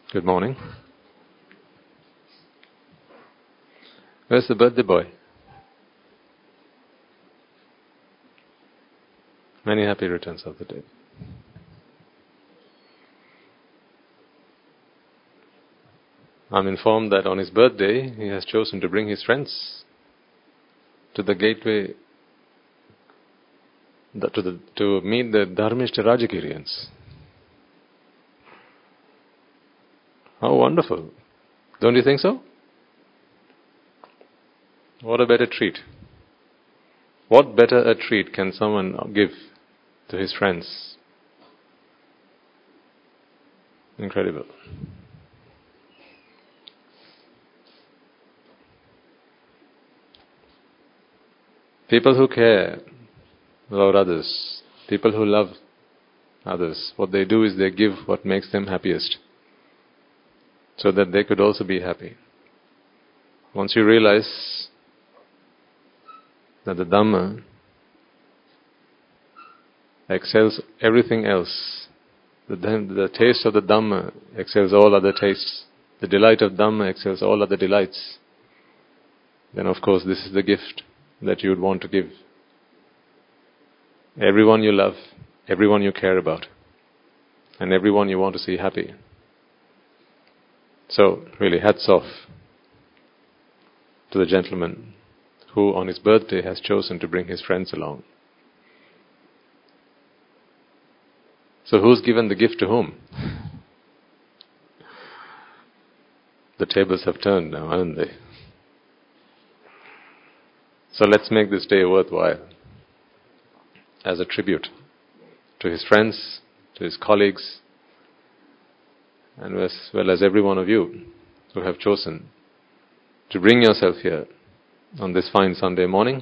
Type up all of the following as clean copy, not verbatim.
Good morning. Where's the birthday boy? Many happy returns of the day. I'm informed that on his birthday, he has chosen to bring his friends to the gateway to meet the Dharmishta Rajagirians. How wonderful. Don't you think so? What a better treat. What better a treat can someone give to his friends? Incredible. People who care about others, people who love others, what they do is they give what makes them happiest, so that they could also be happy. Once you realize that the Dhamma excels everything else, the taste of the Dhamma excels all other tastes, the delight of Dhamma excels all other delights, then of course this is the gift that you would want to give. Everyone you love, everyone you care about, and everyone you want to see happy. So, really, hats off to the gentleman who on his birthday has chosen to bring his friends along. So who's given the gift to whom? The tables have turned now, haven't they? So let's make this day worthwhile as a tribute to his friends, to his colleagues, and as well as every one of you who have chosen to bring yourself here on this fine Sunday morning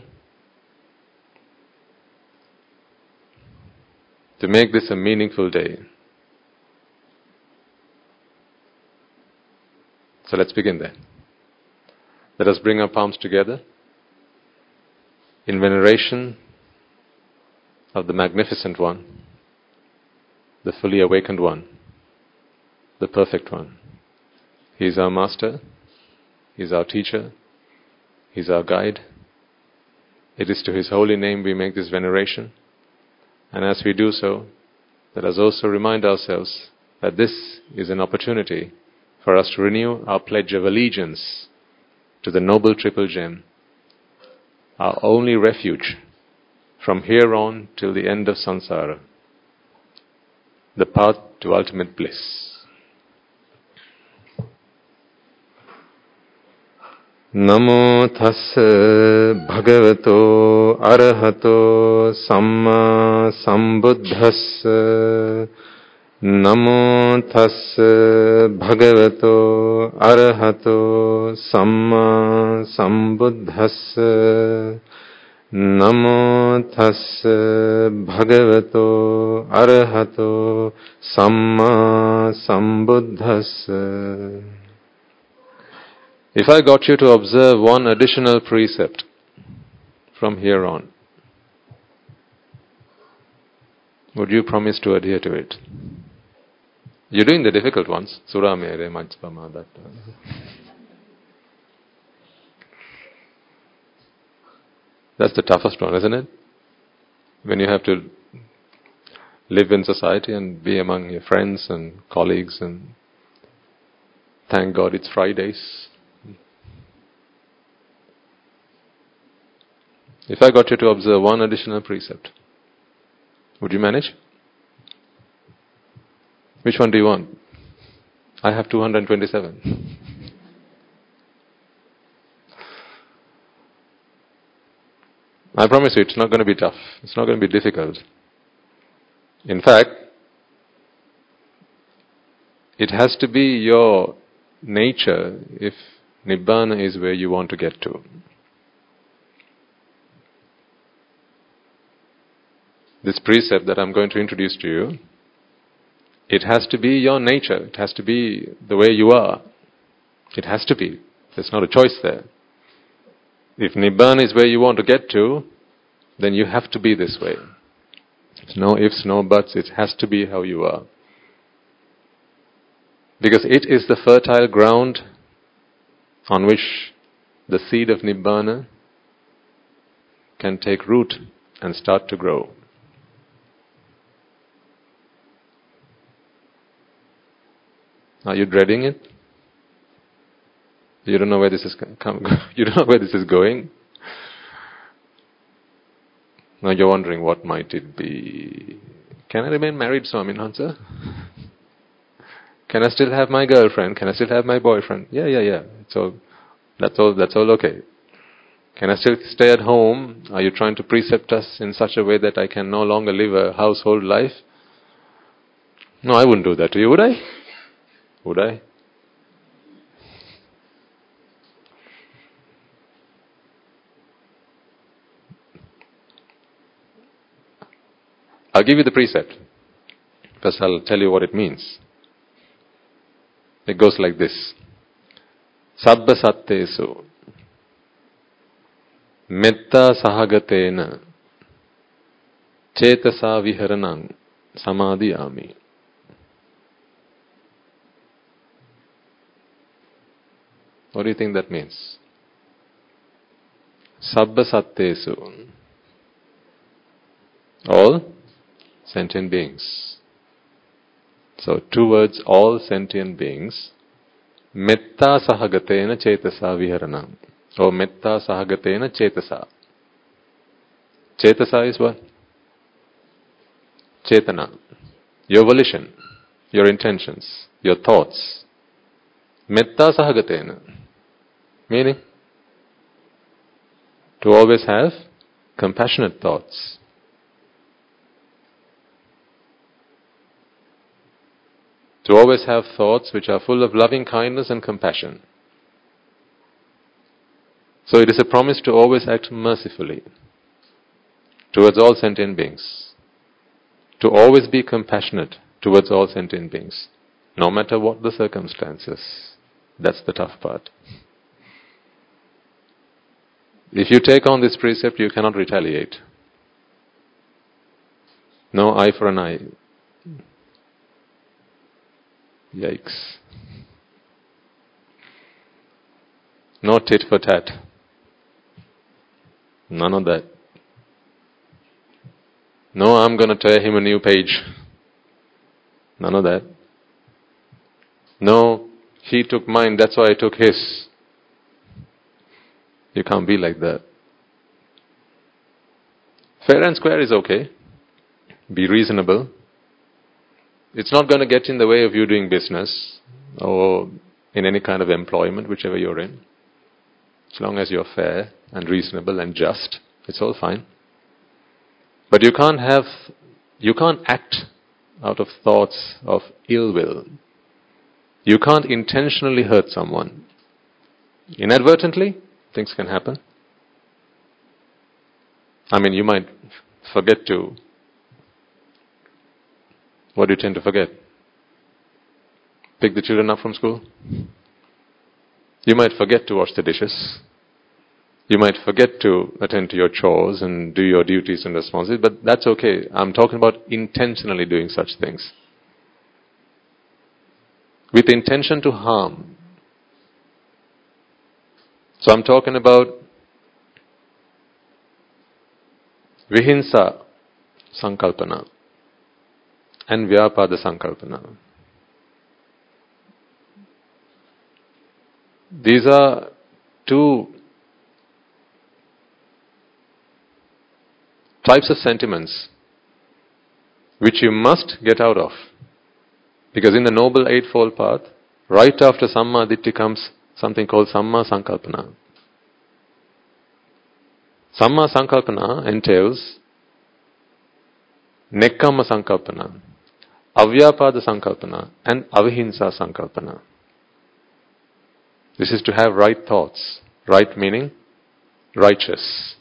to make this a meaningful day. So let's begin then. Let us bring our palms together in veneration of the Magnificent One, the fully awakened One, the Perfect One. He is our Master, He is our Teacher, He is our Guide. It is to His holy name we make this veneration, and as we do so, let us also remind ourselves that this is an opportunity for us to renew our pledge of allegiance to the Noble Triple Gem, our only refuge from here on till the end of samsara, the path to ultimate bliss. Namo tassa bhagavato arahato samma sambuddhassa. Namo tassa bhagavato arahato samma sambuddhassa. Namo tassa bhagavato arahato samma sambuddhassa. If I got you to observe one additional precept from here on, would you promise to adhere to it? You're doing the difficult ones. Sura mere majpama, that. That's the toughest one, isn't it? When you have to live in society and be among your friends and colleagues and thank God it's Fridays. If I got you to observe one additional precept, would you manage? Which one do you want? I have 227. I promise you, it's not going to be tough. It's not going to be difficult. In fact, it has to be your nature if Nibbana is where you want to get to. This precept that I'm going to introduce to you, it has to be your nature. It has to be the way you are. It has to be. There's not a choice there. If Nibbana is where you want to get to, then you have to be this way. There's no ifs, no buts. It has to be how you are. Because it is the fertile ground on which the seed of Nibbana can take root and start to grow. Are you dreading it? You don't know where this is you don't know where this is going? Now you're wondering, what might it be? Can I remain married, Swaminatha? Can I still have my girlfriend? Can I still have my boyfriend? Yeah. That's all okay. Can I still stay at home? Are you trying to precept us in such a way that I can no longer live a household life? No, I wouldn't do that to you, would I? Would I? I'll give you the precept. First I'll tell you what it means. It goes like this. Sabba sattesu metta sahagatena cetasa viharanang samadhiyami. What do you think that means? Sabba sattesu, all sentient beings. So towards all sentient beings, metta sahagatena cetasa viharanam. Or metta sahagatena cetasa. Cetasa is what? Cetana. Your volition, your intentions, your thoughts. Metta sahagatena. Meaning? To always have compassionate thoughts. To always have thoughts which are full of loving kindness and compassion. So it is a promise to always act mercifully towards all sentient beings. To always be compassionate towards all sentient beings, no matter what the circumstances. That's the tough part. If you take on this precept, you cannot retaliate. No eye for an eye. Yikes. No tit for tat. None of that. No, I'm going to tear him a new page. None of that. No, he took mine, that's why I took his. You can't be like that. Fair and square is okay. Be reasonable. It's not going to get in the way of you doing business or in any kind of employment, whichever you're in. As long as you're fair and reasonable and just, it's all fine. But you can't act out of thoughts of ill will. You can't intentionally hurt someone. Inadvertently, things can happen. I mean, you might forget to... What do you tend to forget? Pick the children up from school? You might forget to wash the dishes. You might forget to attend to your chores and do your duties and responsibilities, but that's okay. I'm talking about intentionally doing such things. With intention to harm. So I'm talking about vihinsa sankalpana and vyapada sankalpana. These are two types of sentiments which you must get out of. Because in the Noble Eightfold Path, right after Samma Ditthi comes something called Samma Sankalpana. Samma Sankalpana entails Nekkhamma Sankalpana, Avyapada Sankalpana and Avihinsa Sankalpana. This is to have right thoughts. Right meaning righteous.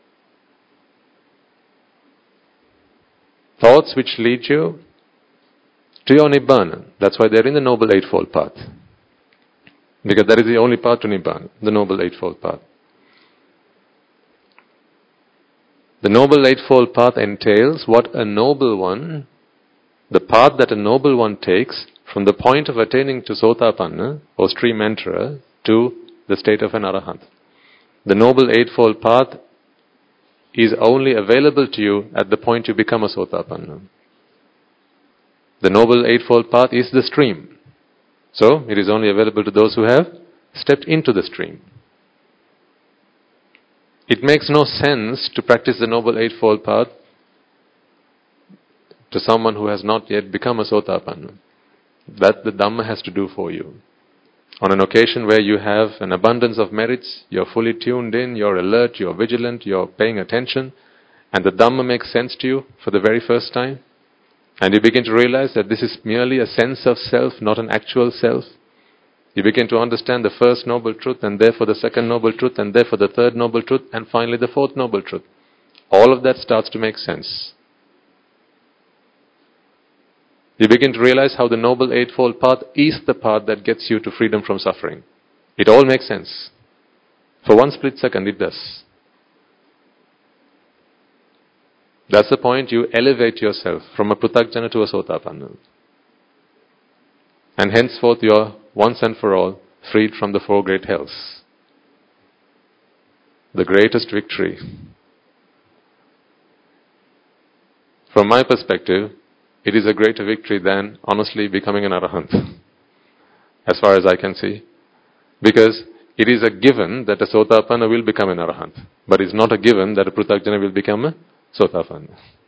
Thoughts which lead you to your Nibbana. That's why they're in the Noble Eightfold Path. Because that is the only path to Nibbana, the Noble Eightfold Path. The Noble Eightfold Path entails what a noble one, the path that a noble one takes from the point of attaining to Sotapanna or stream enterer to the state of an Arahant. The Noble Eightfold Path is only available to you at the point you become a Sotapanna. The Noble Eightfold Path is the stream. So, it is only available to those who have stepped into the stream. It makes no sense to practice the Noble Eightfold Path to someone who has not yet become a Sotapanna. That the Dhamma has to do for you. On an occasion where you have an abundance of merits, you're fully tuned in, you're alert, you're vigilant, you're paying attention, and the Dhamma makes sense to you for the very first time, and you begin to realize that this is merely a sense of self, not an actual self. You begin to understand the first noble truth, and therefore the second noble truth, and therefore the third noble truth, and finally the fourth noble truth. All of that starts to make sense. You begin to realize how the Noble Eightfold Path is the path that gets you to freedom from suffering. It all makes sense. For one split second, it does. That's the point you elevate yourself from a Pruthakjana to a Sotapanna. And henceforth you are once and for all freed from the four great hells. The greatest victory. From my perspective, it is a greater victory than honestly becoming an Arahant, as far as I can see. Because it is a given that a Sotapanna will become an Arahant, but it's not a given that a Pruthakjana will become a Sotapanna.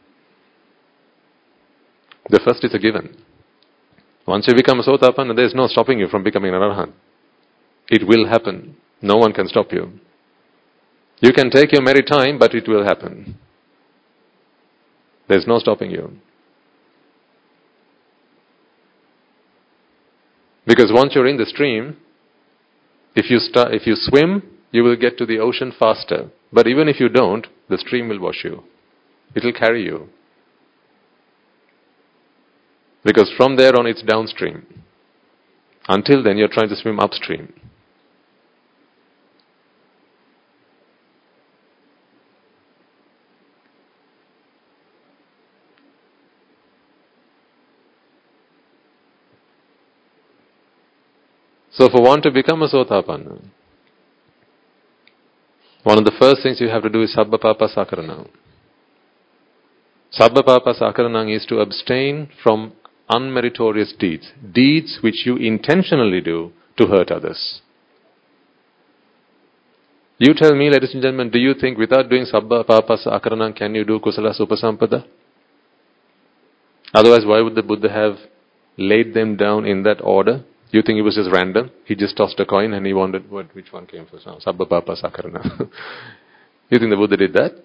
The first is a given. Once you become a Sotapanna, there is no stopping you from becoming an Arahant. It will happen. No one can stop you. You can take your merry time, but it will happen. There is no stopping you. Because once you're in the stream, if you swim, you will get to the ocean faster. But even if you don't, the stream will wash you. It will carry you. Because from there on it's downstream. Until then you're trying to swim upstream. So for one to become a Sotapanna, one of the first things you have to do is Sabba Papa Sakaranam. Sabba Papa Sakaranam is to abstain from unmeritorious deeds. Deeds which you intentionally do to hurt others. You tell me, ladies and gentlemen, do you think without doing Sabba Papa Sakaranam can you do Kusala Upasampada? Otherwise, why would the Buddha have laid them down in that order? You think it was just random? He just tossed a coin and he wondered which one came first. No, Sabba Papa Sakaranam. You think the Buddha did that?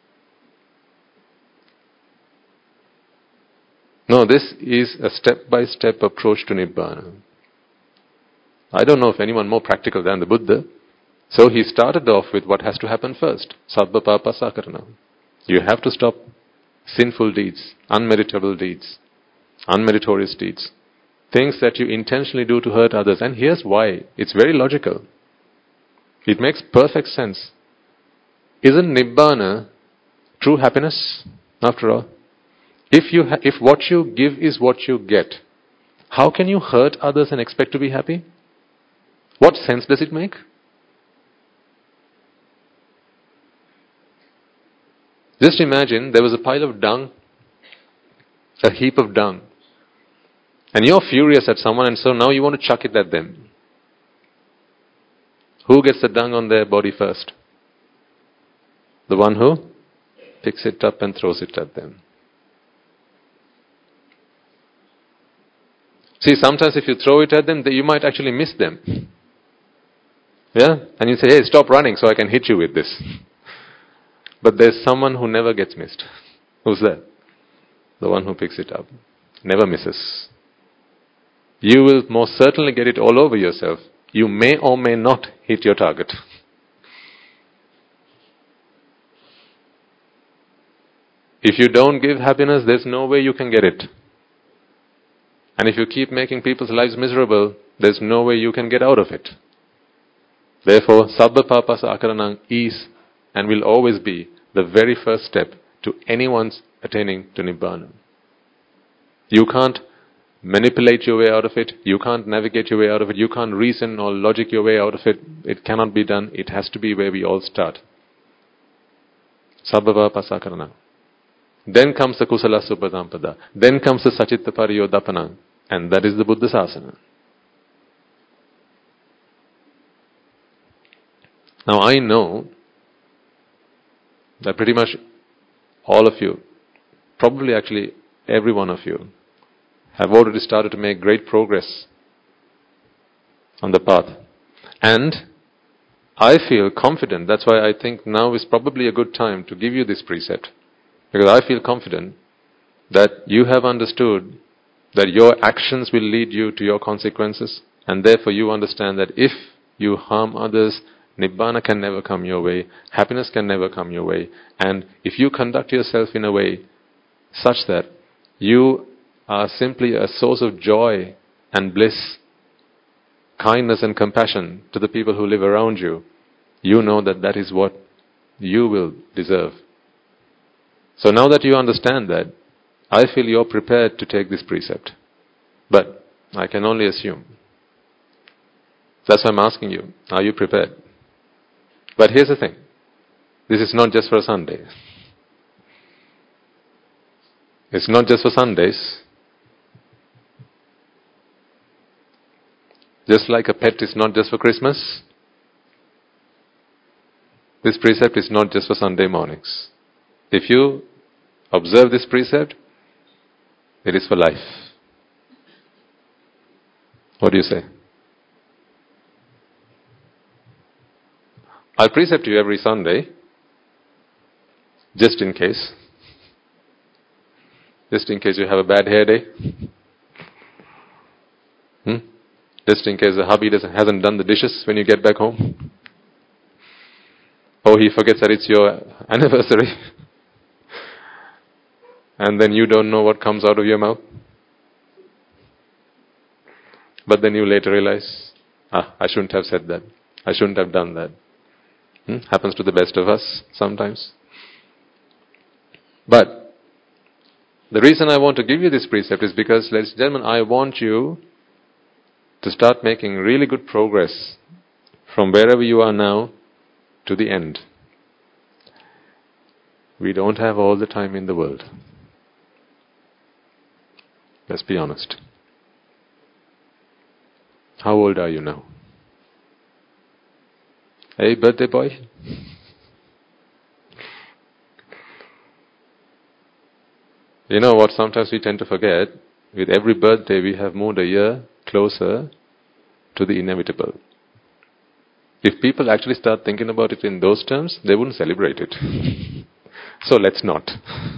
No, this is a step-by-step approach to Nibbana. I don't know if anyone more practical than the Buddha. So he started off with what has to happen first. Sabba Papa Sakaranam. You have to stop sinful deeds, unmeritable deeds, unmeritorious deeds. Things that you intentionally do to hurt others. And here's why. It's very logical. It makes perfect sense. Isn't Nibbana true happiness, after all? If what you give is what you get, how can you hurt others and expect to be happy? What sense does it make? Just imagine there was a pile of dung, a heap of dung. And you're furious at someone and so now you want to chuck it at them. Who gets the dung on their body first? The one who picks it up and throws it at them. See, sometimes if you throw it at them, you might actually miss them. Yeah? And you say, hey, stop running so I can hit you with this. But there's someone who never gets missed. Who's that? The one who picks it up. Never misses. You will most certainly get it all over yourself. You may or may not hit your target. If you don't give happiness, there's no way you can get it. And if you keep making people's lives miserable, there's no way you can get out of it. Therefore, Sabba Papa Sakaranam is and will always be the very first step to anyone's attaining to Nibbana. You can't manipulate your way out of it. You can't navigate your way out of it. You can't reason or logic your way out of it. It cannot be done. It has to be where we all start. Sabbhava pasakarana. Then comes the kusala subhadampada. Then comes the sachitta pariyodapana. And that is the Buddha Sasana. Now I know that pretty much all of you, probably actually every one of you, have already started to make great progress on the path. And I feel confident, that's why I think now is probably a good time to give you this precept. Because I feel confident that you have understood that your actions will lead you to your consequences, and therefore you understand that if you harm others, Nibbana can never come your way, happiness can never come your way, and if you conduct yourself in a way such that you are simply a source of joy and bliss, kindness and compassion to the people who live around you, you know that that is what you will deserve. So now that you understand that, I feel you're prepared to take this precept. But I can only assume. That's why I'm asking you, are you prepared? But here's the thing. This is not just for Sunday. It's not just for Sundays. Just like a pet is not just for Christmas, this precept is not just for Sunday mornings. If you observe this precept, it is for life. What do you say? I'll precept you every Sunday, just in case. Just in case you have a bad hair day. Just in case the hubby hasn't done the dishes when you get back home. Or he forgets that it's your anniversary. And then you don't know what comes out of your mouth. But then you later realize, I shouldn't have said that. I shouldn't have done that. Happens to the best of us sometimes. But the reason I want to give you this precept is because, ladies and gentlemen, I want you to start making really good progress from wherever you are now to the end. We don't have all the time in the world. Let's be honest. How old are you now? Hey, birthday boy? You know what sometimes we tend to forget? With every birthday we have moved a year closer to the inevitable. If people actually start thinking about it in those terms, they wouldn't celebrate it. So let's not.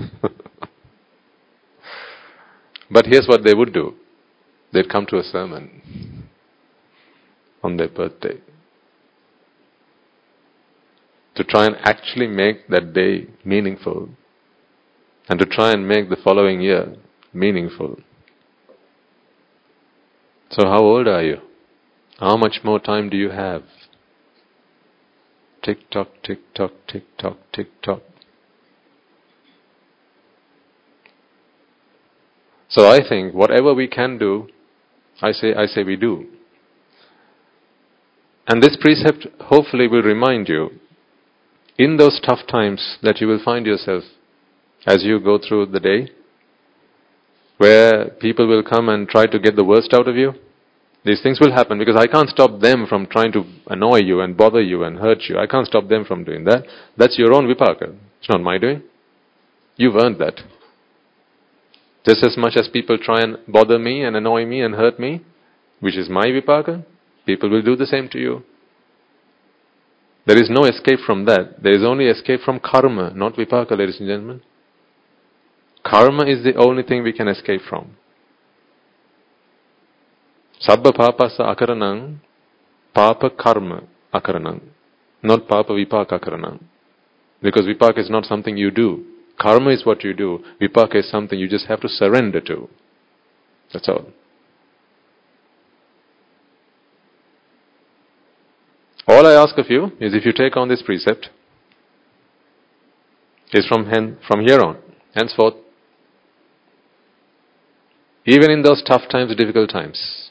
But here's what they would do. They'd come to a sermon on their birthday to try and actually make that day meaningful and to try and make the following year meaningful. So how old are you? How much more time do you have? Tick tock, tick tock, tick tock, tick tock. So I think whatever we can do, I say we do. And this precept hopefully will remind you, in those tough times that you will find yourself as you go through the day, where people will come and try to get the worst out of you, these things will happen because I can't stop them from trying to annoy you and bother you and hurt you. I can't stop them from doing that. That's your own vipaka. It's not my doing. You've earned that. Just as much as people try and bother me and annoy me and hurt me, which is my vipaka, people will do the same to you. There is no escape from that. There is only escape from karma, not vipaka, ladies and gentlemen. Karma is the only thing we can escape from. Sabba papasa akaranang, papa karma akaranang, not papa vipaka akaranang. Because vipaka is not something you do. Karma is what you do. Vipaka is something you just have to surrender to. That's all. All I ask of you is if you take on this precept, is from here on, henceforth, Even in those tough times, difficult times,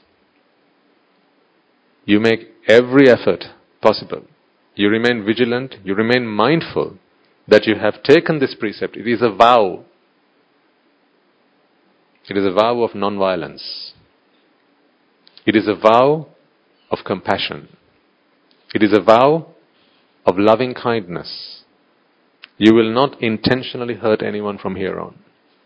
you make every effort possible. You remain vigilant, you remain mindful that you have taken this precept. It is a vow. It is a vow of non-violence. It is a vow of compassion. It is a vow of loving kindness. You will not intentionally hurt anyone from here on.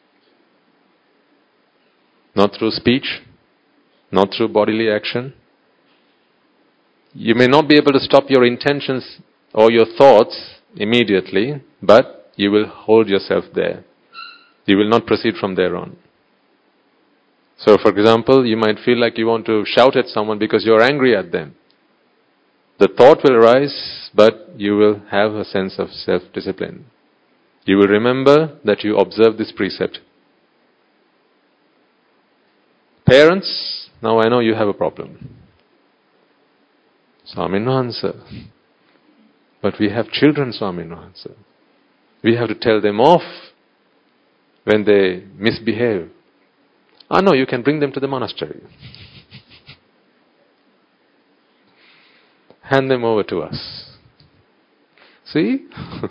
Not through speech, not through bodily action. You may not be able to stop your intentions or your thoughts immediately, but you will hold yourself there. You will not proceed from there on. So, for example, you might feel like you want to shout at someone because you're angry at them. The thought will arise, but you will have a sense of self-discipline. You will remember that you observe this precept. Parents, now I know you have a problem. Swami no answer. But we have children, Swami no answer. We have to tell them off when they misbehave. No, you can bring them to the monastery. Hand them over to us. See?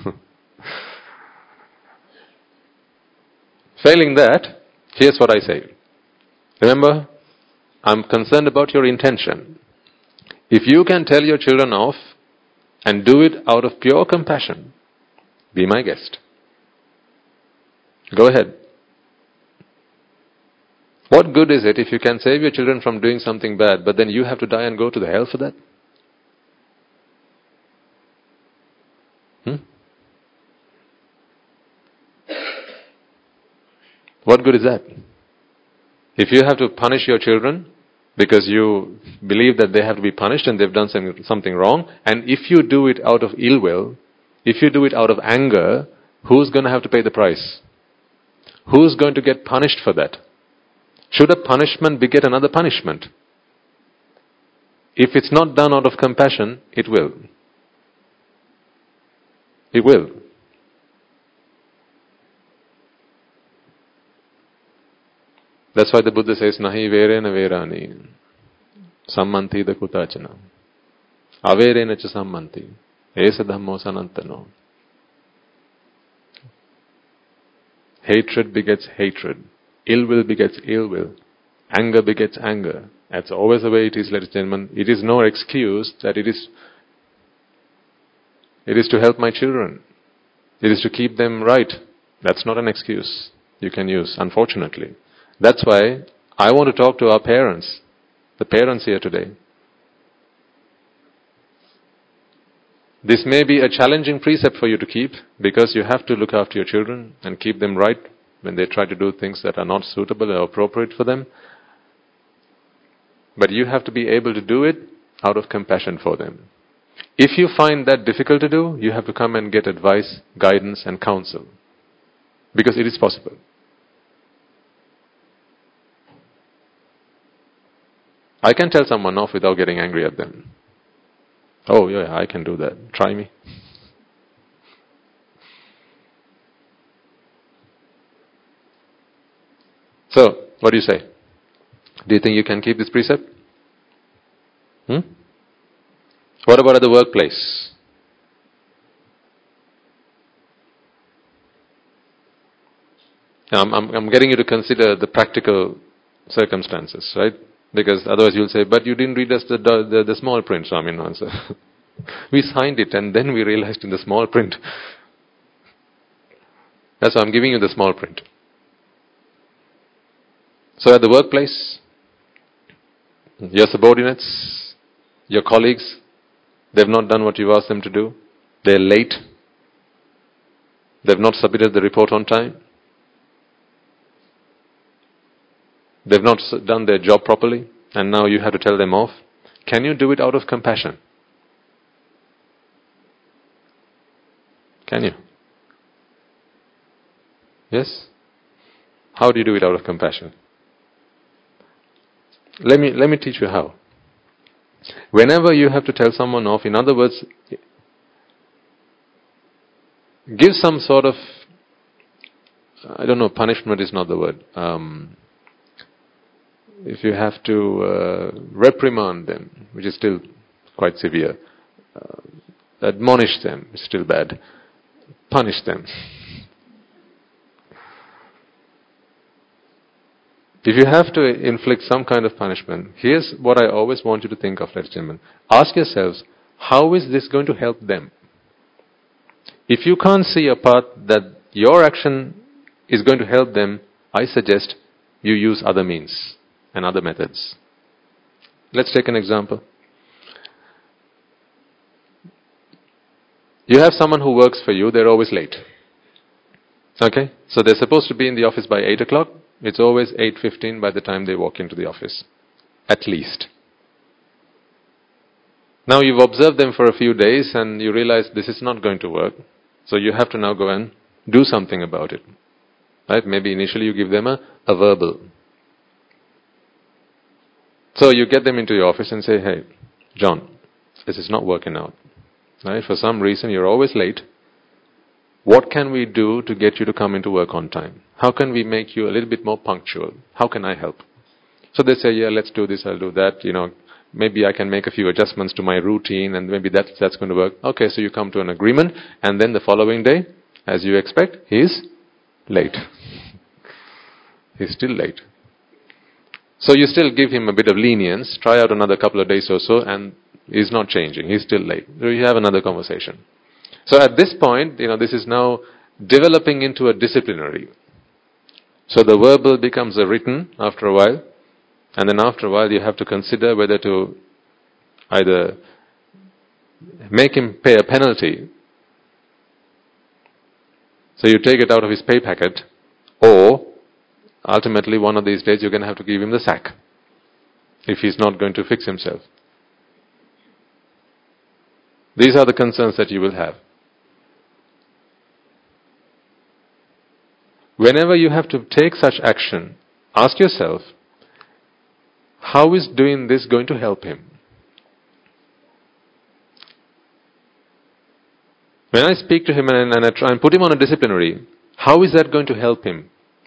Failing that, here's what I say. Remember, I'm concerned about your intention. If you can tell your children off and do it out of pure compassion, be my guest. Go ahead. What good is it if you can save your children from doing something bad, but then you have to die and go to the hell for that? What good is that? If you have to punish your children because you believe that they have to be punished and they've done something wrong, and if you do it out of ill will, if you do it out of anger, who's going to have to pay the price? Who's going to get punished for that? Should a punishment beget another punishment? If it's not done out of compassion, it will. It will. That's why the Buddha says, Nahi verena verani, sammanti da kutachana. Averena cha sammanti, esa dhammo sanantano. Hatred begets hatred. Ill will begets ill will. Anger begets anger. That's always the way it is, ladies and gentlemen. It is no excuse that it is to help my children. It is to keep them right. That's not an excuse you can use, unfortunately. That's why I want to talk to our parents, the parents here today. This may be a challenging precept for you to keep because you have to look after your children and keep them right when they try to do things that are not suitable or appropriate for them. But you have to be able to do it out of compassion for them. If you find that difficult to do, you have to come and get advice, guidance and counsel. Because it is possible. I can tell someone off without getting angry at them. Oh yeah, I can do that. Try me. So, what do you say? Do you think you can keep this precept? What about at the workplace? I'm getting you to consider the practical circumstances, right? Because otherwise you'll say, but you didn't read us the small print, Swami no answer. We signed it and then we realized in the small print. That's why I'm giving you the small print. So at the workplace, your subordinates, your colleagues, they've not done what you've asked them to do. They're late. They've not submitted the report on time. They've not done their job properly, and now you have to tell them off. Can you do it out of compassion? Can you? Yes? How do you do it out of compassion? Let me teach you how. Whenever you have to tell someone off, in other words, give some sort of, punishment is not the word. if you have to reprimand them, which is still quite severe, admonish them, it's still bad, punish them. If you have to inflict some kind of punishment, here's what I always want you to think of, ladies and gentlemen. Ask yourselves, how is this going to help them? If you can't see a path that your action is going to help them, I suggest you use other means and other methods. Let's take an example. You have someone who works for you, they're always late. Okay? So they're supposed to be in the office by 8 o'clock. It's always 8:15 by the time they walk into the office. At least. Now you've observed them for a few days and you realize this is not going to work. So you have to now go and do something about it. Right? Maybe initially you give them a verbal. So you get them into your office and say, hey, John, this is not working out. Right? For some reason you're always late. What can we do to get you to come into work on time? How can we make you a little bit more punctual? How can I help? So they say, yeah, let's do this, I'll do that. Maybe I can make a few adjustments to my routine and maybe that's going to work. Okay, so you come to an agreement and then the following day, as you expect, he's late. He's still late. So you still give him a bit of lenience, try out another couple of days or so, and he's not changing. He's still late. So you have another conversation. So at this point, this is now developing into a disciplinary. So the verbal becomes a written after a while, and then after a while you have to consider whether to either make him pay a penalty, so you take it out of his pay packet, or ultimately one of these days you're going to have to give him the sack if he's not going to fix himself. These are the concerns that you will have. Whenever you have to take such action, ask yourself, how is doing this going to help him? When I speak to him and I try and put him on a disciplinary, how is that going to help him?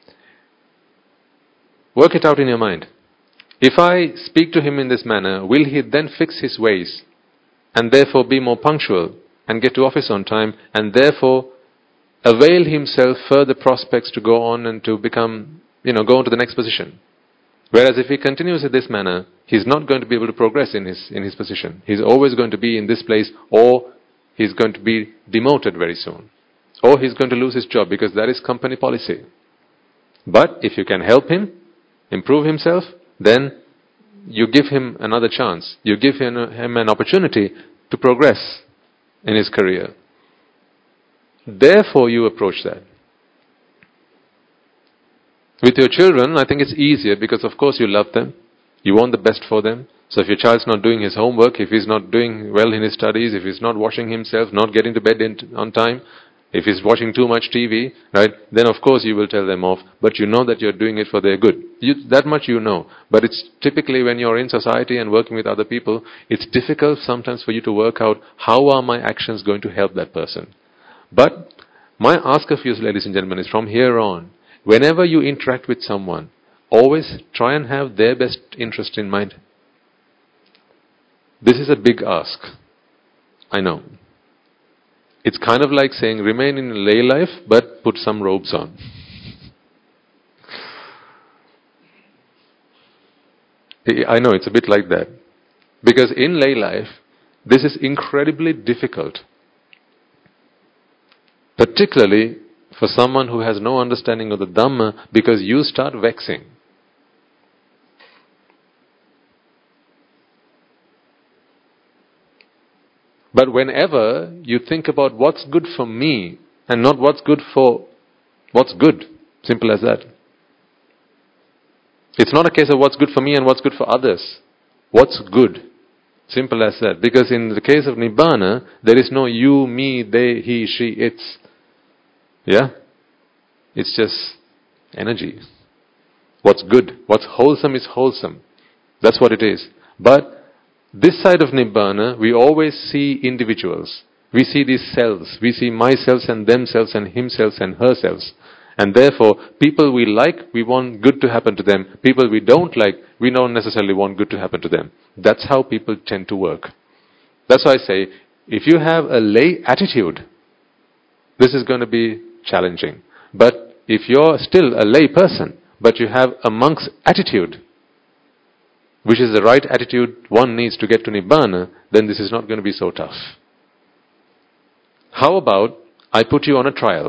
Work it out in your mind. If I speak to him in this manner, will he then fix his ways and therefore be more punctual and get to office on time and therefore avail himself further prospects to go on and to become, go on to the next position? Whereas if he continues in this manner, he's not going to be able to progress in his position. He's always going to be in this place, or he's going to be demoted very soon. Or he's going to lose his job because that is company policy. But if you can help him improve himself, then you give him another chance. You give him an opportunity to progress in his career. Therefore, you approach that. With your children, I think it's easier because, of course, you love them. You want the best for them. So if your child's not doing his homework, if he's not doing well in his studies, if he's not washing himself, not getting to bed on time, if he's watching too much TV, right, then of course you will tell them off. But you know that you're doing it for their good. That much you know. But it's typically when you're in society and working with other people, it's difficult sometimes for you to work out how are my actions going to help that person. But my ask of you, ladies and gentlemen, is from here on, whenever you interact with someone, always try and have their best interest in mind. This is a big ask. I know. It's kind of like saying, remain in lay life, but put some robes on. I know, it's a bit like that. Because in lay life, this is incredibly difficult. Particularly for someone who has no understanding of the Dhamma, because you start vexing. But whenever you think about what's good for me and not what's good for what's good, simple as that. It's not a case of what's good for me and what's good for others. What's good? Simple as that. Because in the case of Nibbana, there is no you, me, they, he, she, it's. Yeah? It's just energy. What's good, what's wholesome is wholesome. That's what it is. But this side of Nibbana, we always see individuals. We see these selves. We see myself and themselves and himself and herself. And therefore, people we like, we want good to happen to them. People we don't like, we don't necessarily want good to happen to them. That's how people tend to work. That's why I say, if you have a lay attitude, this is going to be challenging. But if you're still a lay person, but you have a monk's attitude, which is the right attitude one needs to get to Nibbana, then this is not going to be so tough. How about I put you on a trial?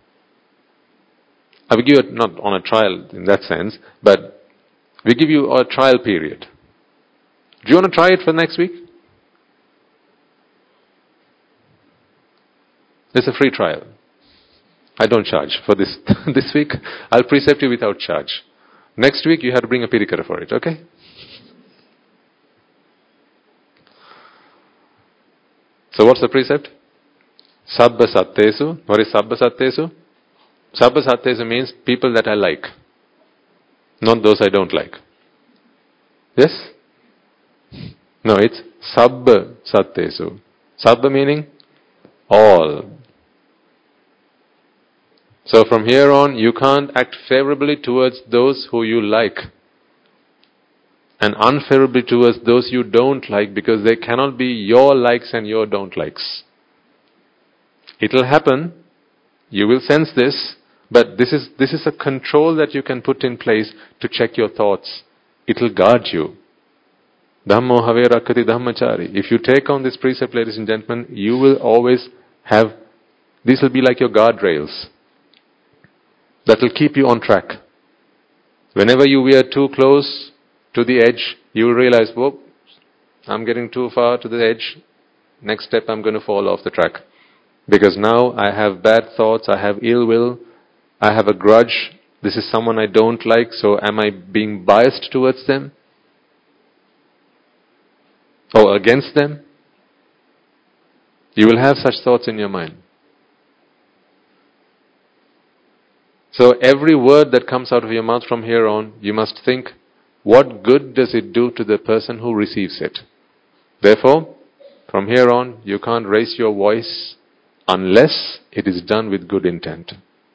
I will give you, not on a trial in that sense, but we give you a trial period. Do you want to try it for next week? It's a free trial. I don't charge for this. This week, I'll precept you without charge. Next week, you have to bring a pirikara for it, okay? So what's the precept? Sabba sattesu. What is sabba sattesu? Sabba sattesu means people that I like, not those I don't like. Yes? No, it's sabba sattesu. Sabba meaning all. So from here on, you can't act favorably towards those who you like and unfavorably towards those you don't like, because they cannot be your likes and your don't likes. It'll happen. You will sense this, but this is a control that you can put in place to check your thoughts. It'll guard you. Dhammo have rakkati dhammachari. If you take on this precept, ladies and gentlemen, you will always have, these will be like your guardrails that will keep you on track. Whenever you veer too close to the edge, you will realize, whoa, I'm getting too far to the edge. Next step, I'm going to fall off the track. Because now I have bad thoughts, I have ill will, I have a grudge, this is someone I don't like, so am I being biased towards them? Or against them? You will have such thoughts in your mind. So every word that comes out of your mouth from here on, you must think, what good does it do to the person who receives it? Therefore, from here on, you can't raise your voice unless it is done with good intent.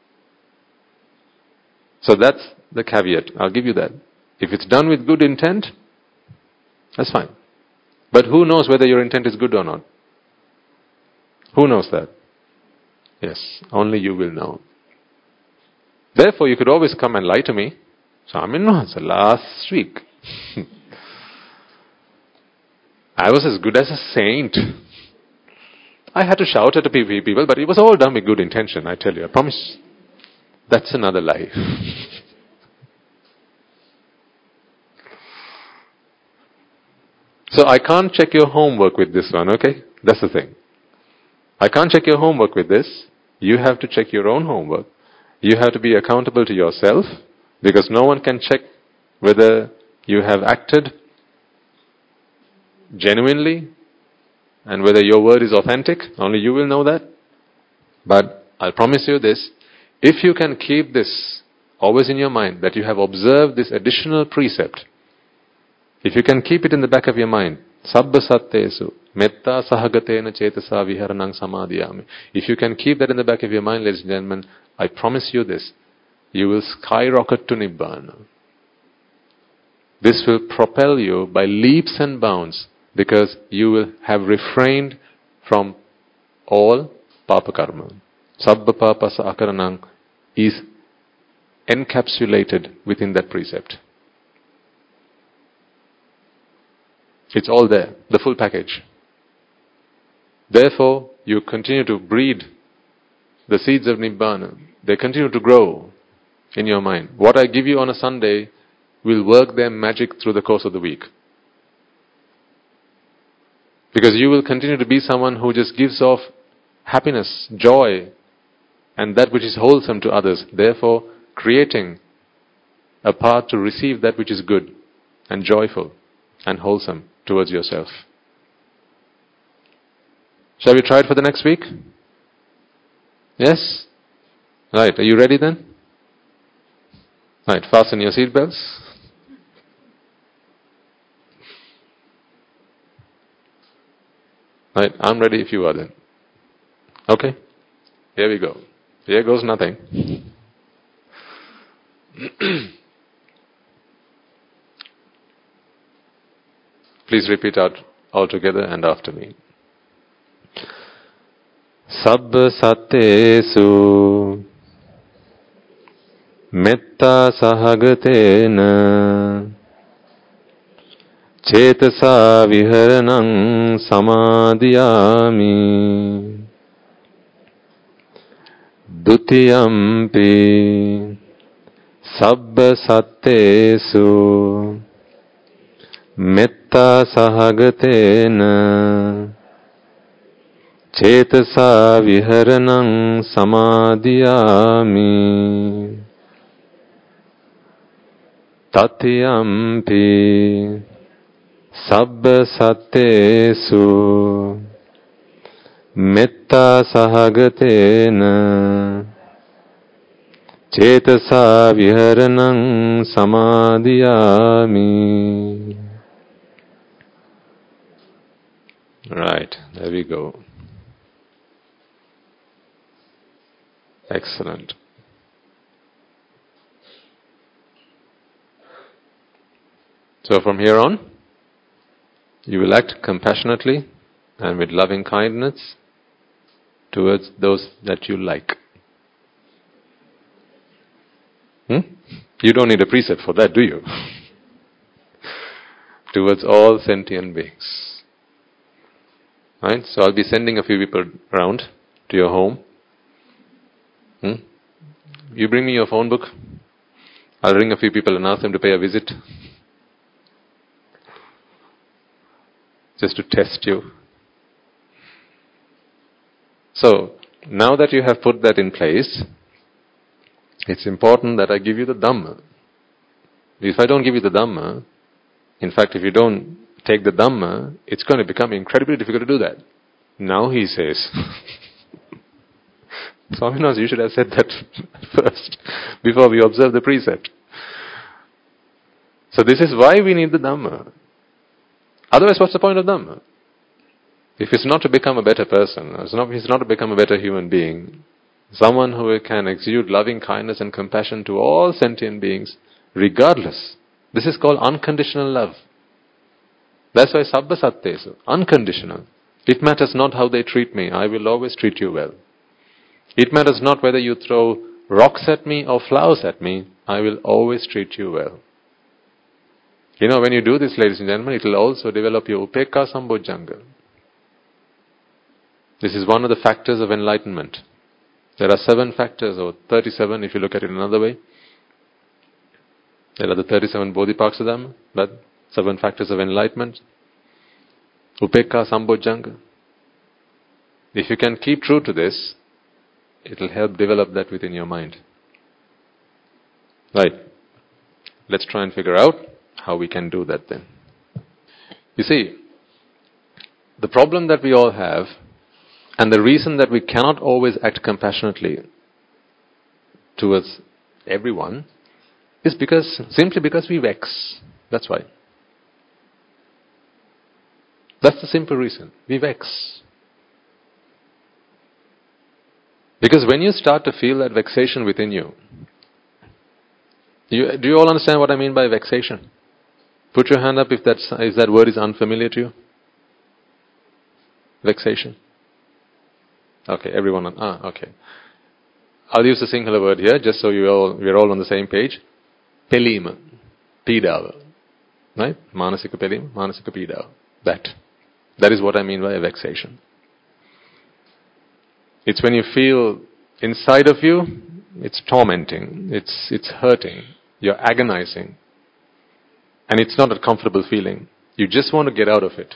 So that's the caveat. I'll give you that. If it's done with good intent, that's fine. But who knows whether your intent is good or not? Who knows that? Yes, only you will know. Therefore, you could always come and lie to me. Swamin Mahansa, last week, I was as good as a saint. I had to shout at people, but it was all done with good intention, I tell you, I promise. That's another lie. So I can't check your homework with this one, okay? That's the thing. I can't check your homework with this. You have to check your own homework. You have to be accountable to yourself, because no one can check whether you have acted genuinely and whether your word is authentic. Only you will know that. But I'll promise you this, if you can keep this always in your mind, that you have observed this additional precept, if you can keep it in the back of your mind, sabba sattesu metta sahagatena cetasa viharanang samadhiyami. If you can keep that in the back of your mind, ladies and gentlemen, I promise you this, you will skyrocket to Nibbana. This will propel you by leaps and bounds, because you will have refrained from all papa karma. Sabba papasa akaranang is encapsulated within that precept. It's all there, the full package. Therefore, you continue to breed the seeds of Nibbana. They continue to grow in your mind. What I give you on a Sunday will work their magic through the course of the week. Because you will continue to be someone who just gives off happiness, joy, and that which is wholesome to others. Therefore, creating a path to receive that which is good and joyful and wholesome towards yourself. Shall we try it for the next week? Yes? Right, are you ready then? Right, fasten your seatbelts. Right, I'm ready if you are then. Okay, here we go. Here goes nothing. Please repeat out all together and after me. Sabba sattesu metta sahagatena cetasa viharanam samadhiyami. Dutiyampi sabba sattesu metta sahagatena cetasa viharanam samadhiyami. Tatiyampi sabba sattesu metta sahagatena cetasa viharanam samadhiyami. Right, there we go. Excellent. So from here on, you will act compassionately and with loving kindness towards those that you like. You don't need a precept for that, do you? Towards all sentient beings. Right? So I'll be sending a few people around to your home. You bring me your phone book. I'll ring a few people and ask them to pay a visit. Just to test you. So, now that you have put that in place, it's important that I give you the Dhamma. If I don't give you the Dhamma, in fact, if you don't take the Dhamma, it's going to become incredibly difficult to do that. Now he says, Swaminas, you should have said that first, before we observe the precept. So this is why we need the Dhamma. Otherwise, what's the point of Dhamma? If it's not to become a better person, if it's not to become a better human being, someone who can exude loving kindness and compassion to all sentient beings, regardless. This is called unconditional love. That's why Sabba Sattesu, unconditional. It matters not how they treat me, I will always treat you well. It matters not whether you throw rocks at me or flowers at me, I will always treat you well. You know, when you do this, ladies and gentlemen, it will also develop your Upekkha Sambojjhanga. This is one of the factors of enlightenment. There are 7 factors, or 37 if you look at it another way. There are the 37 Bodhipaksha, but 7 factors of enlightenment. Upekkha Sambojjhanga. If you can keep true to this, it will help develop that within your mind. Right. Let's try and figure out how we can do that then. You see, the problem that we all have, and the reason that we cannot always act compassionately towards everyone, is simply because we vex. That's why. That's the simple reason. We vex. Because when you start to feel that vexation within you, do you all understand what I mean by vexation? Put your hand up if that word is unfamiliar to you. Vexation. Okay, everyone. Okay. I'll use the singular word here, just so we're all on the same page. Pelima. Pidava. Right? Manasika pelima, manasika pidava. That is what I mean by vexation. It's when you feel inside of you, it's tormenting, it's hurting, you're agonizing. And it's not a comfortable feeling. You just want to get out of it.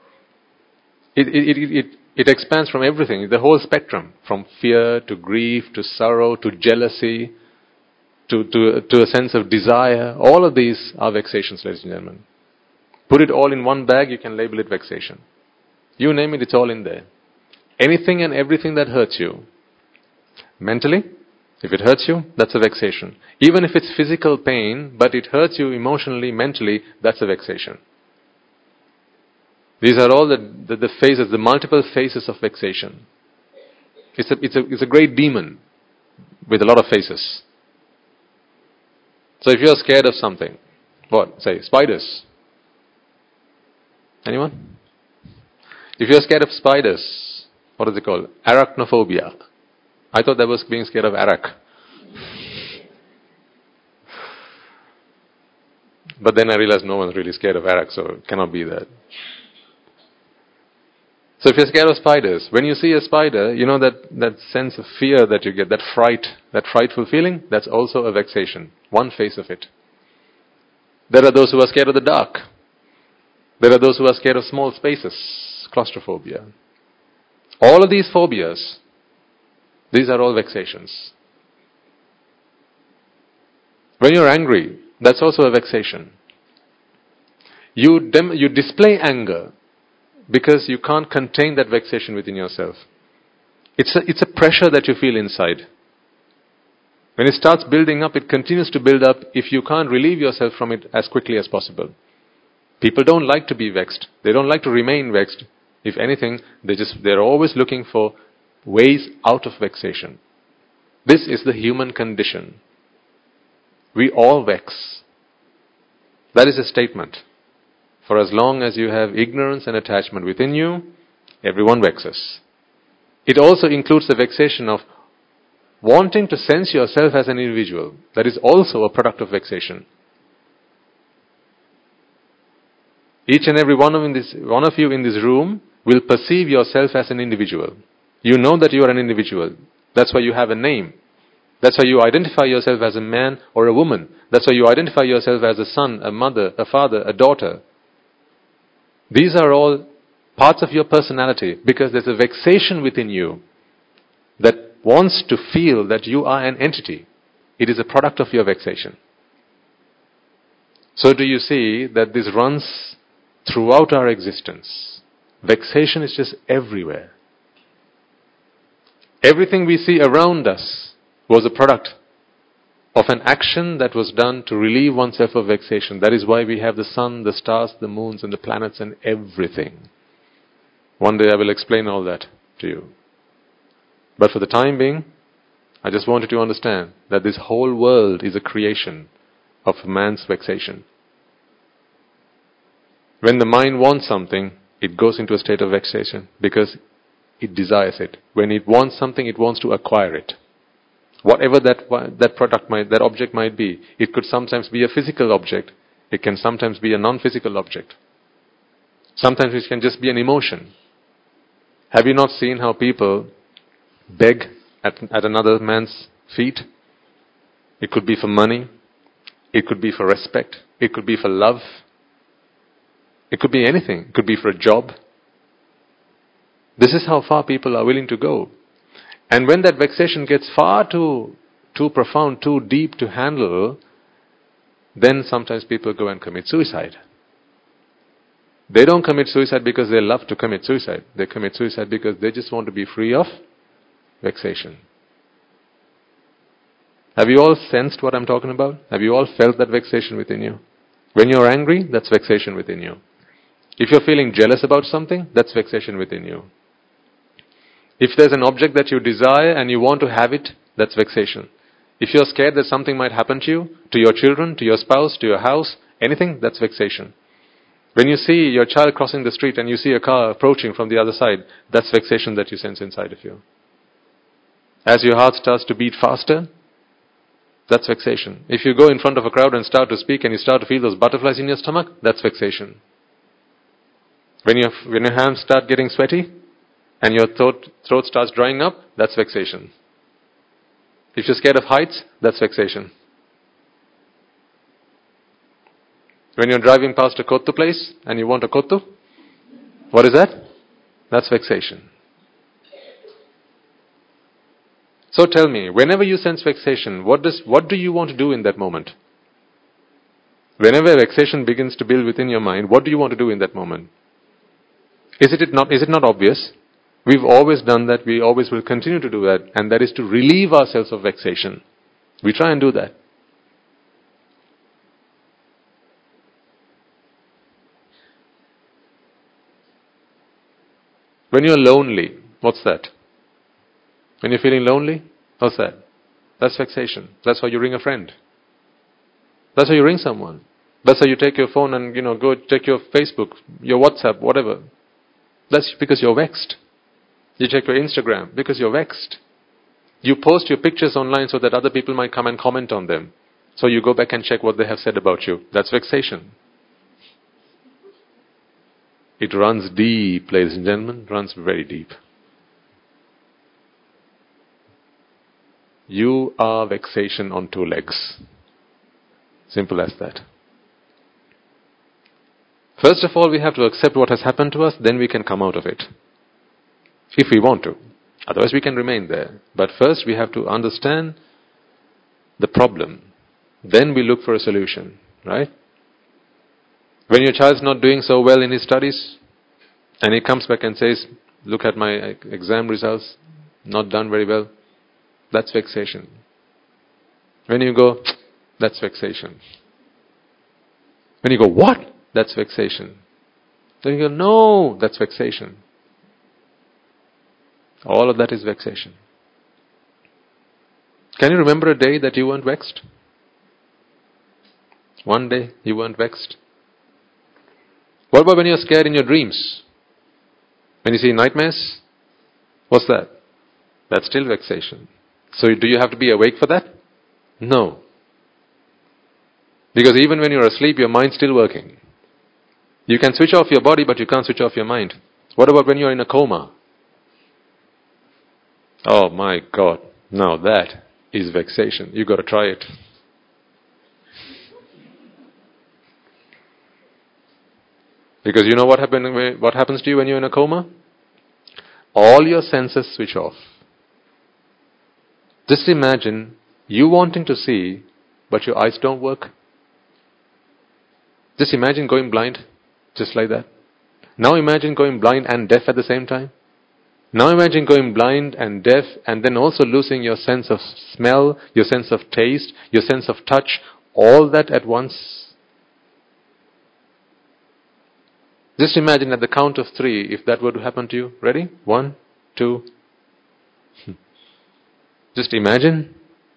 It expands from everything, the whole spectrum, from fear to grief to sorrow to jealousy to a sense of desire. All of these are vexations, ladies and gentlemen. Put it all in one bag, you can label it vexation. You name it, it's all in there. Anything and everything that hurts you, mentally, if it hurts you, that's a vexation. Even if it's physical pain, but it hurts you emotionally, mentally, that's a vexation. These are all the phases, the multiple phases of vexation. It's a great demon with a lot of faces. So if you're scared of something, what? Say, spiders. Anyone? If you're scared of spiders, what is it called? Arachnophobia. I thought that was being scared of arak. But then I realized no one's really scared of arak, so it cannot be that. So if you're scared of spiders, when you see a spider, you know that sense of fear that you get, that fright, that frightful feeling, that's also a vexation. One face of it. There are those who are scared of the dark. There are those who are scared of small spaces, claustrophobia. All of these phobias, these are all vexations. When you're angry, that's also a vexation. You display anger because you can't contain that vexation within yourself. It's a pressure that you feel inside. When it starts building up, it continues to build up if you can't relieve yourself from it as quickly as possible. People don't like to be vexed. They don't like to remain vexed. If anything, they're always looking for ways out of vexation. This is the human condition. We all vex. That is a statement. For as long as you have ignorance and attachment within you, everyone vexes. It also includes the vexation of wanting to sense yourself as an individual. That is also a product of vexation. Each and every one of you in this room will perceive yourself as an individual. You know that you are an individual. That's why you have a name. That's why you identify yourself as a man or a woman. That's why you identify yourself as a son, a mother, a father, a daughter. These are all parts of your personality because there's a vexation within you that wants to feel that you are an entity. It is a product of your vexation. So do you see that this runs throughout our existence? Vexation is just everywhere. Everything we see around us was a product of an action that was done to relieve oneself of vexation. That is why we have the sun, the stars, the moons, and the planets and everything. One day I will explain all that to you. But for the time being, I just wanted to understand that this whole world is a creation of man's vexation. When the mind wants something, it goes into a state of vexation because it desires it. When it wants something, it wants to acquire it. Whatever that object might be. It could sometimes be a physical object. It can sometimes be a non-physical object. Sometimes it can just be an emotion. Have you not seen how people beg at another man's feet? It could be for money. It could be for respect. It could be for love. It could be anything. It could be for a job. This is how far people are willing to go. And when that vexation gets far too profound, too deep to handle, then sometimes people go and commit suicide. They don't commit suicide because they love to commit suicide. They commit suicide because they just want to be free of vexation. Have you all sensed what I'm talking about? Have you all felt that vexation within you? When you're angry, that's vexation within you. If you're feeling jealous about something, that's vexation within you. If there's an object that you desire and you want to have it, that's vexation. If you're scared that something might happen to you, to your children, to your spouse, to your house, anything, that's vexation. When you see your child crossing the street and you see a car approaching from the other side, that's vexation that you sense inside of you. As your heart starts to beat faster, that's vexation. If you go in front of a crowd and start to speak and you start to feel those butterflies in your stomach, that's vexation. When your hands start getting sweaty and your throat starts drying up, that's vexation. If you're scared of heights, that's vexation. When you're driving past a kottu place and you want a kottu, what is that? That's vexation. So tell me, whenever you sense vexation, what do you want to do in that moment? Whenever vexation begins to build within your mind, what do you want to do in that moment? Is it not obvious? We've always done that, we always will continue to do that, and that is to relieve ourselves of vexation. We try and do that. When you're lonely, what's that? When you're feeling lonely, what's that? That's vexation. That's why you ring a friend. That's why you ring someone. That's how you take your phone and, go check your Facebook, your WhatsApp, whatever. That's because you're vexed. You check your Instagram because you're vexed. You post your pictures online so that other people might come and comment on them. So you go back and check what they have said about you. That's vexation. It runs deep, ladies and gentlemen, runs very deep. You are vexation on two legs. Simple as that. First of all, we have to accept what has happened to us, then we can come out of it. If we want to. Otherwise, we can remain there. But first, we have to understand the problem. Then we look for a solution, right? When your child's not doing so well in his studies, and he comes back and says, look at my exam results, not done very well, that's vexation. When you go, that's vexation. When you go, what? That's vexation. Then you go, no, that's vexation. All of that is vexation. Can you remember a day that you weren't vexed? One day you weren't vexed? What about when you're scared in your dreams? When you see nightmares? What's that? That's still vexation. So do you have to be awake for that? No. Because even when you're asleep, your mind's still working. You can switch off your body, but you can't switch off your mind. What about when you're in a coma? Oh my God. Now that is vexation. You've got to try it. Because you know what happens to you when you're in a coma? All your senses switch off. Just imagine you wanting to see, but your eyes don't work. Just imagine going blind, just like that. Now imagine going blind and deaf at the same time. Now imagine going blind and deaf and then also losing your sense of smell, your sense of taste, your sense of touch, all that at once. Just imagine at the count of 3, if that were to happen to you. Ready? 1, 2. Just imagine.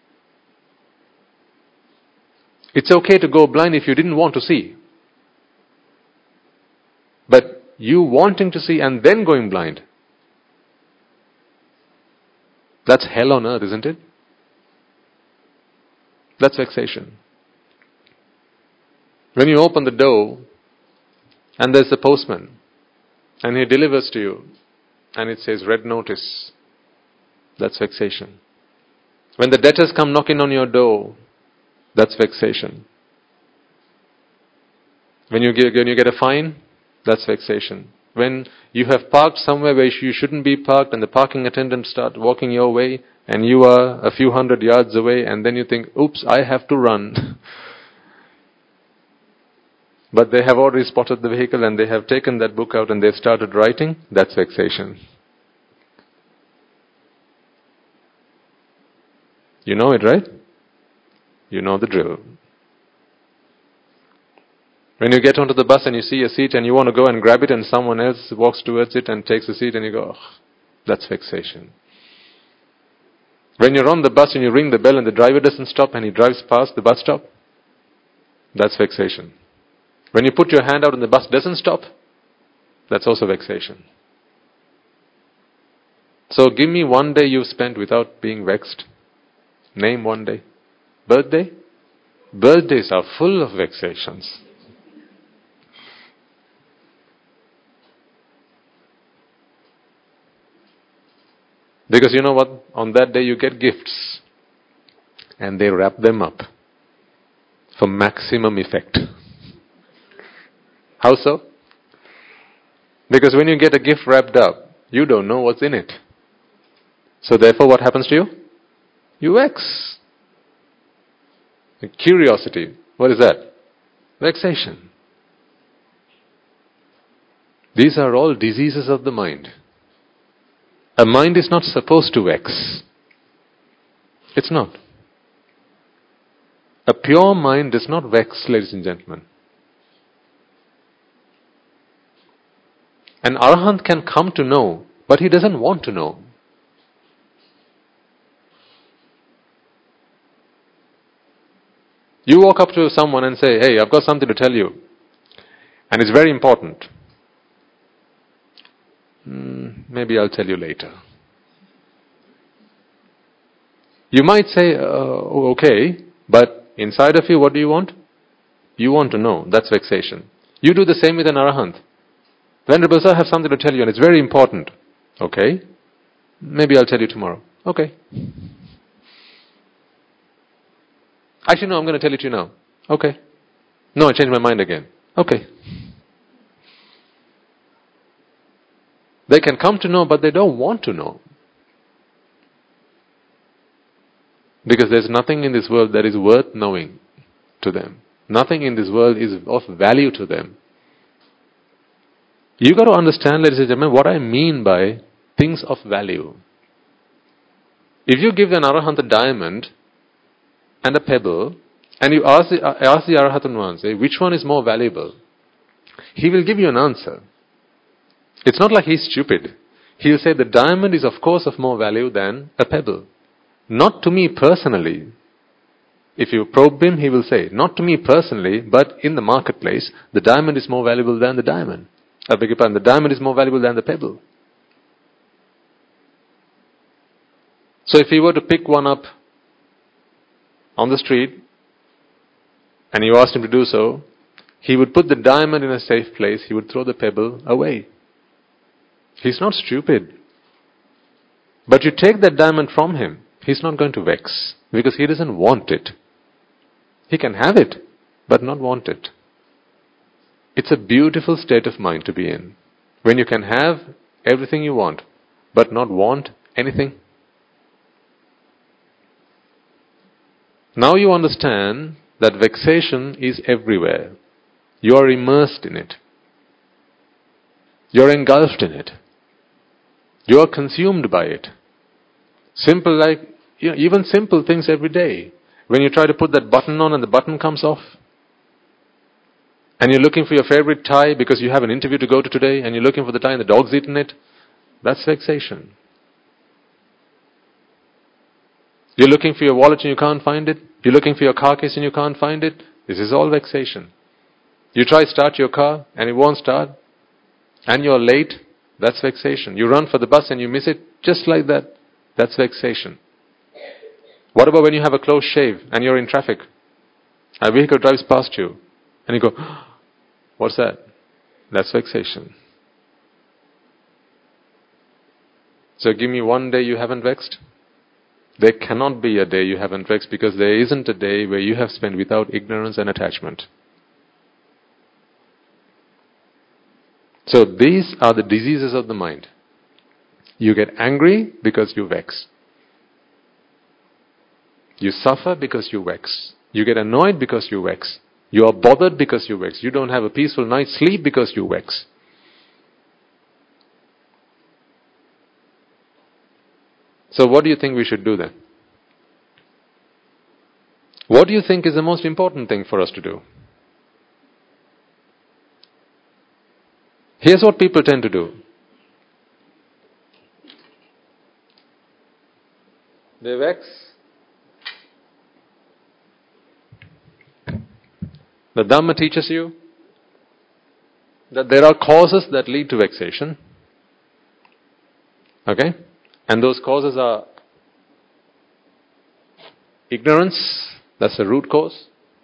It's okay to go blind if you didn't want to see. But you wanting to see and then going blind, that's hell on earth, isn't it? That's vexation. When you open the door and there's the postman and he delivers to you and it says red notice, that's vexation. When the debtors come knocking on your door, that's vexation. When you get a fine, that's vexation. When you have parked somewhere where you shouldn't be parked and the parking attendant starts walking your way and you are a few hundred yards away and then you think, oops, I have to run. But they have already spotted the vehicle and they have taken that book out and they've started writing, that's vexation. You know it, right? You know the drill. When you get onto the bus and you see a seat and you want to go and grab it and someone else walks towards it and takes a seat and you go, oh, that's vexation. When you're on the bus and you ring the bell and the driver doesn't stop and he drives past the bus stop, that's vexation. When you put your hand out and the bus doesn't stop, that's also vexation. So give me one day you've spent without being vexed. Name one day. Birthday? Birthdays are full of vexations. Because you know what? On that day you get gifts. And they wrap them up. For maximum effect. How so? Because when you get a gift wrapped up, you don't know what's in it. So therefore what happens to you? You vex. Curiosity. What is that? Vexation. These are all diseases of the mind. A mind is not supposed to vex. It's not. A pure mind does not vex, ladies and gentlemen. An arahant can come to know, but he doesn't want to know. You walk up to someone and say, hey, I've got something to tell you. And it's very important. Maybe I'll tell you later. You might say, okay, but inside of you, what do you want? You want to know. That's vexation. You do the same with an arahant. Venerable sir, I have something to tell you and it's very important. Okay. Maybe I'll tell you tomorrow. Okay. Actually, no, I'm going to tell it to you now. Okay. No, I changed my mind again. Okay. They can come to know, but they don't want to know. Because there's nothing in this world that is worth knowing to them. Nothing in this world is of value to them. You got to understand, ladies and gentlemen, what I mean by things of value. If you give an arahant a diamond and a pebble, and you ask the arahant one, say, which one is more valuable? He will give you an answer. It's not like he's stupid. He'll say the diamond is of course of more value than a pebble. Not to me personally. If you probe him, he will say, not to me personally, but in the marketplace, the diamond is more valuable than the diamond. I beg your pardon, the diamond is more valuable than the pebble. So if he were to pick one up on the street, and you asked him to do so, he would put the diamond in a safe place, he would throw the pebble away. He's not stupid. But you take that diamond from him, he's not going to vex, because he doesn't want it. He can have it, but not want it. It's a beautiful state of mind to be in. When you can have everything you want, but not want anything. Now you understand that vexation is everywhere. You are immersed in it. You are engulfed in it. You are consumed by it. Simple like, even simple things every day. When you try to put that button on and the button comes off, and you're looking for your favorite tie because you have an interview to go to today, and you're looking for the tie and the dog's eaten it, that's vexation. You're looking for your wallet and you can't find it. You're looking for your car case and you can't find it. This is all vexation. You try to start your car and it won't start, and you're late, that's vexation. You run for the bus and you miss it, just like that, that's vexation. What about when you have a close shave and you're in traffic? A vehicle drives past you and you go, what's that? That's vexation. So give me one day you haven't vexed. There cannot be a day you haven't vexed, because there isn't a day where you have spent without ignorance and attachment. So these are the diseases of the mind. You get angry because you vex. You suffer because you vex. You get annoyed because you vex. You are bothered because you vex. You don't have a peaceful night's sleep because you vex. So what do you think we should do then? What do you think is the most important thing for us to do? Here's what people tend to do. They vex. The Dhamma teaches you that there are causes that lead to vexation. Okay? And those causes are ignorance, that's the root cause.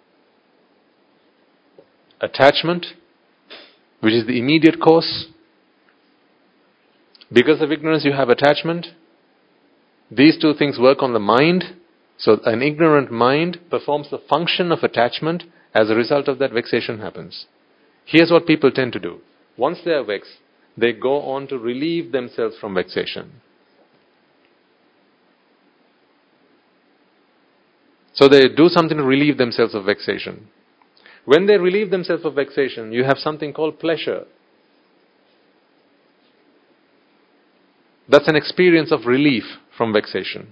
Attachment, which is the immediate cause. Because of ignorance you have attachment. These two things work on the mind. So an ignorant mind performs the function of attachment. As a result of that, vexation happens. Here's what people tend to do. Once they are vexed, they go on to relieve themselves from vexation. So they do something to relieve themselves of vexation. When they relieve themselves of vexation, you have something called pleasure. That's an experience of relief from vexation.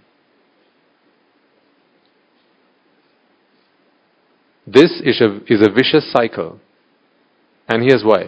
This is a vicious cycle. And here's why.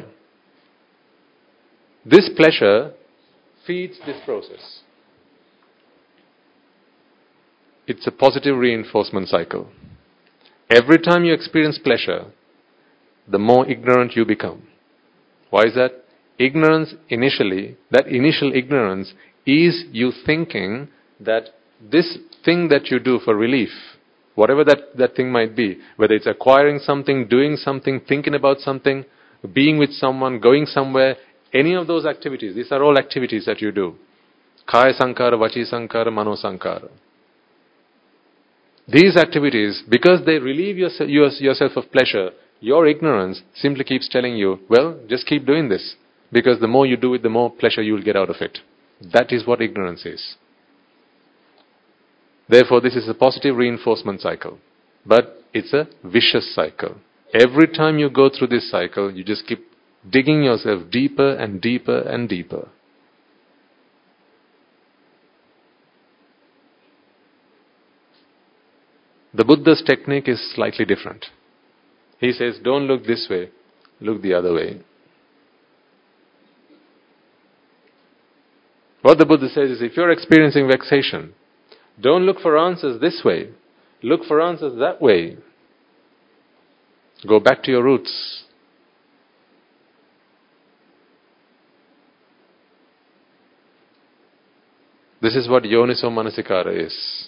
This pleasure feeds this process. It's a positive reinforcement cycle. Every time you experience pleasure, the more ignorant you become. Why is that? Ignorance initially, that initial ignorance is you thinking that this thing that you do for relief, whatever that thing might be, whether it's acquiring something, doing something, thinking about something, being with someone, going somewhere, any of those activities, these are all activities that you do. Kaya sankara, vachi sankara, mano sankara. These activities, because they relieve yourself of pleasure, your ignorance simply keeps telling you, well, just keep doing this. Because the more you do it, the more pleasure you will get out of it. That is what ignorance is. Therefore, this is a positive reinforcement cycle. But it's a vicious cycle. Every time you go through this cycle, you just keep digging yourself deeper and deeper and deeper. The Buddha's technique is slightly different. He says, don't look this way, look the other way. What the Buddha says is, if you're experiencing vexation, don't look for answers this way, look for answers that way. Go back to your roots. This is what Yoniso Manasikara is.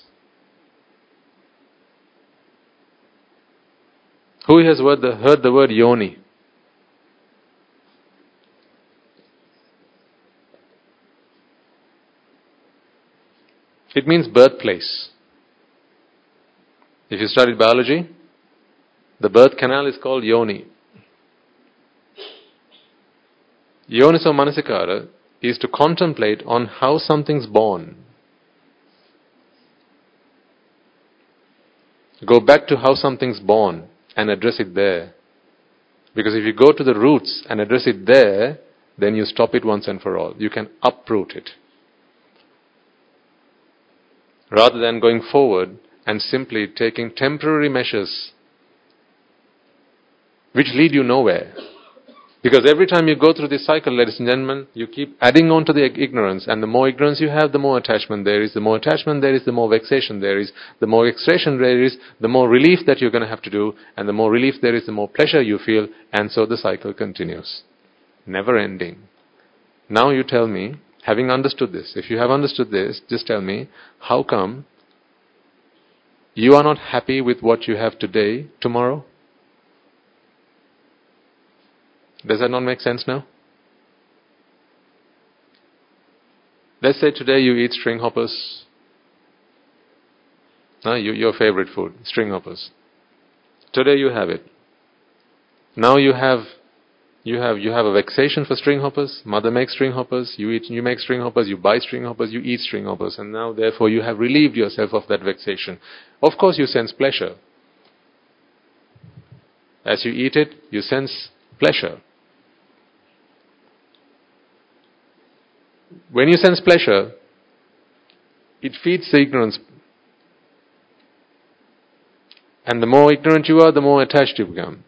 Who has heard the word yoni? It means birthplace. If you studied biology, the birth canal is called yoni. Yoniso Manasikara is to contemplate on how something's born. Go back to how something's born and address it there. Because if you go to the roots and address it there, then you stop it once and for all. You can uproot it. Rather than going forward and simply taking temporary measures which lead you nowhere. Because every time you go through this cycle, ladies and gentlemen, you keep adding on to the ignorance, and the more ignorance you have, the more attachment there is. The more attachment there is, the more vexation there is. The more vexation there is, the more relief that you're going to have to do, and the more relief there is, the more pleasure you feel, and so the cycle continues. Never ending. Now you tell me, having understood this, if you have understood this, just tell me, how come you are not happy with what you have today, tomorrow? Does that not make sense now? Let's say today you eat string hoppers. Your favorite food, string hoppers. Today you have it. Now you have a vexation for string hoppers. Mother makes string hoppers. You make string hoppers. You buy string hoppers. You eat string hoppers, and now therefore you have relieved yourself of that vexation. Of course, you sense pleasure. As you eat it, you sense pleasure. When you sense pleasure, it feeds the ignorance. And the more ignorant you are, the more attached you become.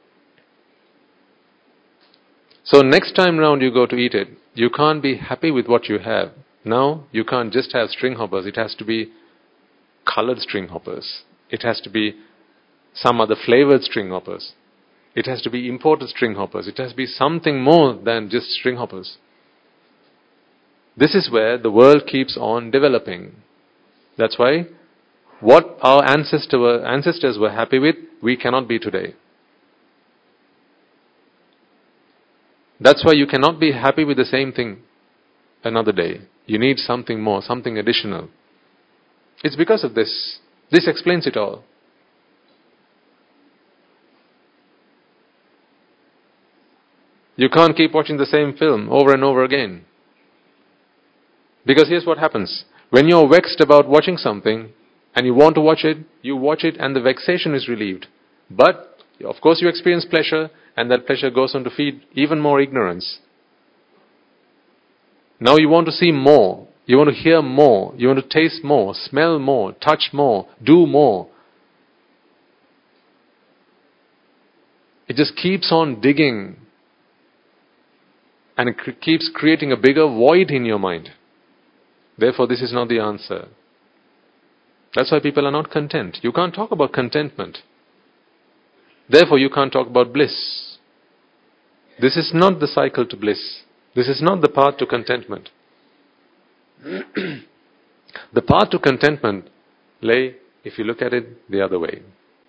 So next time round you go to eat it, you can't be happy with what you have. Now, you can't just have string hoppers. It has to be colored string hoppers. It has to be some other flavored string hoppers. It has to be imported string hoppers. It has to be something more than just string hoppers. This is where the world keeps on developing. That's why what our ancestors were happy with, we cannot be today. That's why you cannot be happy with the same thing another day. You need something more, something additional. It's because of this. This explains it all. You can't keep watching the same film over and over again. Because here's what happens. When you're vexed about watching something and you want to watch it and the vexation is relieved. But, of course, you experience pleasure, and that pleasure goes on to feed even more ignorance. Now you want to see more. You want to hear more. You want to taste more, smell more, touch more, do more. It just keeps on digging. And it keeps creating a bigger void in your mind. Therefore, this is not the answer. That's why people are not content. You can't talk about contentment. Therefore, you can't talk about bliss. This is not the cycle to bliss. This is not the path to contentment. The path to contentment lay, if you look at it, the other way.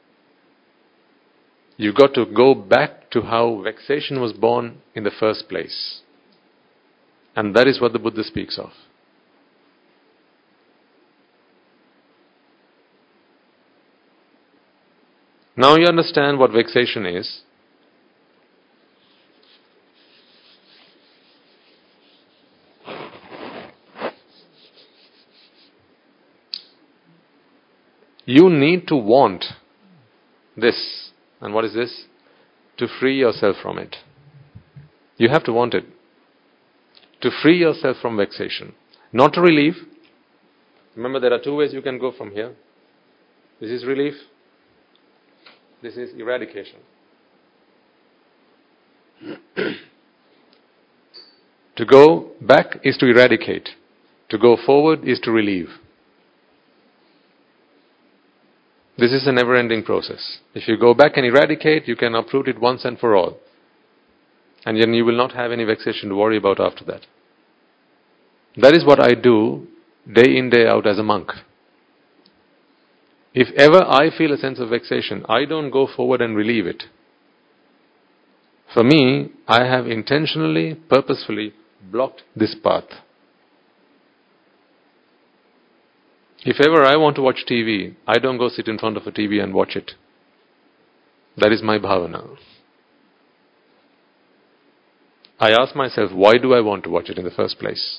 You've got to go back to how vexation was born in the first place. And that is what the Buddha speaks of. Now you understand what vexation is. You need to want this. And what is this? To free yourself from it. You have to want it. To free yourself from vexation. Not to relieve. Remember, there are two ways you can go from here. This is relief. This is eradication. To go back is to eradicate. To go forward is to relieve. This is a never-ending process. If you go back and eradicate, you can uproot it once and for all. And then you will not have any vexation to worry about after that. That is what I do day in, day out as a monk. If ever I feel a sense of vexation, I don't go forward and relieve it. For me, I have intentionally, purposefully blocked this path. If ever I want to watch TV, I don't go sit in front of a TV and watch it. That is my bhavana. I ask myself, why do I want to watch it in the first place?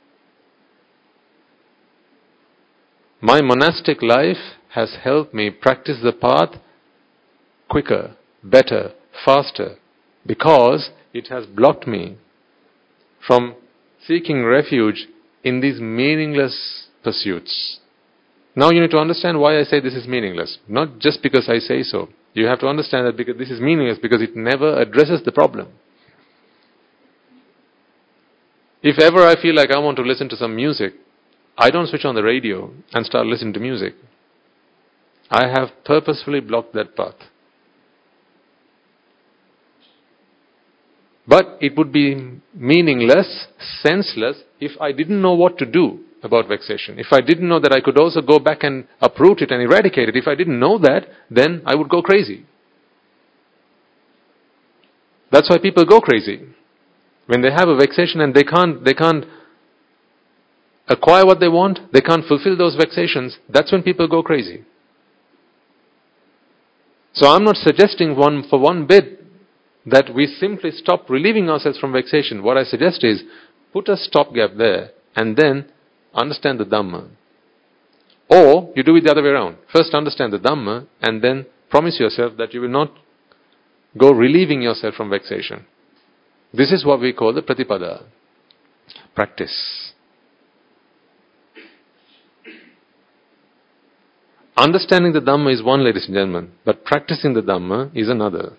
My monastic life has helped me practice the path quicker, better, faster, because it has blocked me from seeking refuge in these meaningless pursuits. Now you need to understand why I say this is meaningless. Not just because I say so. You have to understand that because this is meaningless because it never addresses the problem. If ever I feel like I want to listen to some music, I don't switch on the radio and start listening to music. I have purposefully blocked that path. But it would be meaningless, senseless, if I didn't know what to do about vexation. If I didn't know that I could also go back and uproot it and eradicate it, if I didn't know that, then I would go crazy. That's why people go crazy. When they have a vexation and they can't acquire what they want, they can't fulfill those vexations, that's when people go crazy. So I'm not suggesting for one bit that we simply stop relieving ourselves from vexation. What I suggest is, put a stopgap there and then understand the Dhamma. Or you do it the other way around. First understand the Dhamma and then promise yourself that you will not go relieving yourself from vexation. This is what we call the Pratipada. Practice. Understanding the Dhamma is one, ladies and gentlemen, but practicing the Dhamma is another.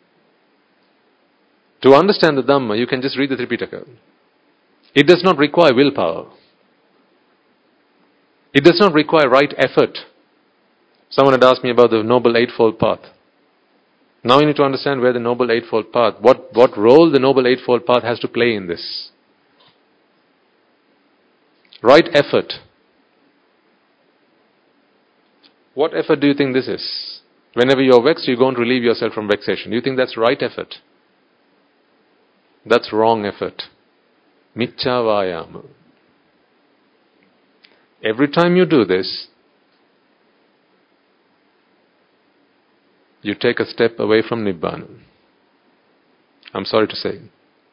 To understand the Dhamma, you can just read the Tripitaka. It does not require willpower. It does not require right effort. Someone had asked me about the Noble Eightfold Path. Now you need to understand where the Noble Eightfold Path, what role the Noble Eightfold Path has to play in this. Right effort. What effort do you think this is? Whenever you are vexed, you go and relieve yourself from vexation. Do you think that's right effort? That's wrong effort. Miccha vayama. Every time you do this, you take a step away from Nibbana. I'm sorry to say.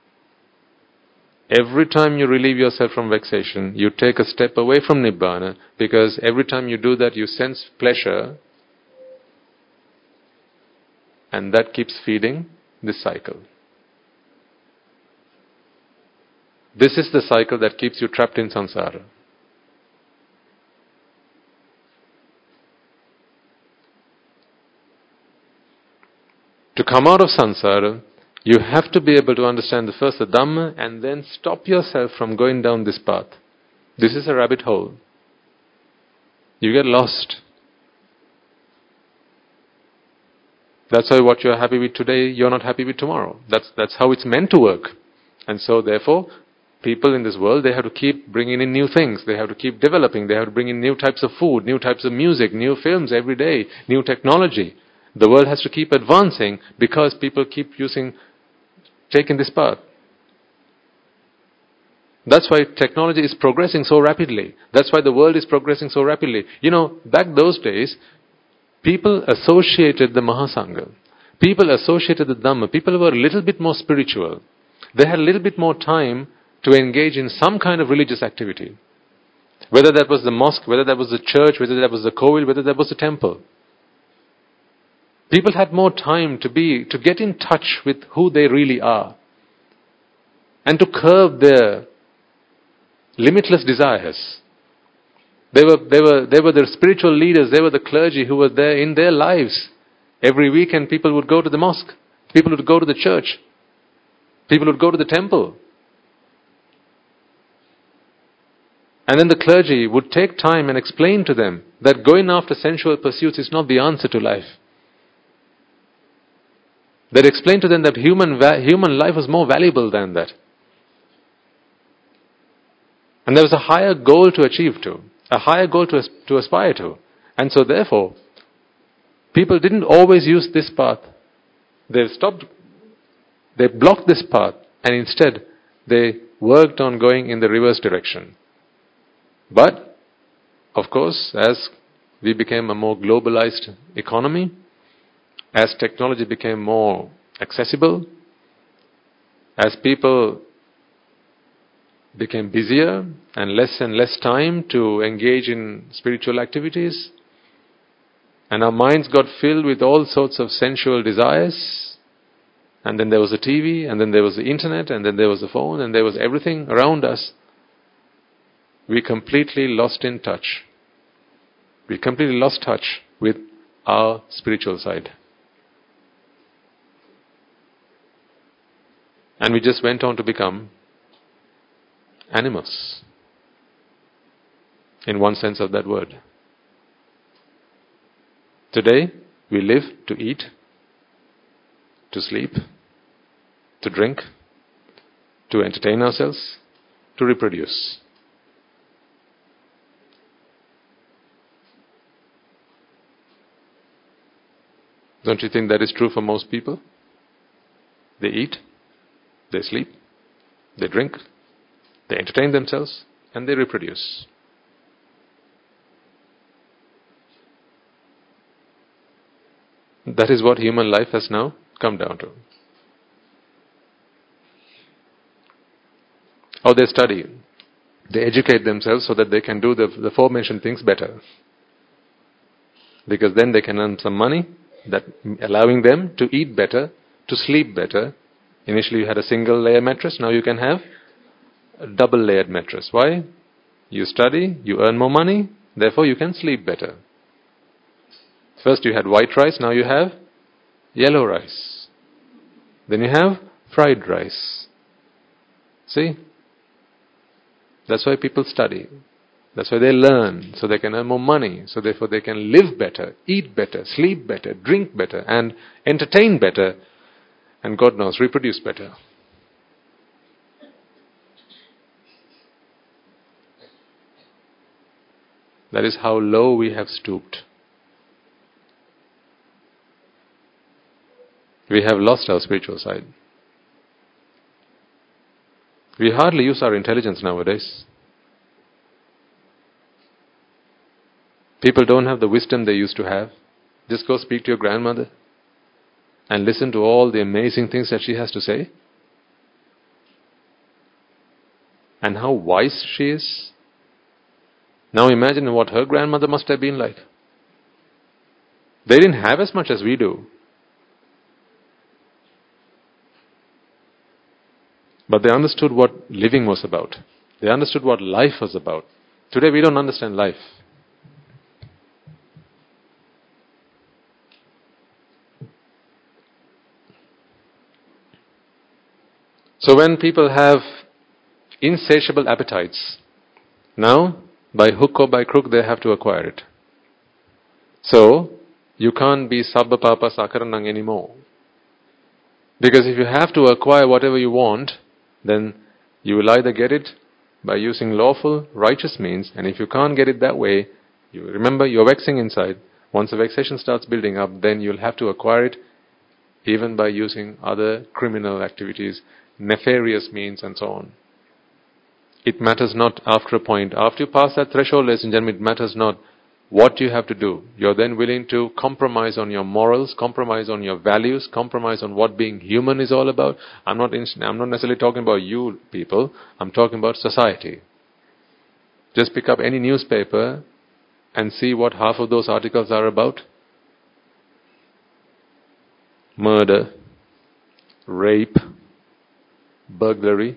Every time you relieve yourself from vexation, you take a step away from Nibbana, because every time you do that, you sense pleasure, and that keeps feeding this cycle. This is the cycle that keeps you trapped in samsara. To come out of samsara, you have to be able to understand first the Dhamma and then stop yourself from going down this path. This is a rabbit hole. You get lost. That's why what you're happy with today, you're not happy with tomorrow. That's how it's meant to work. And so therefore, people in this world, they have to keep bringing in new things. They have to keep developing. They have to bring in new types of food, new types of music, new films every day, new technology. The world has to keep advancing because people keep taking this path. That's why technology is progressing so rapidly. That's why the world is progressing so rapidly. Back those days, people associated the Mahasangha. People associated the Dhamma. People were a little bit more spiritual. They had a little bit more time to engage in some kind of religious activity. Whether that was the mosque, whether that was the church, whether that was the kovil, whether that was the temple. People had more time to get in touch with who they really are. And to curb their limitless desires. They were the spiritual leaders, they were the clergy who were there in their lives. Every weekend people would go to the mosque. People would go to the church. People would go to the temple. And then the clergy would take time and explain to them that going after sensual pursuits is not the answer to life. They'd explain to them that human life was more valuable than that. And there was a higher goal to achieve to, a higher goal to aspire to. And so therefore, people didn't always use this path. They blocked this path, and instead they worked on going in the reverse direction. But, of course, as we became a more globalized economy, as technology became more accessible, as people became busier and less time to engage in spiritual activities, and our minds got filled with all sorts of sensual desires, and then there was the TV, and then there was the internet, and then there was the phone, and there was everything around us, we completely lost in touch. We completely lost touch with our spiritual side. And we just went on to become animals, in one sense of that word. Today, we live to eat, to sleep, to drink, to entertain ourselves, to reproduce. Don't you think that is true for most people? They eat, they sleep, they drink, they entertain themselves, and they reproduce. That is what human life has now come down to. Or they study, they educate themselves so that they can do the aforementioned things better. Because then they can earn some money, that allowing them to eat better, to sleep better. Initially you had a single layer mattress, now you can have a double layered mattress. Why? You study, you earn more money, therefore you can sleep better. First you had white rice, now you have yellow rice. Then you have fried rice. See? That's why people study. That's why they learn, so they can earn more money, so therefore they can live better, eat better, sleep better, drink better, and entertain better, and God knows, reproduce better. That is how low we have stooped. We have lost our spiritual side. We hardly use our intelligence nowadays. People don't have the wisdom they used to have. Just go speak to your grandmother and listen to all the amazing things that she has to say. And how wise she is. Now imagine what her grandmother must have been like. They didn't have as much as we do. But they understood what living was about. They understood what life was about. Today we don't understand life. So when people have insatiable appetites, now, by hook or by crook, they have to acquire it. So, you can't be sabba papa sakaranang anymore. Because if you have to acquire whatever you want, then you will either get it by using lawful, righteous means, and if you can't get it that way, you remember you're vexing inside. Once the vexation starts building up, then you'll have to acquire it even by using other criminal activities, nefarious means and so on. It matters not after a point. After you pass that threshold, ladies and gentlemen, it matters not what you have to do. You're then willing to compromise on your morals, compromise on your values, compromise on what being human is all about. I'm not necessarily talking about you people. I'm talking about society. Just pick up any newspaper and see what half of those articles are about. Murder, rape, burglary.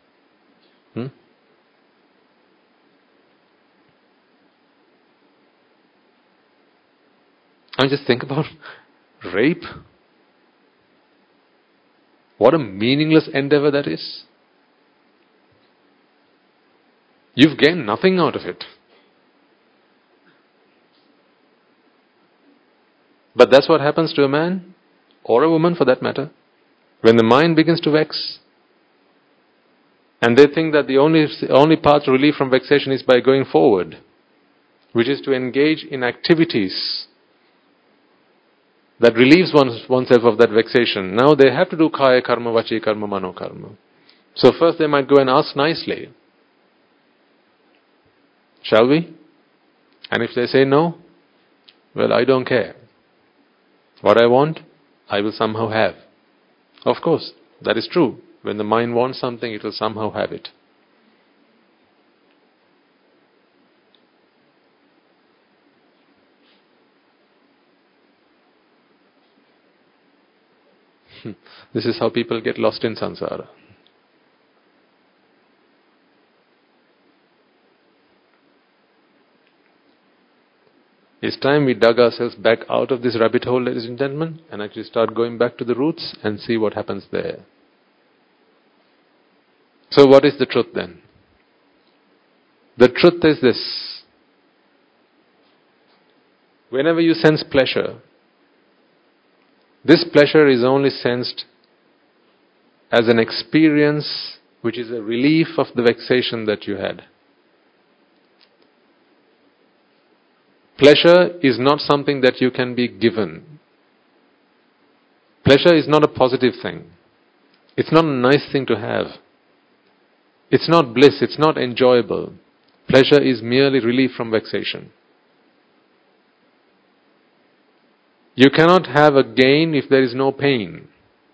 I just think about rape. What a meaningless endeavor that is. You've gained nothing out of it. But that's what happens to a man, or a woman for that matter, when the mind begins to vex. And they think that the only path to relief from vexation is by going forward, which is to engage in activities that relieves oneself of that vexation. Now they have to do kaya karma, vachi karma, mano karma. So first they might go and ask nicely, shall we? And if they say no, well, I don't care. What I want, I will somehow have. Of course, that is true. When the mind wants something, it will somehow have it. This is how people get lost in samsara. It's time we dug ourselves back out of this rabbit hole, ladies and gentlemen, and actually start going back to the roots and see what happens there. So what is the truth then? The truth is this. Whenever you sense pleasure, this pleasure is only sensed as an experience which is a relief of the vexation that you had. Pleasure is not something that you can be given. Pleasure is not a positive thing. It's not a nice thing to have. It's not bliss, it's not enjoyable. Pleasure is merely relief from vexation. You cannot have a gain if there is no pain.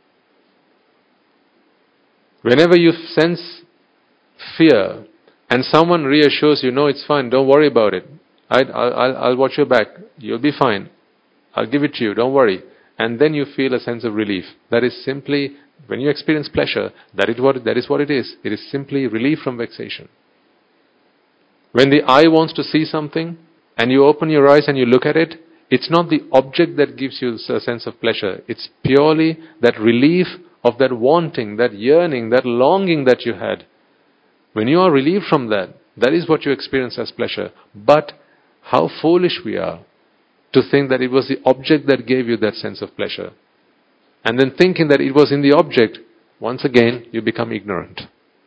Whenever you sense fear and someone reassures you, no, it's fine, don't worry about it. I'll watch your back. You'll be fine. I'll give it to you, don't worry. And then you feel a sense of relief. That is simply, when you experience pleasure, that is what it is. It is simply relief from vexation. When the eye wants to see something, and you open your eyes and you look at it, it's not the object that gives you a sense of pleasure. It's purely that relief of that wanting, that yearning, that longing that you had. When you are relieved from that, that is what you experience as pleasure. But how foolish we are to think that it was the object that gave you that sense of pleasure. And then thinking that it was in the object, once again, you become ignorant.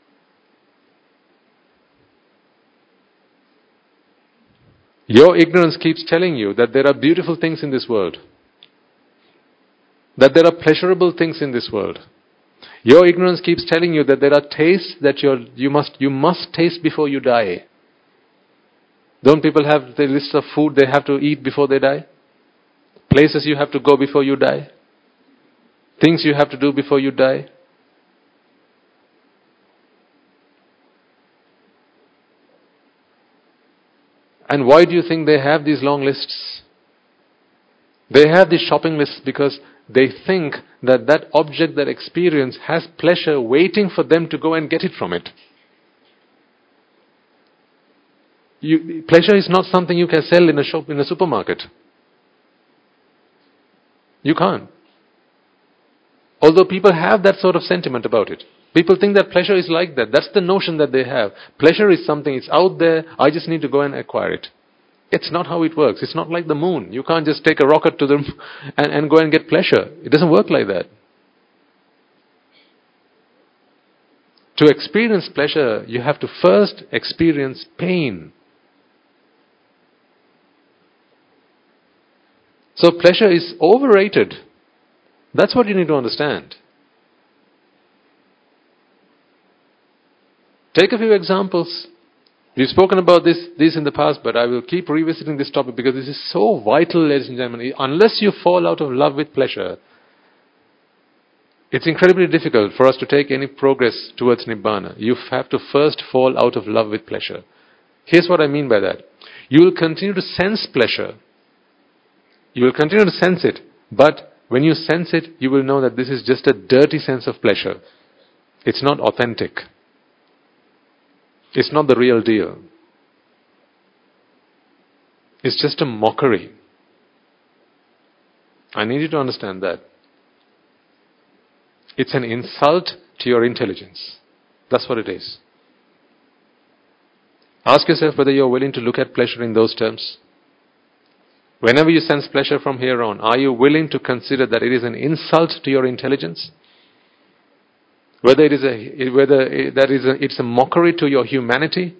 Your ignorance keeps telling you that there are beautiful things in this world, that there are pleasurable things in this world. Your ignorance keeps telling you that there are tastes that you must taste before you die. Don't people have the list of food they have to eat before they die? Places you have to go before you die? Things you have to do before you die? And why do you think they have these long lists? They have these shopping lists because they think that that object, that experience has pleasure waiting for them to go and get it from it. Pleasure is not something you can sell in a shop, in a supermarket. You can't. Although people have that sort of sentiment about it. People think that pleasure is like that. That's the notion that they have. Pleasure is something, it's out there, I just need to go and acquire it. It's not how it works. It's not like the moon. You can't just take a rocket to the and go and get pleasure. It doesn't work like that. To experience pleasure, you have to first experience pain. So pleasure is overrated. That's what you need to understand. Take a few examples. We've spoken about this in the past, but I will keep revisiting this topic because this is so vital, ladies and gentlemen. Unless you fall out of love with pleasure, it's incredibly difficult for us to take any progress towards Nibbana. You have to first fall out of love with pleasure. Here's what I mean by that. You will continue to sense pleasure. You will continue to sense it, but when you sense it, you will know that this is just a dirty sense of pleasure. It's not authentic. It's not the real deal. It's just a mockery. I need you to understand that. It's an insult to your intelligence. That's what it is. Ask yourself whether you're willing to look at pleasure in those terms. Whenever you sense pleasure from here on, are you willing to consider that it is an insult to your intelligence? It's a mockery to your humanity?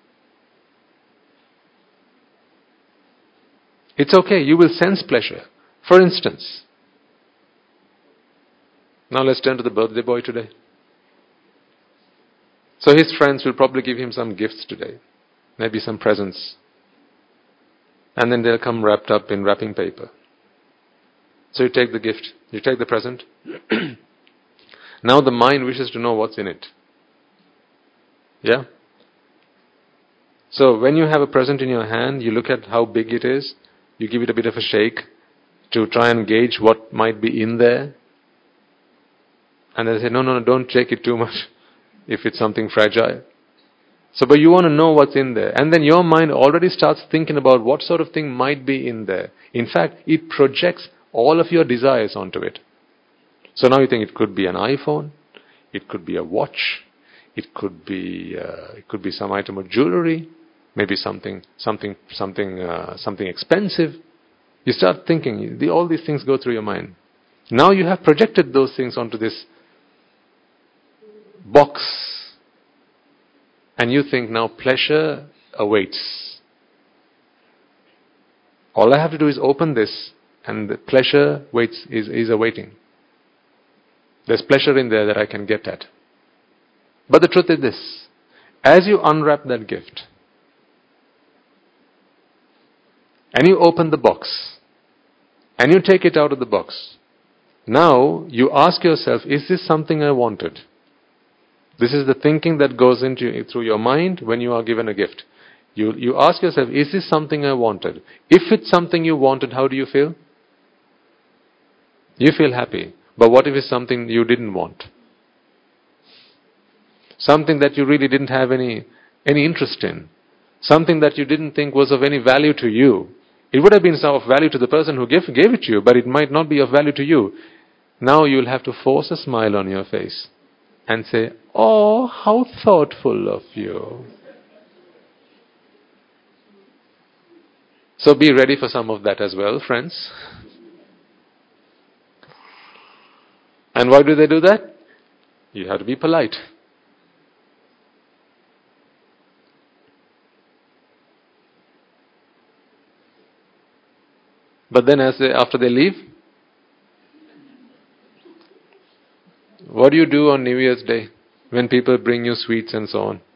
It's okay, you will sense pleasure. For instance, now let's turn to the birthday boy today. So his friends will probably give him some gifts today. Maybe some presents. And then they'll come wrapped up in wrapping paper. So you take the gift, you take the present. Now the mind wishes to know what's in it. Yeah? So when you have a present in your hand, you look at how big it is, you give it a bit of a shake to try and gauge what might be in there. And they say, no, don't shake it too much if it's something fragile. So, but you want to know what's in there. And then your mind already starts thinking about what sort of thing might be in there. In fact, it projects all of your desires onto it. So now you think it could be an iPhone, it could be a watch, it could be some item of jewelry, maybe something expensive. You start thinking, all these things go through your mind. Now you have projected those things onto this box, and you think now pleasure awaits. All I have to do is open this, and the pleasure is awaiting. There's pleasure in there that I can get at. But the truth is this. As you unwrap that gift, and you open the box, and you take it out of the box, now you ask yourself, is this something I wanted? This is the thinking that goes through your mind when you are given a gift. You ask yourself, is this something I wanted? If it's something you wanted, how do you feel? You feel happy. But what if it's something you didn't want? Something that you really didn't have any interest in. Something that you didn't think was of any value to you. It would have been of value to the person who gave it to you, but it might not be of value to you. Now you'll have to force a smile on your face and say, oh, how thoughtful of you. So be ready for some of that as well, friends. And why do they do that? You have to be polite. But then after they leave, what do you do on New Year's Day when people bring you sweets and so on?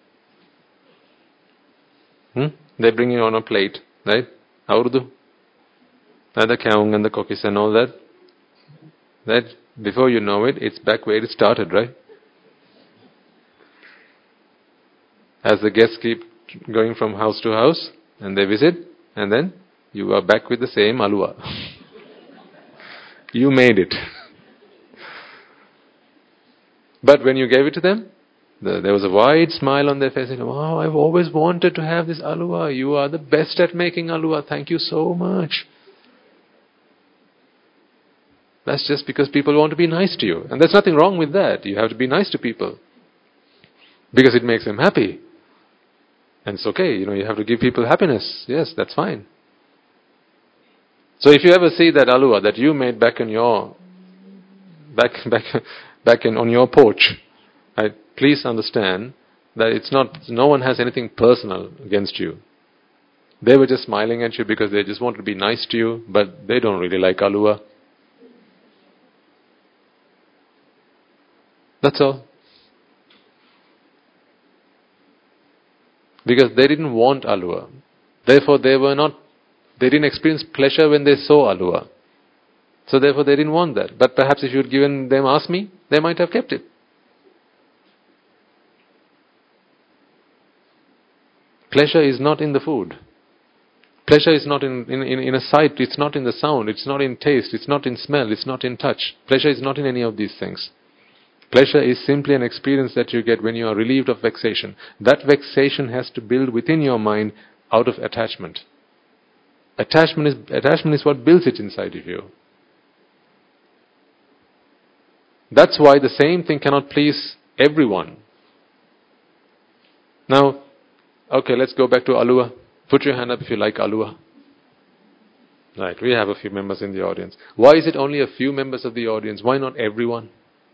They bring you on a plate, right? Aurdu. The kaung and the cookies and all that. That before you know it, it's back where it started, right? As the guests keep going from house to house and they visit, and then you are back with the same alua. You made it. But when you gave it to them, there was a wide smile on their face. Wow, I've always wanted to have this alua. You are the best at making alua. Thank you so much. That's just because people want to be nice to you. And there's nothing wrong with that. You have to be nice to people. Because it makes them happy. And it's okay, you have to give people happiness. Yes, that's fine. So if you ever see that alua that you made back on your porch, right, please understand that no one has anything personal against you. They were just smiling at you because they just wanted to be nice to you, but they don't really like alua. That's all. Because they didn't want alua. Therefore they didn't experience pleasure when they saw alua. So therefore they didn't want that. But perhaps if you had given them asmi, they might have kept it. Pleasure is not in the food. Pleasure is not in a sight, it's not in the sound, it's not in taste, it's not in smell, it's not in touch. Pleasure is not in any of these things. Pleasure is simply an experience that you get when you are relieved of vexation. That vexation has to build within your mind out of attachment. Attachment is what builds it inside of you. That's why the same thing cannot please everyone. Now, okay, let's go back to alua. Put your hand up if you like alua. Right, we have a few members in the audience. Why is it only a few members of the audience? Why not everyone?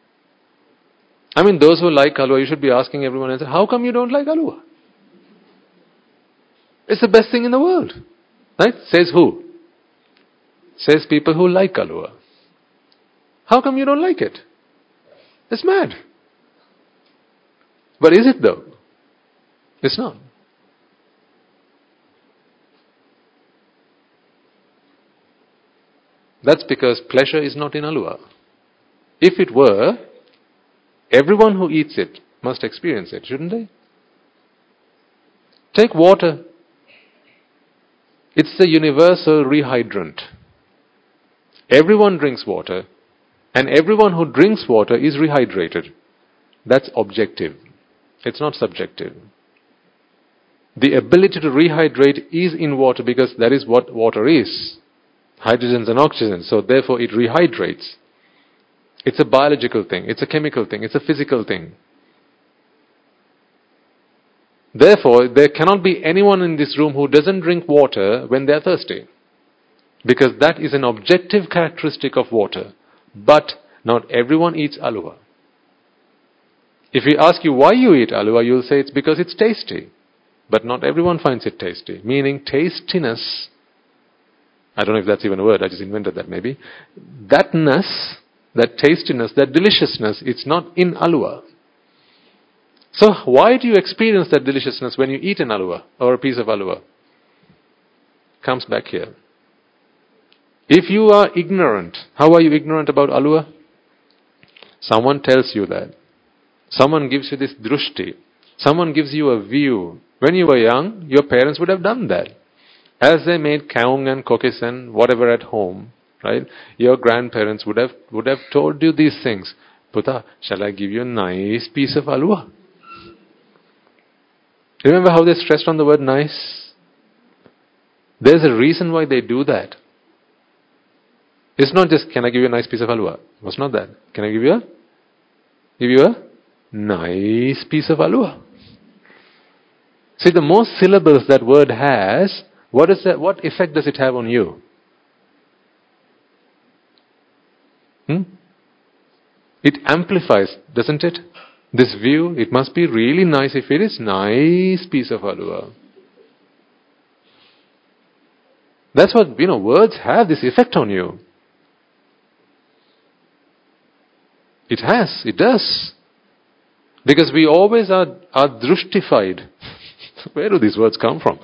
I mean, those who like alua, you should be asking everyone else, how come you don't like alua? It's the best thing in the world. Right? Says who? Says people who like alua. How come you don't like it? It's mad. But is it though? It's not. That's because pleasure is not in alua. If it were, everyone who eats it must experience it, shouldn't they? Take water. It's the universal rehydrant. Everyone drinks water, and everyone who drinks water is rehydrated. That's objective. It's not subjective. The ability to rehydrate is in water because that is what water is. Hydrogens and oxygen. So therefore it rehydrates. It's a biological thing. It's a chemical thing. It's a physical thing. Therefore, there cannot be anyone in this room who doesn't drink water when they are thirsty. Because that is an objective characteristic of water. But not everyone eats alua. If we ask you why you eat alua, you'll say it's because it's tasty. But not everyone finds it tasty. Meaning tastiness, I don't know if that's even a word, I just invented that maybe. Thatness, that tastiness, that deliciousness, it's not in alua. So why do you experience that deliciousness when you eat an alua or a piece of alua? Comes back here. If you are ignorant, how are you ignorant about alua? Someone tells you that. Someone gives you this drushti. Someone gives you a view. When you were young, your parents would have done that. As they made kaung and kokis and whatever at home, right? Your grandparents would have told you these things. Puta, shall I give you a nice piece of alua? Remember how they stressed on the word nice? There's a reason why they do that. It's not just, can I give you a nice piece of halwa? It's not that. Can I give you a nice piece of halwa? See, the more syllables that word has, what effect does it have on you? It amplifies, doesn't it? This view, it must be really nice if it is nice piece of halwa. That's what, words have this effect on you. It does. Because we always are drushtified. Where do these words come from?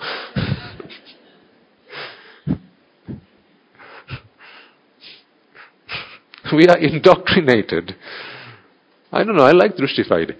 We are indoctrinated. I don't know, I like drushtified.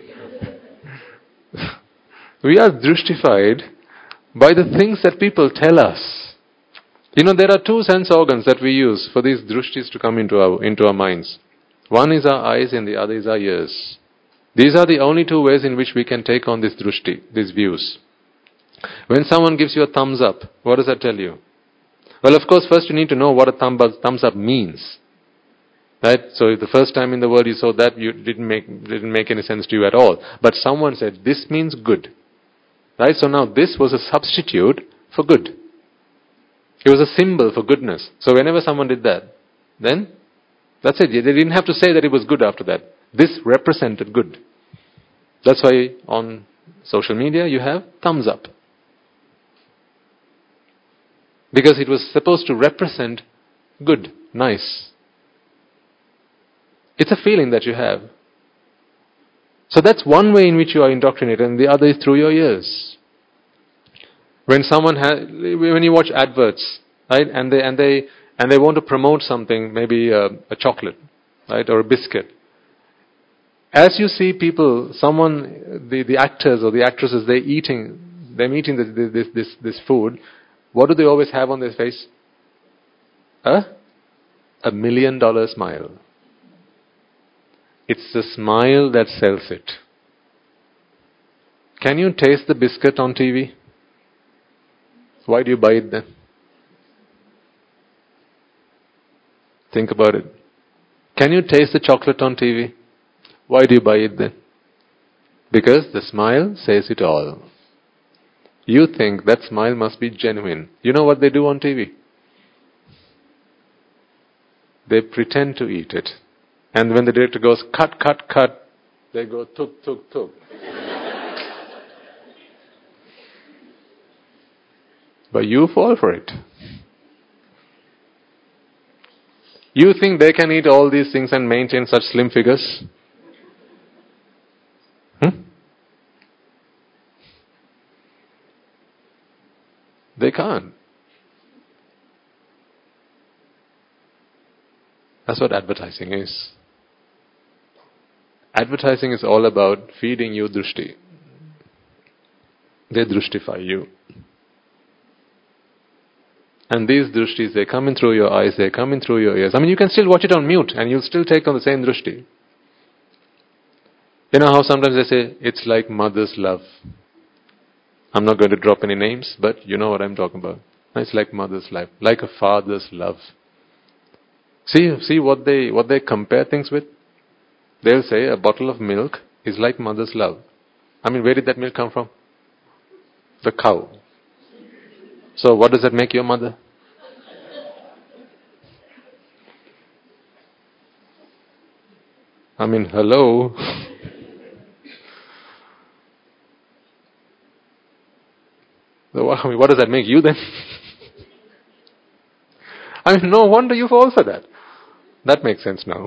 We are drushtified by the things that people tell us. There are two sense organs that we use for these drushtis to come into our minds. One is our eyes and the other is our ears. These are the only two ways in which we can take on this drushti, these views. When someone gives you a thumbs up, what does that tell you? Well, of course, first you need to know what a thumbs up means. Right? So the first time in the world you saw that, you didn't make any sense to you at all. But someone said, this means good. Right? So now this was a substitute for good. It was a symbol for goodness. So whenever someone did that, then that's it. They didn't have to say that it was good after that. This represented good. That's why on social media you have thumbs up. Because it was supposed to represent good, nice. It's a feeling that you have. So that's one way in which you are indoctrinated, and the other is through your ears. When you watch adverts, right, and they want to promote something, maybe a chocolate, right, or a biscuit. As you see people, the actors or the actresses, they're eating this food. What do they always have on their face? $1 million smile. It's the smile that sells it. Can you taste the biscuit on TV? Why do you buy it then? Think about it. Can you taste the chocolate on TV? Why do you buy it then? Because the smile says it all. You think that smile must be genuine. You know what they do on TV? They pretend to eat it. And when the director goes, cut, cut, cut, they go, tuk, tuk, tuk. But you fall for it. You think they can eat all these things and maintain such slim figures? They can't. That's what advertising is. Advertising is all about feeding you drushti. They drushtify you. And these drushtis, they come in through your eyes, they come in through your ears. I mean, you can still watch it on mute and you'll still take on the same drushti. You know how sometimes they say, it's like mother's love. I'm not going to drop any names, but you know what I'm talking about. It's like mother's love, like a father's love. See what they compare things with? They'll say a bottle of milk is like mother's love. I mean, where did that milk come from? The cow. So what does that make your mother? I mean, hello. So what does that make you then? I mean, no wonder you fall for that. That makes sense now.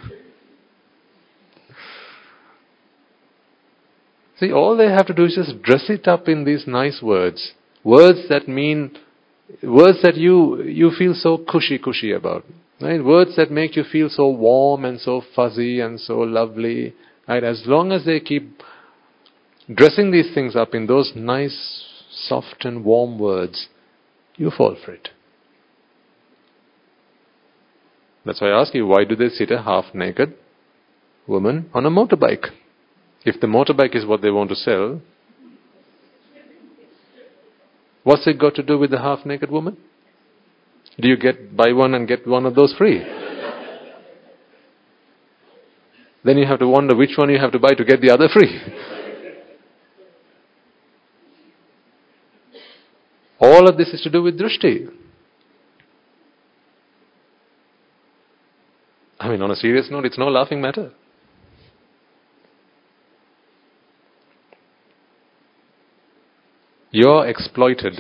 See, all they have to do is just dress it up in these nice words. Words that you feel so cushy about. Right? Words that make you feel so warm and so fuzzy and so lovely. Right? As long as they keep dressing these things up in those nice, soft and warm words, you fall for it. That's why I ask you, why do they sit a half-naked woman on a motorbike? If the motorbike is what they want to sell, what's it got to do with the half-naked woman? Do you buy one and get one of those free? Then you have to wonder which one you have to buy to get the other free. All of this is to do with drushti. I mean, on a serious note, it's no laughing matter. You're exploited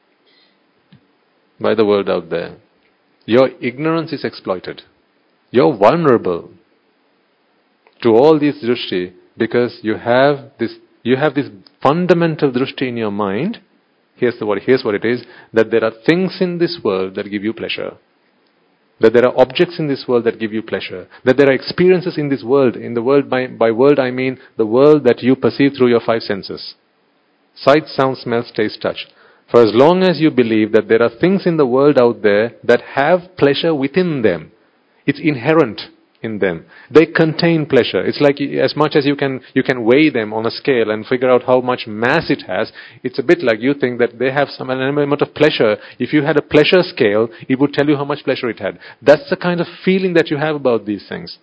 by the world out there. Your ignorance is exploited. You're vulnerable to all these drushti because you have this fundamental drushti in your mind. Here's what it is, that there are things in this world that give you pleasure. That there are objects in this world that give you pleasure. That there are experiences in this world. In the world, by world I mean the world that you perceive through your five senses. Sight, sound, smell, taste, touch. For as long as you believe that there are things in the world out there that have pleasure within them, it's inherent in them. They contain pleasure. It's like as much as you can weigh them on a scale and figure out how much mass it has. It's a bit like you think that they have some element of pleasure. If you had a pleasure scale, it would tell you how much pleasure it had. That's the kind of feeling that you have about these things.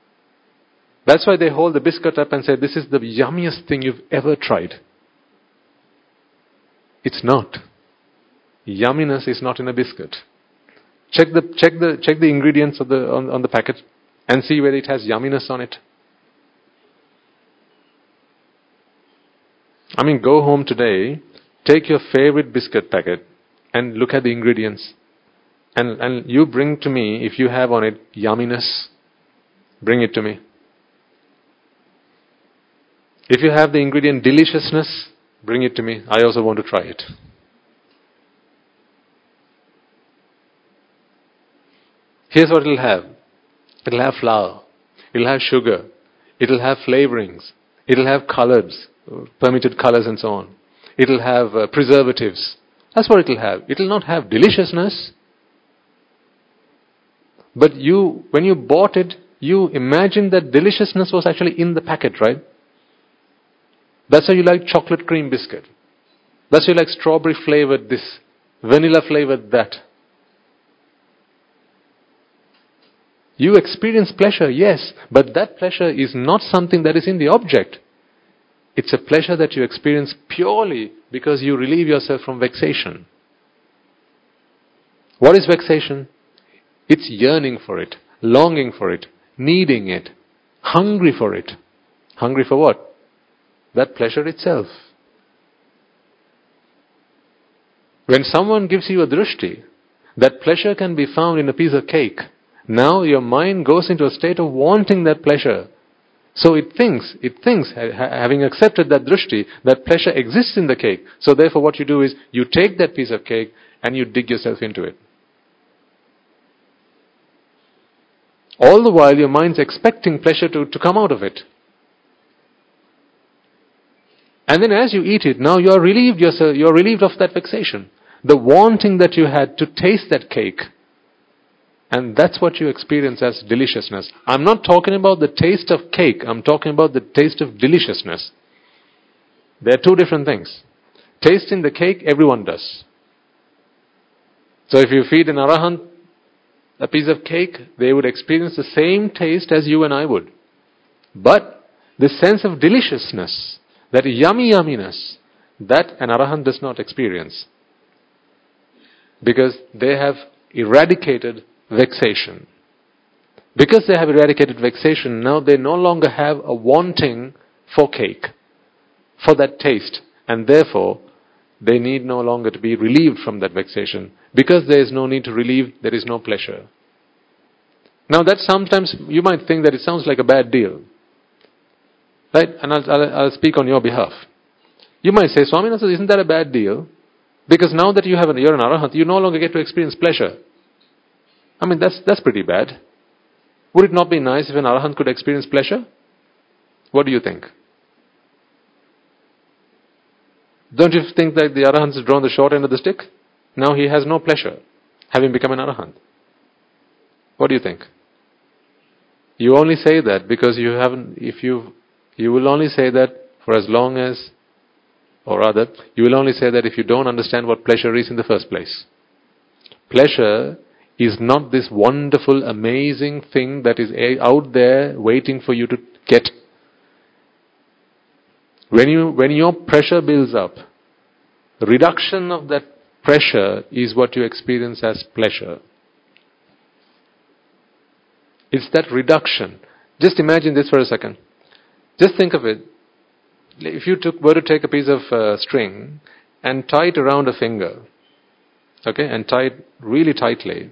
That's why they hold the biscuit up and say, this is the yummiest thing you've ever tried. It's not. Yumminess is not in a biscuit. Check the ingredients on the packet and see whether it has yumminess on it. I mean, go home today, take your favorite biscuit packet and look at the ingredients. And you bring to me, if you have on it yumminess, bring it to me. If you have the ingredient deliciousness, bring it to me. I also want to try it. Here's what it'll have. It'll have flour. It'll have sugar. It'll have flavorings. It'll have colors, permitted colors and so on. It'll have preservatives. That's what it'll have. It'll not have deliciousness. But when you bought it, you imagined that deliciousness was actually in the packet, right? That's why you like chocolate cream biscuit. That's why you like strawberry flavored this, vanilla flavored that. You experience pleasure, yes, but that pleasure is not something that is in the object. It's a pleasure that you experience purely because you relieve yourself from vexation. What is vexation? It's yearning for it, longing for it, needing it, hungry for it. Hungry for what? That pleasure itself. When someone gives you a drishti, that pleasure can be found in a piece of cake. Now your mind goes into a state of wanting that pleasure. So it thinks, having accepted that drishti, that pleasure exists in the cake. So therefore what you do is, you take that piece of cake and you dig yourself into it. All the while your mind's expecting pleasure to come out of it. And then as you eat it, now you're relieved of that vexation. The wanting that you had to taste that cake. And that's what you experience as deliciousness. I'm not talking about the taste of cake. I'm talking about the taste of deliciousness. They're two different things. Tasting the cake, everyone does. So if you feed an arahant a piece of cake, they would experience the same taste as you and I would. But the sense of deliciousness, that yumminess, that an arahant does not experience. Because they have eradicated vexation. Because they have eradicated vexation, now they no longer have a wanting for cake, for that taste, and therefore they need no longer to be relieved from that vexation. Because there is no need to relieve, there is no pleasure. Now that sometimes you might think that it sounds like a bad deal, right? And I'll speak on your behalf. You might say, Swaminatha, isn't that a bad deal? Because now that you're an arahant, you no longer get to experience pleasure. I mean, that's pretty bad. Would it not be nice if an arahant could experience pleasure? What do you think? Don't you think that the arahant has drawn the short end of the stick? Now he has no pleasure, having become an arahant. What do you think? You only say that because you will only say that for as long as, or rather, you will only say that if you don't understand what pleasure is in the first place. Pleasure is not this wonderful, amazing thing that is out there waiting for you to get. When your pressure builds up, the reduction of that pressure is what you experience as pleasure. It's that reduction. Just imagine this for a second. Just think of it. If you were to take a piece of string and tie it around a finger, okay, and tie it really tightly.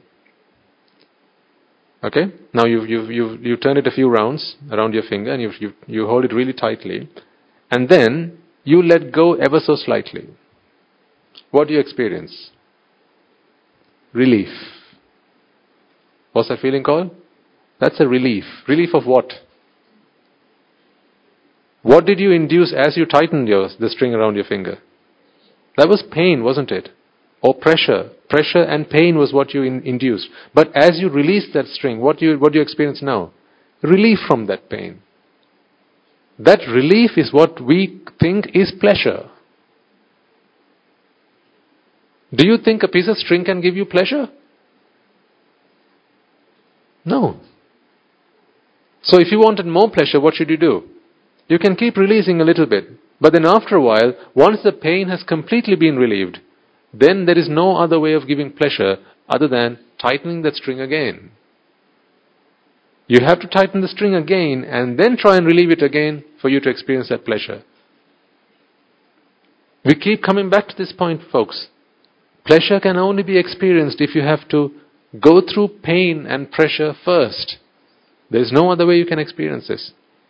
Okay, now you turn it a few rounds around your finger and you hold it really tightly, and then you let go ever so slightly. What do you experience? Relief. What's that feeling called? That's a relief. Relief of what? What did you induce as you tightened the string around your finger? That was pain, wasn't it? Or pressure. Pressure and pain was what you induced. But as you release that string, what do you experience now? Relief from that pain. That relief is what we think is pleasure. Do you think a piece of string can give you pleasure? No. So if you wanted more pleasure, what should you do? You can keep releasing a little bit, But then after a while, once the pain has completely been relieved, then there is no other way of giving pleasure other than tightening that string again. You have to tighten the string again and then try and relieve it again for you to experience that pleasure. We keep coming back to this point, folks. Pleasure can only be experienced if you have to go through pain and pressure first. There is no other way you can experience this.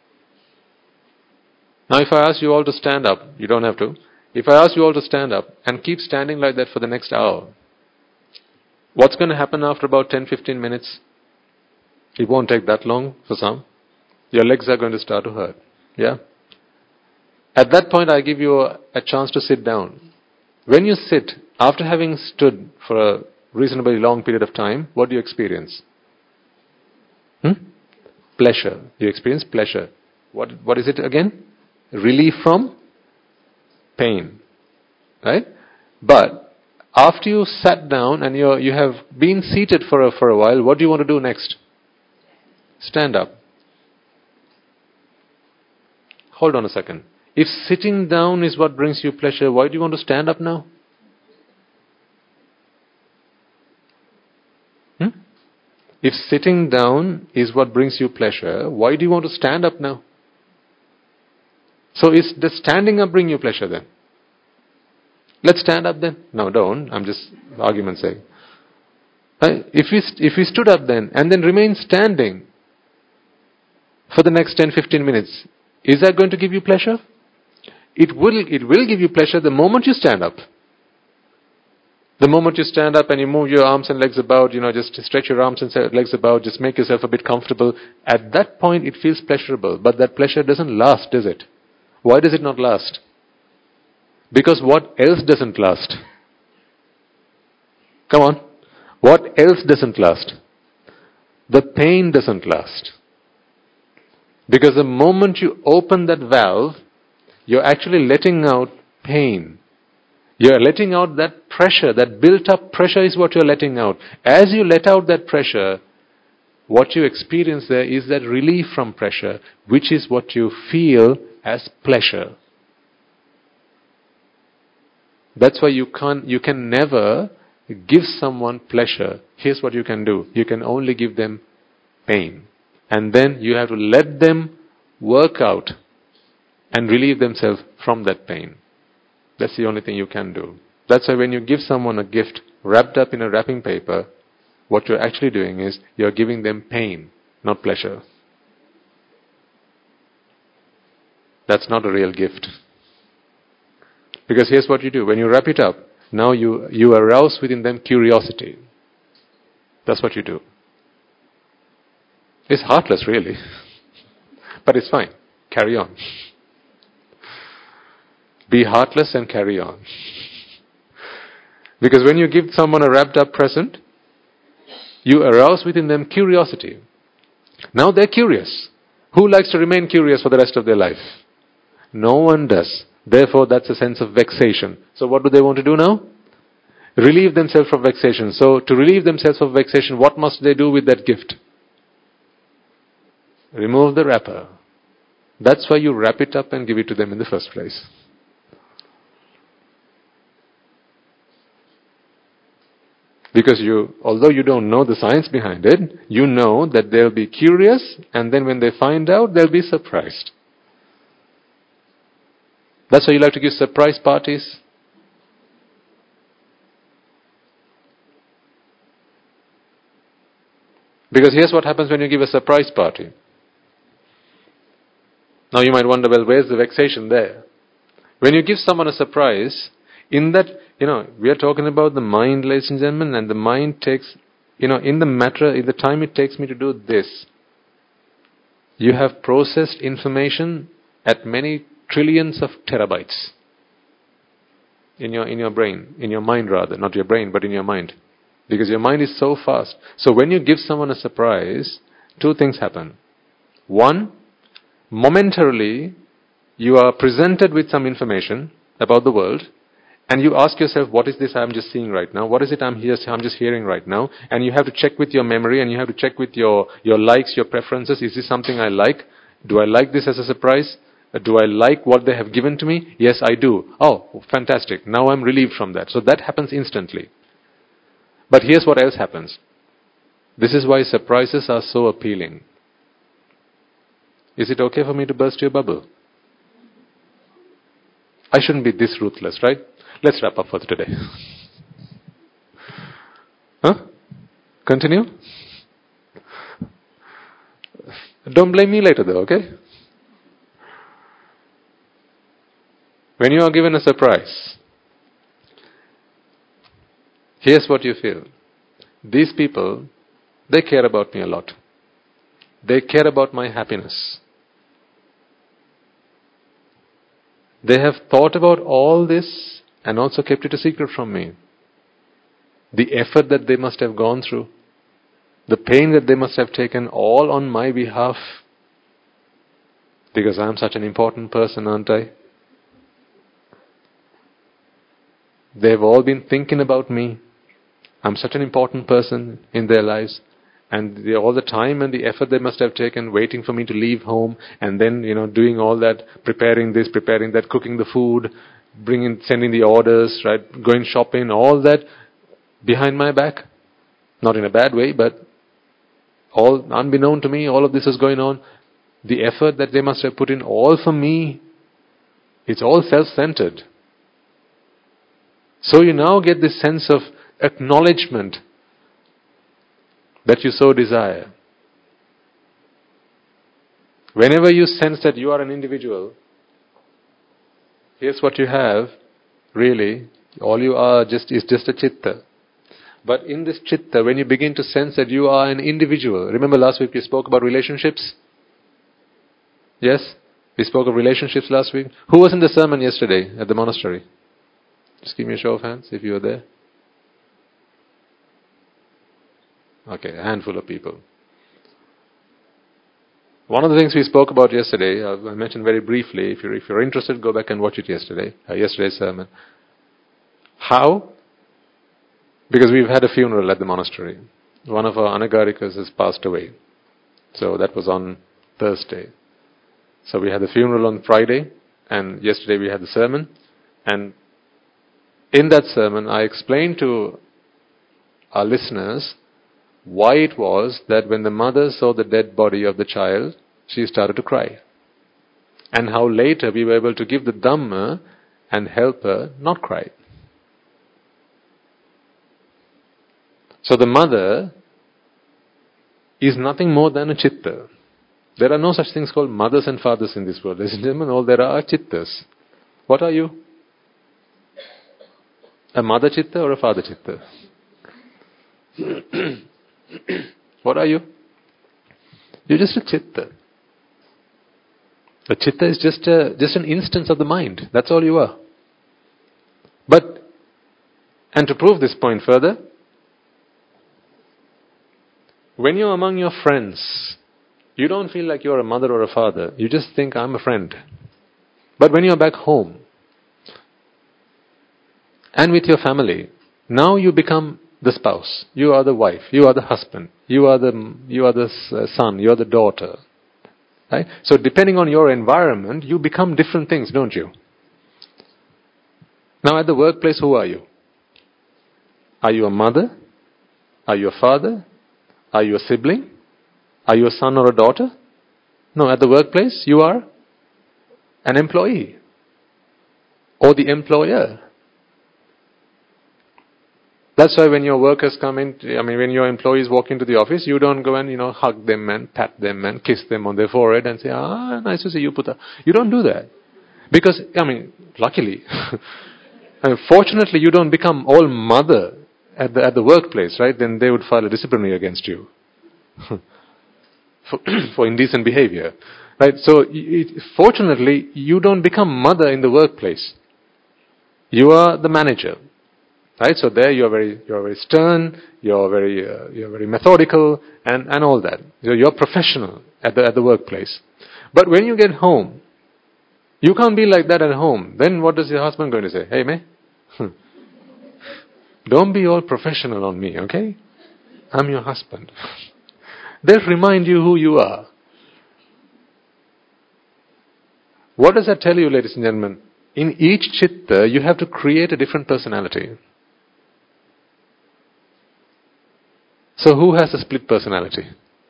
Now if I ask you all to stand up, you don't have to. If I ask you all to stand up and keep standing like that for the next hour, what's going to happen after about 10-15 minutes? It won't take that long for some. Your legs are going to start to hurt. Yeah? At that point, I give you a chance to sit down. When you sit, after having stood for a reasonably long period of time, what do you experience? Pleasure. You experience pleasure. What is it again? Relief from pain. Right? But after you sat down and you have been seated for a while, what do you want to do next? Stand up. Hold on a second. If sitting down is what brings you pleasure, why do you want to stand up now? If sitting down is what brings you pleasure, why do you want to stand up now? So is the standing up bring you pleasure then? Let's stand up then. No, don't. I'm just argument's sake. If we stood up then and then remain standing for the next 10-15 minutes, is that going to give you pleasure? It will give you pleasure the moment you stand up. The moment you stand up and you move your arms and legs about, just stretch your arms and legs about, just make yourself a bit comfortable. At that point it feels pleasurable, but that pleasure doesn't last, does it? Why does it not last? Because what else doesn't last? Come on. What else doesn't last? The pain doesn't last. Because the moment you open that valve, you're actually letting out pain. You're letting out that pressure, that built up pressure is what you're letting out. As you let out that pressure, what you experience there is that relief from pressure, which is what you feel as pleasure. That's why you can never give someone pleasure. Here's what you can do. You can only give them pain. And then you have to let them work out and relieve themselves from that pain. That's the only thing you can do. That's why when you give someone a gift wrapped up in a wrapping paper, what you're actually doing is you're giving them pain, not pleasure. That's not a real gift. Because here's what you do. When you wrap it up, now you arouse within them curiosity. That's what you do. It's heartless, really. But it's fine. Carry on. Be heartless and carry on. Because when you give someone a wrapped up present, you arouse within them curiosity. Now they're curious. Who likes to remain curious for the rest of their life? No one does. Therefore, that's a sense of vexation. So what do they want to do now? Relieve themselves from vexation. So to relieve themselves of vexation, what must they do with that gift? Remove the wrapper. That's why you wrap it up and give it to them in the first place. Because although you don't know the science behind it, you know that they'll be curious, and then when they find out, they'll be surprised. That's why you like to give surprise parties. Because here's what happens when you give a surprise party. Now you might wonder, well, where's the vexation there? When you give someone a surprise, in that, we are talking about the mind, ladies and gentlemen, and the mind takes, in the time it takes me to do this, you have processed information at many trillions of terabytes in your brain, in your mind rather, not your brain, but in your mind. Because your mind is so fast. So when you give someone a surprise, two things happen. One, momentarily, you are presented with some information about the world, and you ask yourself, what is this I'm just seeing right now? What is it I'm just hearing right now? And you have to check with your memory, and you have to check with your likes, your preferences. Is this something I like? Do I like this as a surprise? Do I like what they have given to me? Yes, I do. Oh, fantastic. Now I'm relieved from that. So that happens instantly. But here's what else happens. This is why surprises are so appealing. Is it okay for me to burst your bubble? I shouldn't be this ruthless, right? Let's wrap up for today. Huh? Continue? Don't blame me later though, okay? When you are given a surprise, here's what you feel. These people, they care about me a lot. They care about my happiness. They have thought about all this and also kept it a secret from me. The effort that they must have gone through, the pain that they must have taken, all on my behalf, because I am such an important person, aren't I? They've all been thinking about me. I'm such an important person in their lives. And all the time and the effort they must have taken waiting for me to leave home, and then, doing all that, preparing this, preparing that, cooking the food, sending the orders, right, going shopping, all that behind my back. Not in a bad way, but all unbeknown to me, all of this is going on. The effort that they must have put in, all for me, it's all self-centered. So you now get this sense of acknowledgement that you so desire. Whenever you sense that you are an individual, here's what you have, really, all you are is just a chitta. But in this chitta, when you begin to sense that you are an individual, remember last week we spoke about relationships? Yes? We spoke of relationships last week. Who was in the sermon yesterday at the monastery? Just give me a show of hands if you were there. Okay, a handful of people. One of the things we spoke about yesterday, I mentioned very briefly, if you're interested, go back and watch it yesterday's sermon. How? Because we've had a funeral at the monastery. One of our anagarikas has passed away. So that was on Thursday. So we had the funeral on Friday, and yesterday we had the sermon. And in that sermon, I explained to our listeners why it was that when the mother saw the dead body of the child, she started to cry. And how later we were able to give the Dhamma and help her not cry. So the mother is nothing more than a chitta. There are no such things called mothers and fathers in this world. Ladies and gentlemen, all there are chittas. What are you? A mother chitta or a father chitta? What are you? You're just a chitta. A chitta is just an instance of the mind. That's all you are. And to prove this point further, when you're among your friends, you don't feel like you're a mother or a father. You just think, I'm a friend. But when you're back home, and with your family, now you become the spouse. You are the wife. You are the husband. You are the son. You are the daughter. Right? So depending on your environment, you become different things, don't you? Now at the workplace, who are you? Are you a mother? Are you a father? Are you a sibling? Are you a son or a daughter? No, at the workplace, you are an employee or the employer. That's why when your workers come in, when your employees walk into the office, you don't go and, hug them and pat them and kiss them on their forehead and say, nice to see you, Putta. You don't do that. Because, luckily, fortunately, you don't become all mother at the workplace, right? Then they would file a disciplinary against you for indecent behavior, right? So, fortunately, you don't become mother in the workplace. You are the manager. Right, so there you're very stern, you're very methodical, and all that. You're professional at the workplace. But when you get home, you can't be like that at home. Then what is your husband going to say? Hey, man, don't be all professional on me, okay? I'm your husband. They'll remind you who you are. What does that tell you, ladies and gentlemen? In each chitta, you have to create a different personality. So who has a split personality?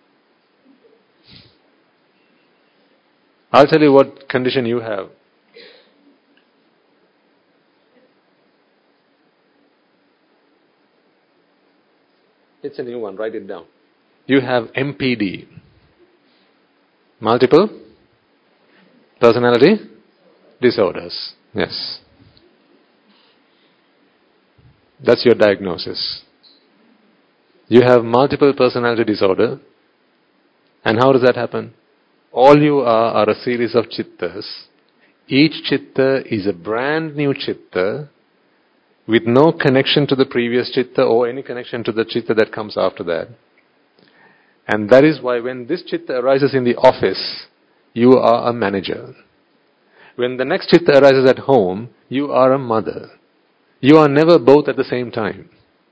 I'll tell you what condition you have. It's a new one, write it down. You have MPD. Multiple personality disorders. Yes. That's your diagnosis. You have multiple personality disorder. And how does that happen? All you are a series of chittas. Each chitta is a brand new chitta with no connection to the previous chitta or any connection to the chitta that comes after that. And that is why when this chitta arises in the office, you are a manager. When the next chitta arises at home, you are a mother. You are never both at the same time.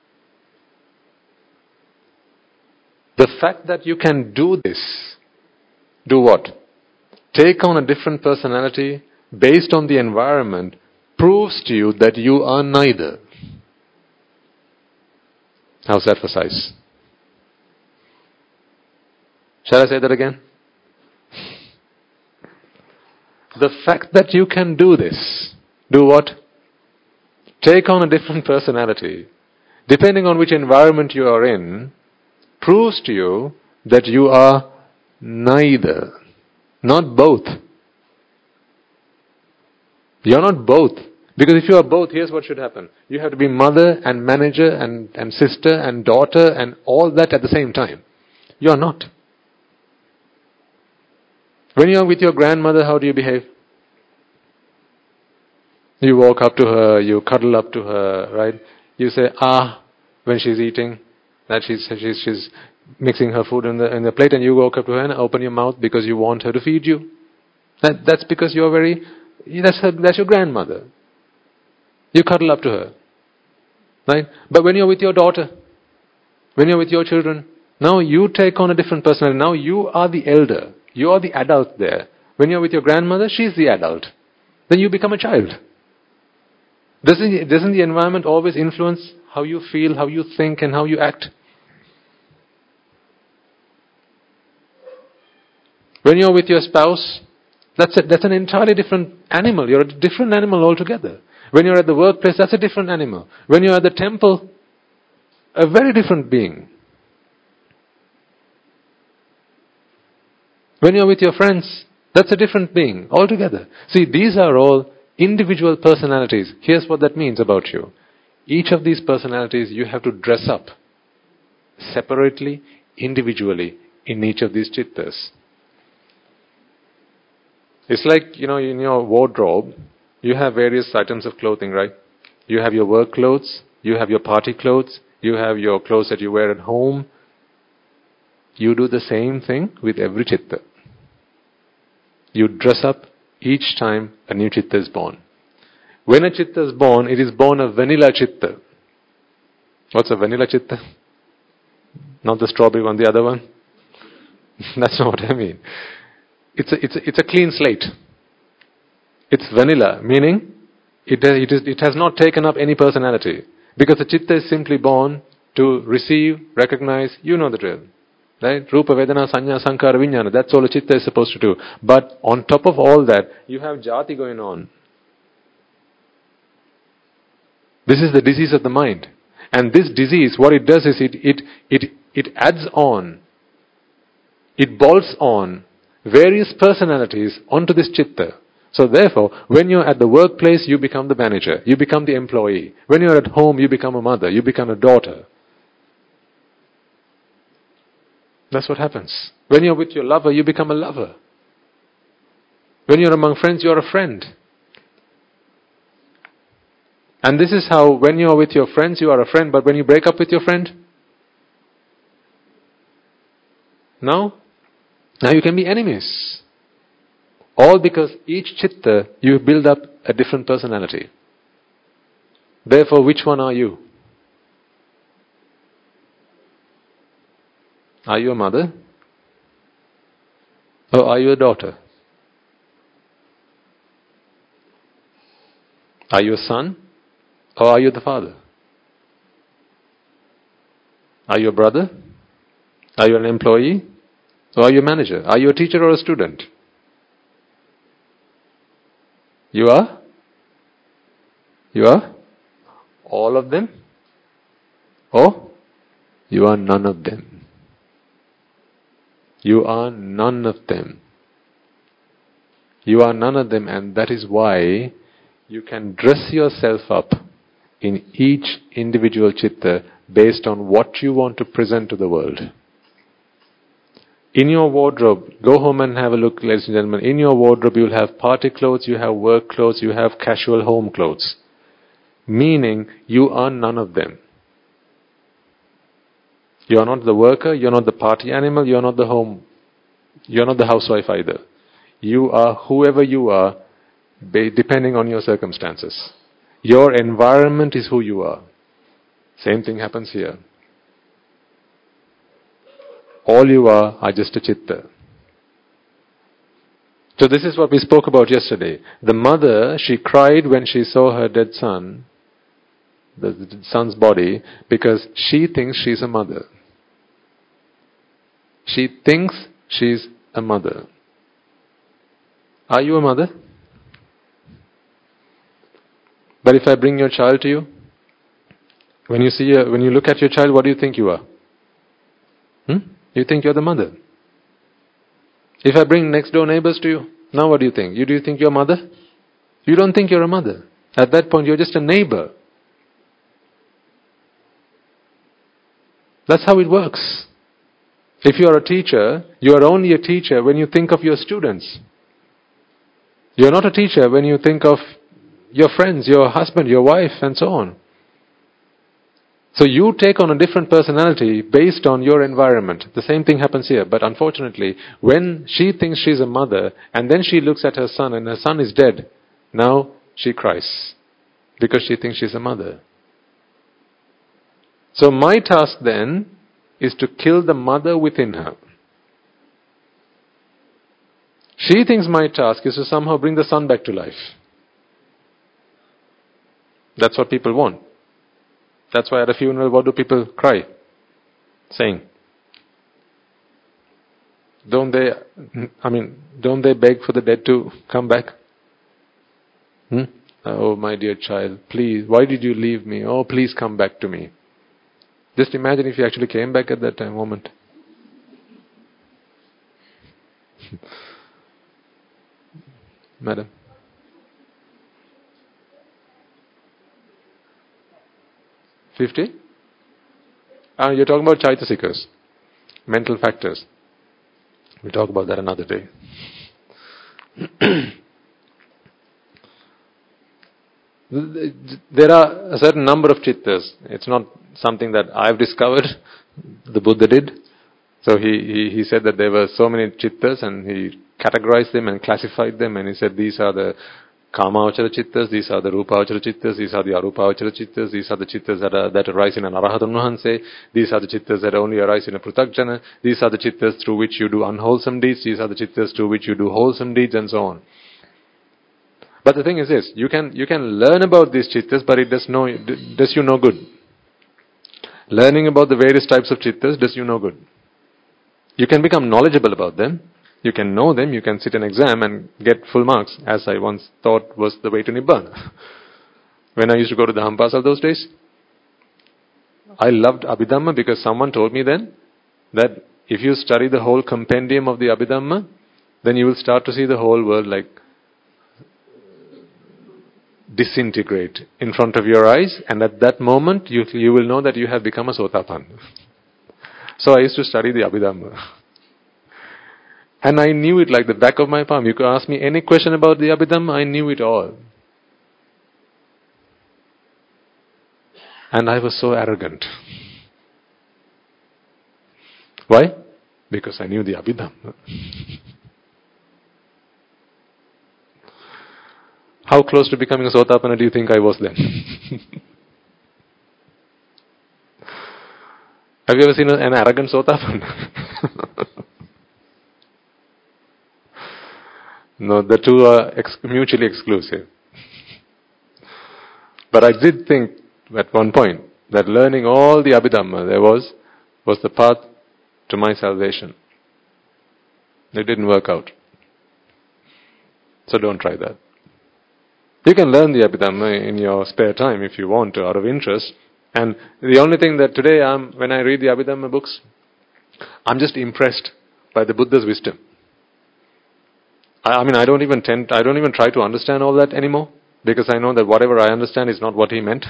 The fact that you can do this, do what? Take on a different personality based on the environment, proves to you that you are neither. How's that for size? Shall I say that again? The fact that you can do this, do what? Take on a different personality, depending on which environment you are in, proves to you that you are neither, not both. You're not both. Because if you are both, here's what should happen. You have to be mother and manager and sister and daughter and all that at the same time. You are not. When you are with your grandmother, how do you behave? You walk up to her, you cuddle up to her, right? You say, when she's eating, that she's mixing her food in the plate, and you walk up to her and open your mouth because you want her to feed you. That's because you're that's your grandmother. You cuddle up to her, right? But when you're with your daughter, when you're with your children, now you take on a different personality. Now you are the elder. You are the adult there. When you're with your grandmother, she's the adult. Then you become a child. Doesn't the environment always influence how you feel, how you think, and how you act? When you're with your spouse, that's an entirely different animal. You're a different animal altogether. When you're at the workplace, that's a different animal. When you're at the temple, a very different being. When you're with your friends, that's a different being altogether. See, these are all individual personalities. Here's what that means about you. Each of these personalities you have to dress up separately, individually, in each of these chittas. It's like, in your wardrobe, you have various items of clothing, right? You have your work clothes, you have your party clothes, you have your clothes that you wear at home. You do the same thing with every chitta. You dress up each time a new chitta is born. When a chitta is born, it is born a vanilla chitta. What's a vanilla chitta? Not the strawberry one, the other one? That's not what I mean. It's a clean slate. It's vanilla, meaning it has not taken up any personality. Because the chitta is simply born to receive, recognize, you know the drill. Right? Rupa, Vedana, Sanya, Sankara, Vijnana. That's all a chitta is supposed to do. But on top of all that, you have jati going on. This is the disease of the mind. And this disease, what it does is it adds on, it bolts on various personalities onto this chitta. So therefore, when you're at the workplace, you become the manager, you become the employee. When you're at home, you become a mother, you become a daughter. That's what happens. When you're with your lover, you become a lover. When you're among friends, you're a friend. And this is how, when you're with your friends, you are a friend, but when you break up with your friend, now you can be enemies. All because each chitta, you build up a different personality. Therefore, which one are you? Are you a mother? Or are you a daughter? Are you a son or are you the father? Are you a brother? Are you an employee? Or are you a manager? Are you a teacher or a student? You are? You are? All of them? Or you are none of them? You are none of them. You are none of them, and that is why you can dress yourself up in each individual chitta based on what you want to present to the world. In your wardrobe, go home and have a look, ladies and gentlemen. In your wardrobe, you'll have party clothes, you have work clothes, you have casual home clothes. Meaning, you are none of them. You are not the worker, you are not the party animal, you are not the housewife either. You are whoever you are, depending on your circumstances. Your environment is who you are. Same thing happens here. All you are just a chitta. So this is what we spoke about yesterday. The mother, she cried when she saw her dead son, the son's body, because she thinks she's a mother. She thinks she's a mother. Are you a mother? But if I bring your child to you, when you look at your child, what do you think you are? You think you're the mother. If I bring next door neighbors to you, now what do you think? Do you think you're a mother? You don't think you're a mother. At that point, you're just a neighbor. That's how it works. If you are a teacher, you are only a teacher when you think of your students. You're not a teacher when you think of your friends, your husband, your wife, and so on. So you take on a different personality based on your environment. The same thing happens here. But unfortunately, when she thinks she's a mother, and then she looks at her son, and her son is dead, now she cries. Because she thinks she's a mother. So my task then is to kill the mother within her. She thinks my task is to somehow bring the son back to life. That's what people want. That's why at a funeral, what do people cry? Saying, don't they beg for the dead to come back? Oh, my dear child, please, why did you leave me? Oh, please come back to me. Just imagine if you actually came back at that moment. Madam. $50? You're talking about chaitasikas, mental factors. We'll talk about that another day. There are a certain number of chittas. It's not something that I've discovered. The Buddha did. So he said that there were so many chittas, and he categorized them and classified them, and he said these are the Kamavachara chittas, these are the Rupavachara chittas, these are the Arupavachara chittas, these are the chittas that arise in an Arahatan Vahanse, these are the chittas that only arise in a Prutakjana, these are the chittas through which you do unwholesome deeds, these are the chittas through which you do wholesome deeds, and so on. But the thing is this, you can learn about these chittas, but it does you no good. Learning about the various types of chittas does you no good. You can become knowledgeable about them, you can know them, you can sit an exam and get full marks, as I once thought was the way to Nibbana. When I used to go to the Hampasa those days, I loved Abhidhamma because someone told me then that if you study the whole compendium of the Abhidhamma, then you will start to see the whole world like disintegrate in front of your eyes, and at that moment you will know that you have become a Sotapanna. So I used to study the Abhidhamma. And I knew it like the back of my palm. You could ask me any question about the Abhidhamma, I knew it all. And I was so arrogant. Why? Because I knew the Abhidhamma. How close to becoming a Sotapanna do you think I was then? Have you ever seen an arrogant Sotapanna? No, the two are mutually exclusive. But I did think at one point that learning all the Abhidhamma there was the path to my salvation. It didn't work out. So don't try that. You can learn the Abhidhamma in your spare time if you want to, out of interest. And the only thing that today when I read the Abhidhamma books, I'm just impressed by the Buddha's wisdom. I mean, I don't even try to understand all that anymore, because I know that whatever I understand is not what he meant.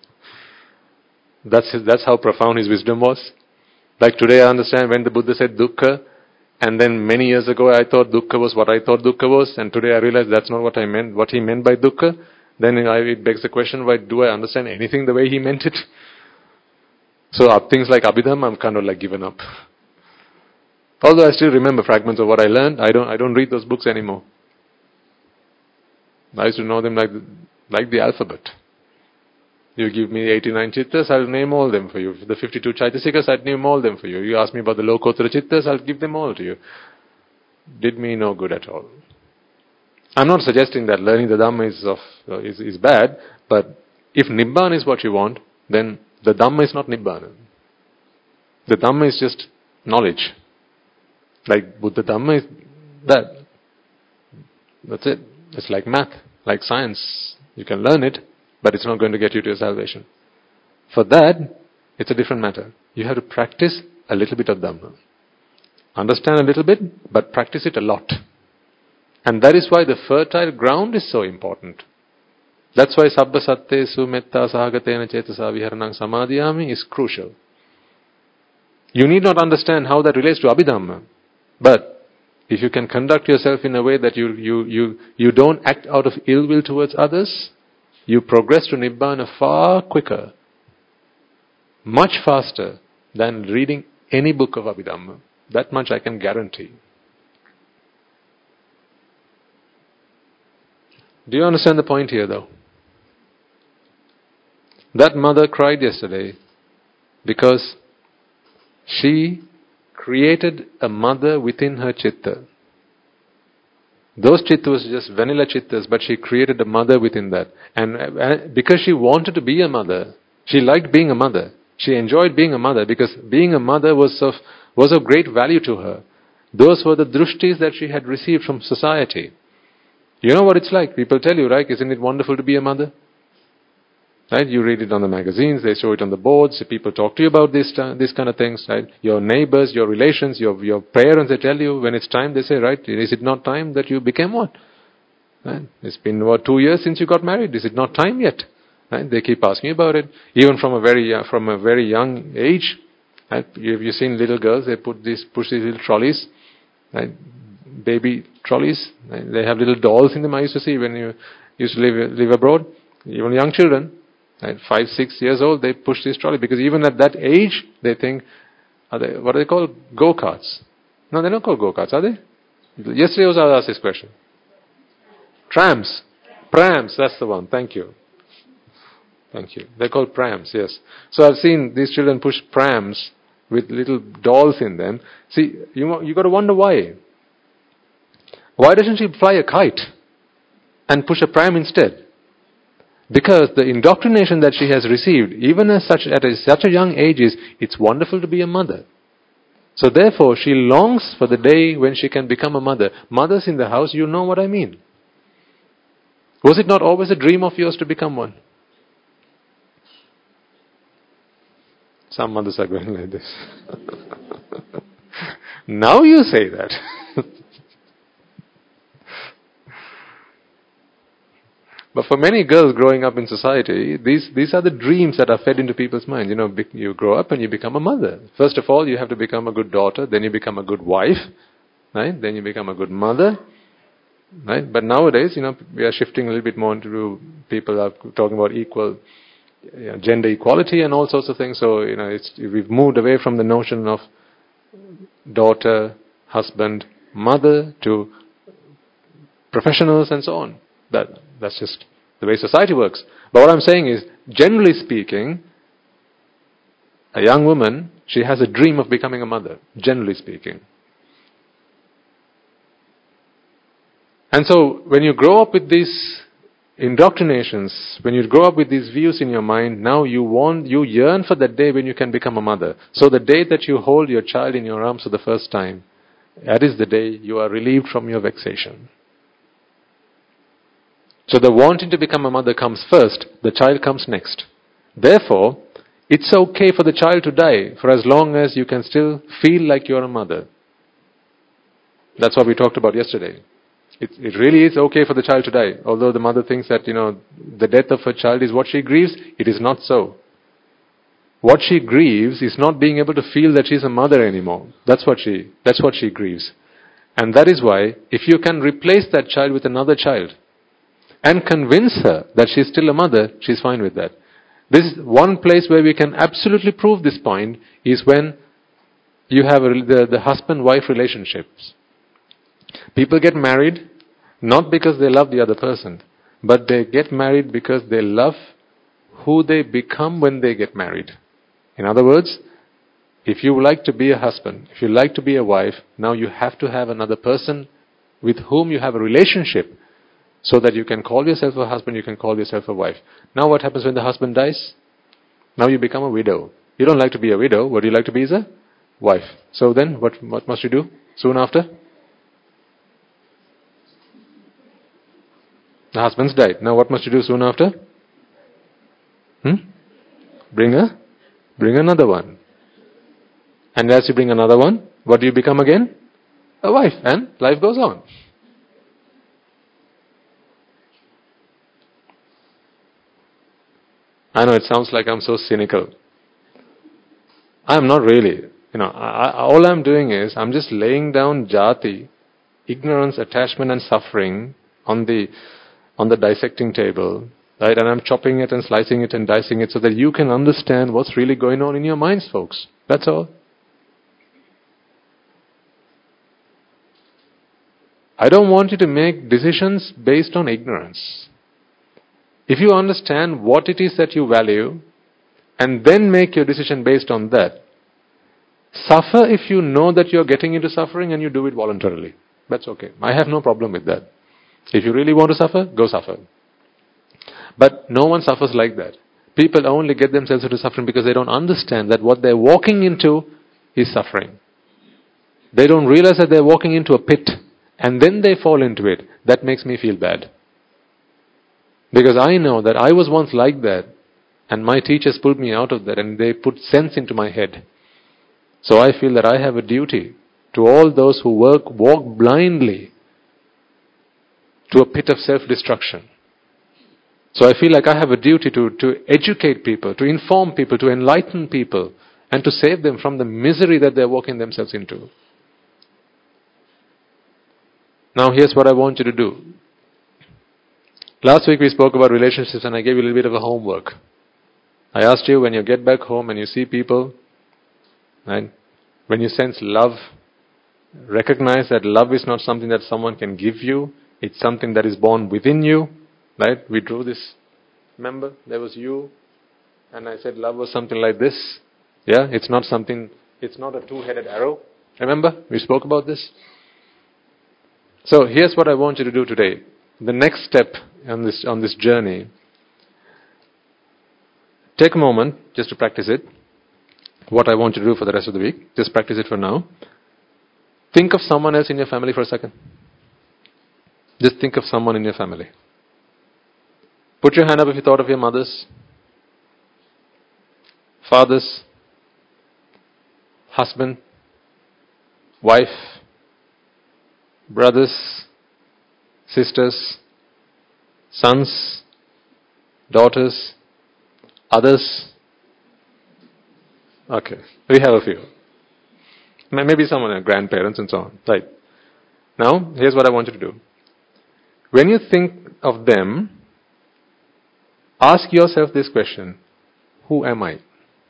That's how profound his wisdom was. Like today I understand when the Buddha said dukkha, and then many years ago I thought dukkha was what I thought dukkha was, and today I realize that's not what he meant by dukkha. Then it begs the question, why do I understand anything the way he meant it? So things like Abhidhamma, I'm kind of like given up. Although I still remember fragments of what I learned, I don't read those books anymore. I used to know them like the alphabet. You give me 89 chittas, I'll name all them for you. The 52 chaitasikas, I'd name all them for you. You ask me about the Lokottara chittas, I'll give them all to you. Did me no good at all. I'm not suggesting that learning the Dhamma is bad, but if Nibbana is what you want, then the Dhamma is not Nibbana. The Dhamma is just knowledge. Like Buddha Dhamma is that. That's it. It's like math, like science. You can learn it, but it's not going to get you to your salvation. For that, it's a different matter. You have to practice a little bit of Dhamma. Understand a little bit, but practice it a lot. And that is why the fertile ground is so important. That's why Sabba Sattesu Metta Sahagatena Cetasa Viharanang Samadhiyami is crucial. You need not understand how that relates to Abhidhamma. But if you can conduct yourself in a way that you don't act out of ill will towards others, you progress to Nibbana far quicker, much faster than reading any book of Abhidhamma. That much I can guarantee. Do you understand the point here though? That mother cried yesterday because she created a mother within her chitta. Those chitta was just vanilla chittas, but she created a mother within that. And because she wanted to be a mother, she liked being a mother. She enjoyed being a mother because being a mother was of great value to her. Those were the drushtis that she had received from society. You know what it's like? People tell you, right? Isn't it wonderful to be a mother? Right? You read it on the magazines, they show it on the boards, people talk to you about these kind of things, right? Your neighbors, your relations, your parents, they tell you when it's time, they say, right, is it not time that you became what? Right? It's been 2 years since you got married, is it not time yet? Right? They keep asking about it. Even from a very young age, right? You've seen little girls, they push these little trolleys, right? Baby trolleys, right? They have little dolls in them. I used to see when you used to live abroad, even young children, right, 5, 6 years old, they push this trolley because even at that age, they think, what are they called? Go-karts. No, they're not called go-karts, are they? Yesterday I was asked this question. Trams. Prams, that's the one. Thank you. They're called prams, yes. So I've seen these children push prams with little dolls in them. See, you got to wonder why. Why doesn't she fly a kite and push a pram instead? Because the indoctrination that she has received, even at such a young age, is it's wonderful to be a mother. So therefore, she longs for the day when she can become a mother. Mothers in the house, you know what I mean. Was it not always a dream of yours to become one? Some mothers are going like this. Now you say that. But for many girls growing up in society, these are the dreams that are fed into people's minds. You grow up and you become a mother. First of all, you have to become a good daughter, then you become a good wife, right? Then you become a good mother, right? But nowadays, we are shifting a little bit more into people are talking about equal gender equality and all sorts of things. So, we've moved away from the notion of daughter, husband, mother to professionals and so on. That's just the way society works. But what I'm saying is, generally speaking, a young woman, she has a dream of becoming a mother, generally speaking. And so, when you grow up with this indoctrinations, when you grow up with these views in your mind, now you yearn for that day when you can become a mother. So the day that you hold your child in your arms for the first time, that is the day you are relieved from your vexation. So the wanting to become a mother comes first, the child comes next. Therefore, it's okay for the child to die for as long as you can still feel like you're a mother. That's what we talked about yesterday. It really is okay for the child to die. Although the mother thinks that, the death of her child is what she grieves, it is not so. What she grieves is not being able to feel that she's a mother anymore. That's what she grieves. And that is why, if you can replace that child with another child and convince her that she's still a mother, she's fine with that. This is one place where we can absolutely prove this point is when you have the husband-wife relationships. People get married not because they love the other person, but they get married because they love who they become when they get married. In other words, if you like to be a husband, if you like to be a wife, now you have to have another person with whom you have a relationship so that you can call yourself a husband, you can call yourself a wife. Now what happens when the husband dies? Now you become a widow. You don't like to be a widow. What do you like to be is a wife. So then, what must you do soon after? The husband's died. Now what must you do soon after? Bring another one. And as you bring another one, what do you become again? A wife. And life goes on. I know it sounds like I'm so cynical. I'm not really. All I'm doing is, I'm just laying down jati, ignorance, attachment and suffering on the dissecting table, right? And I'm chopping it and slicing it and dicing it so that you can understand what's really going on in your minds, folks. That's all. I don't want you to make decisions based on ignorance. If you understand what it is that you value, and then make your decision based on that, suffer if you know that you're getting into suffering and you do it voluntarily. That's okay. I have no problem with that. If you really want to suffer, go suffer. But no one suffers like that. People only get themselves into suffering because they don't understand that what they're walking into is suffering. They don't realize that they're walking into a pit and then they fall into it. That makes me feel bad. Because I know that I was once like that and my teachers pulled me out of that and they put sense into my head. So I feel that I have a duty to all those who walk blindly to a pit of self-destruction. So I feel like I have a duty to educate people, to inform people, to enlighten people, and to save them from the misery that they're walking themselves into. Now here's what I want you to do. Last week we spoke about relationships and I gave you a little bit of a homework. I asked you, when you get back home and you see people, and when you sense love, recognize that love is not something that someone can give you. It's something that is born within you. Right? We drew this. Remember? There was you. And I said love was something like this. Yeah? It's not a two-headed arrow. Remember? We spoke about this. So here's what I want you to do today. The next step on this journey. Take a moment just to practice it. What I want you to do for the rest of the week. Just practice it for now. Think of someone else in your family for a second. Just think of someone in your family. Put your hand up if you thought of your mothers, fathers, husband, wife, brothers, sisters, sons, daughters, others. Okay, we have a few. Maybe someone, grandparents and so on. Right. Now, here's what I want you to do. When you think of them, ask yourself this question: who am I?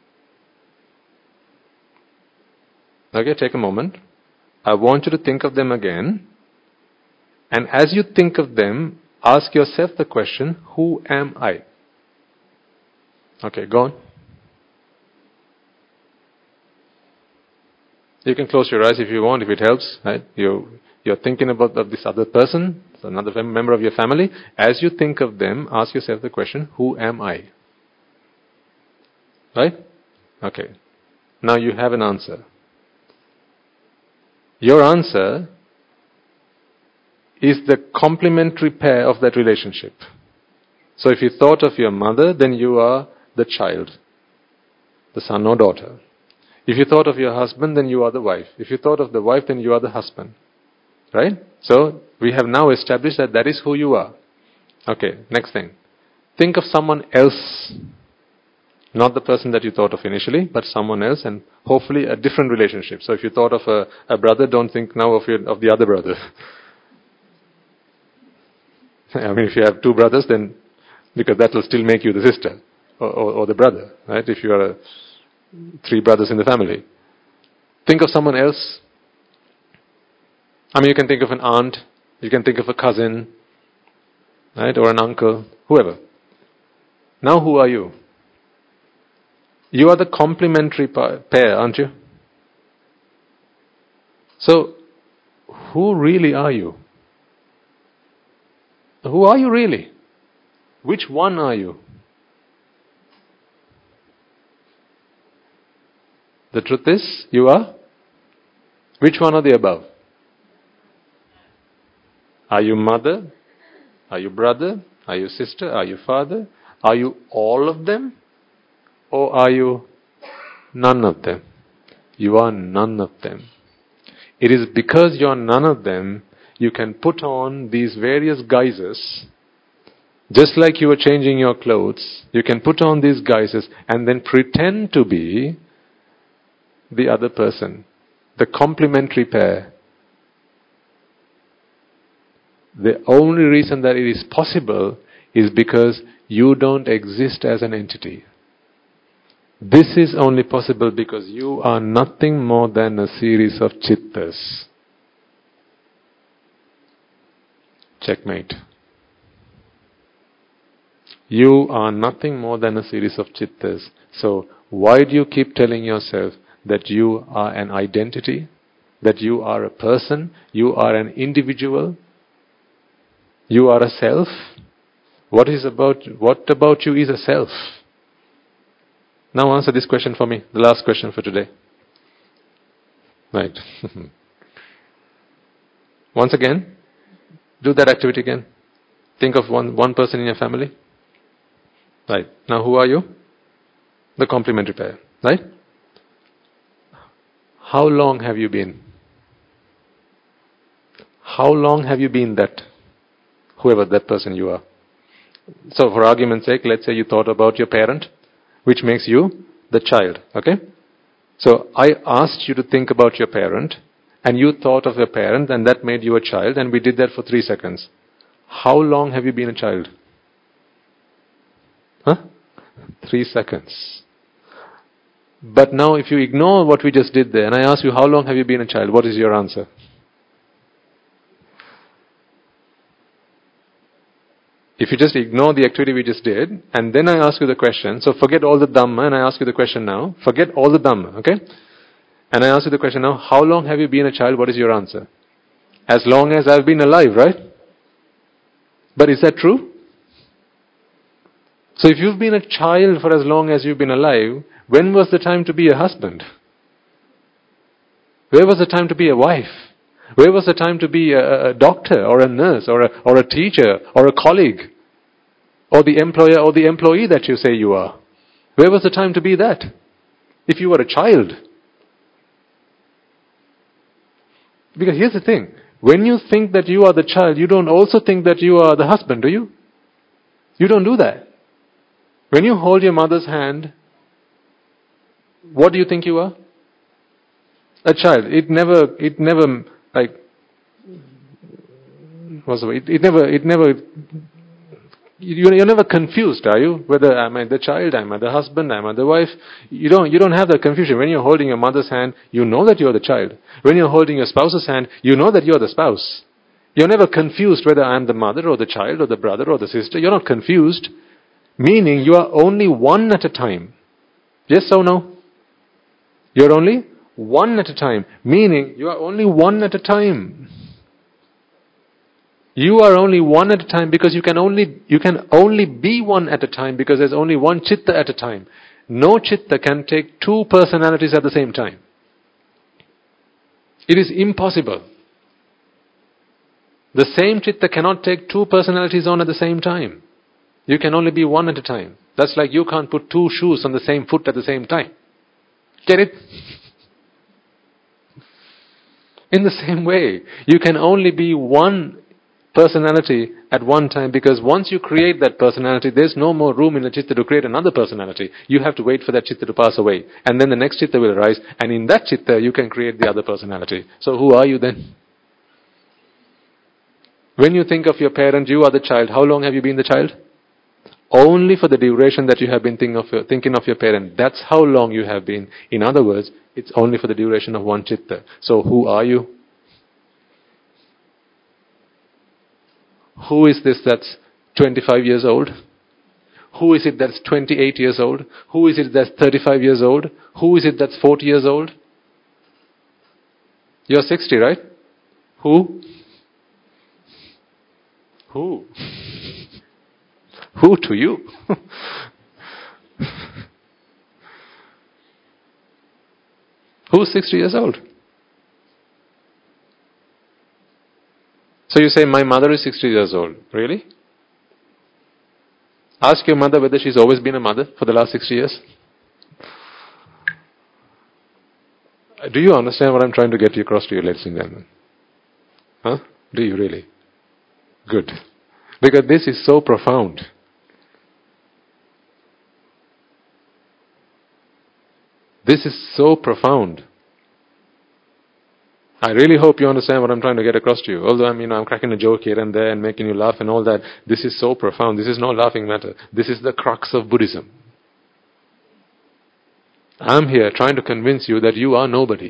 Okay, take a moment. I want you to think of them again. And as you think of them, ask yourself the question, who am I? Okay, go on. You can close your eyes if you want, if it helps. Right? You you're thinking about this other person, another member of your family. As you think of them, ask yourself the question, who am I? Right? Okay. Now you have an answer. Your answer is the complementary pair of that relationship. So if you thought of your mother, then you are the child, the son or daughter. If you thought of your husband, then you are the wife. If you thought of the wife, then you are the husband. Right? So we have now established that that is who you are. Okay, next thing. Think of someone else. Not the person that you thought of initially, but someone else, and hopefully a different relationship. So if you thought of a brother, don't think now of the other brother. I mean, if you have two brothers, then, because that will still make you the sister, or the brother, right? If you are three brothers in the family. Think of someone else. I mean, you can think of an aunt, you can think of a cousin, right? Or an uncle, whoever. Now who are you? You are the complementary pair, aren't you? So, who really are you? Who are you really? Which one are you? The truth is, you are? Which one are the above? Are you mother? Are you brother? Are you sister? Are you father? Are you all of them? Or are you none of them? You are none of them. It is because you are none of them, you can put on these various guises. Just like you were changing your clothes, you can put on these guises and then pretend to be the other person, the complementary pair. The only reason that it is possible is because you don't exist as an entity. This is only possible because you are nothing more than a series of chittas. Checkmate. You are nothing more than a series of chittas. So why do you keep telling yourself that you are an identity, that you are a person, you are an individual, you are a self? What about you is a self? Now answer this question for me, the last question for today. Right. Once again, do that activity again. Think of one person in your family. Right. Now who are you? The complementary pair. Right? How long have you been? How long have you been that? Whoever that person you are. So for argument's sake, let's say you thought about your parent, which makes you the child. Okay? So I asked you to think about your parent, and you thought of your parent, and that made you a child, and we did that for 3 seconds. How long have you been a child? 3 seconds. But now if you ignore what we just did there, and I ask you, how long have you been a child? What is your answer? If you just ignore the activity we just did, and then I ask you the question, so forget all the Dhamma, and I ask you the question now, forget all the Dhamma, okay? And I ask you the question now, how long have you been a child? What is your answer? As long as I've been alive, right? But is that true? So if you've been a child for as long as you've been alive, when was the time to be a husband? Where was the time to be a wife? Where was the time to be a doctor or a nurse or a teacher or a colleague or the employer or the employee that you say you are? Where was the time to be that? If you were a child. Because here's the thing. When you think that you are the child, you don't also think that you are the husband, do you? You don't do that. When you hold your mother's hand, what do you think you are? A child. It never, like, what's the word? You're never confused, are you? Whether am I the child, am I the husband, am I the wife? You don't have that confusion. When you're holding your mother's hand, you know that you're the child. When you're holding your spouse's hand, you know that you're the spouse. You're never confused whether I'm the mother or the child or the brother or the sister. You're not confused. Meaning you are only one at a time. Yes or no? You're only one at a time. Meaning you are only one at a time. You are only one at a time because you can only be one at a time because there's only one chitta at a time. No chitta can take two personalities at the same time. It is impossible. The same chitta cannot take two personalities on at the same time. You can only be one at a time. That's like you can't put two shoes on the same foot at the same time. Get it? In the same way, you can only be one personality at one time because once you create that personality, there's no more room in the chitta to create another personality. You have to wait for that chitta to pass away. And then the next chitta will arise, and in that chitta you can create the other personality. So who are you then? When you think of your parent, you are the child. How long have you been the child? Only for the duration that you have been thinking of your parent. That's how long you have been. In other words, it's only for the duration of one chitta. So who are you? Who is this that's 25 years old? Who is it that's 28 years old? Who is it that's 35 years old? Who is it that's 40 years old? You're 60, right? Who? Who? Who to you? Who's 60 years old? So you say, my mother is 60 years old. Really? Ask your mother whether she's always been a mother for the last 60 years. Do you understand what I'm trying to get you across to you, ladies and gentlemen? Huh? Do you really? Good. Because this is so profound. This is so profound. I really hope you understand what I'm trying to get across to you. Although I'm cracking a joke here and there and making you laugh and all that. This is so profound. This is no laughing matter. This is the crux of Buddhism. I'm here trying to convince you that you are nobody.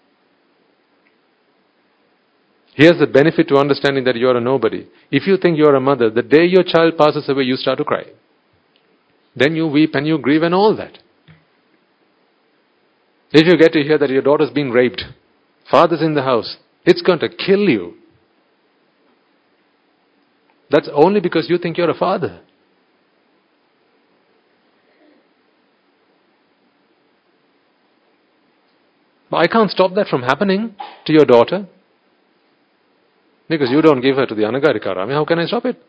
Here's the benefit to understanding that you are a nobody. If you think you are a mother, the day your child passes away, you start to cry. Then you weep and you grieve and all that. If you get to hear that your daughter's been raped, father's in the house, it's going to kill you. That's only because you think you're a father. But I can't stop that from happening to your daughter. Because you don't give her to the Anagarika. How can I stop it?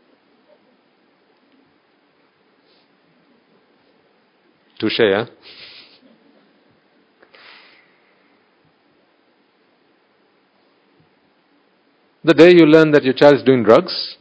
Touche, huh? The day you learn that your child is doing drugs,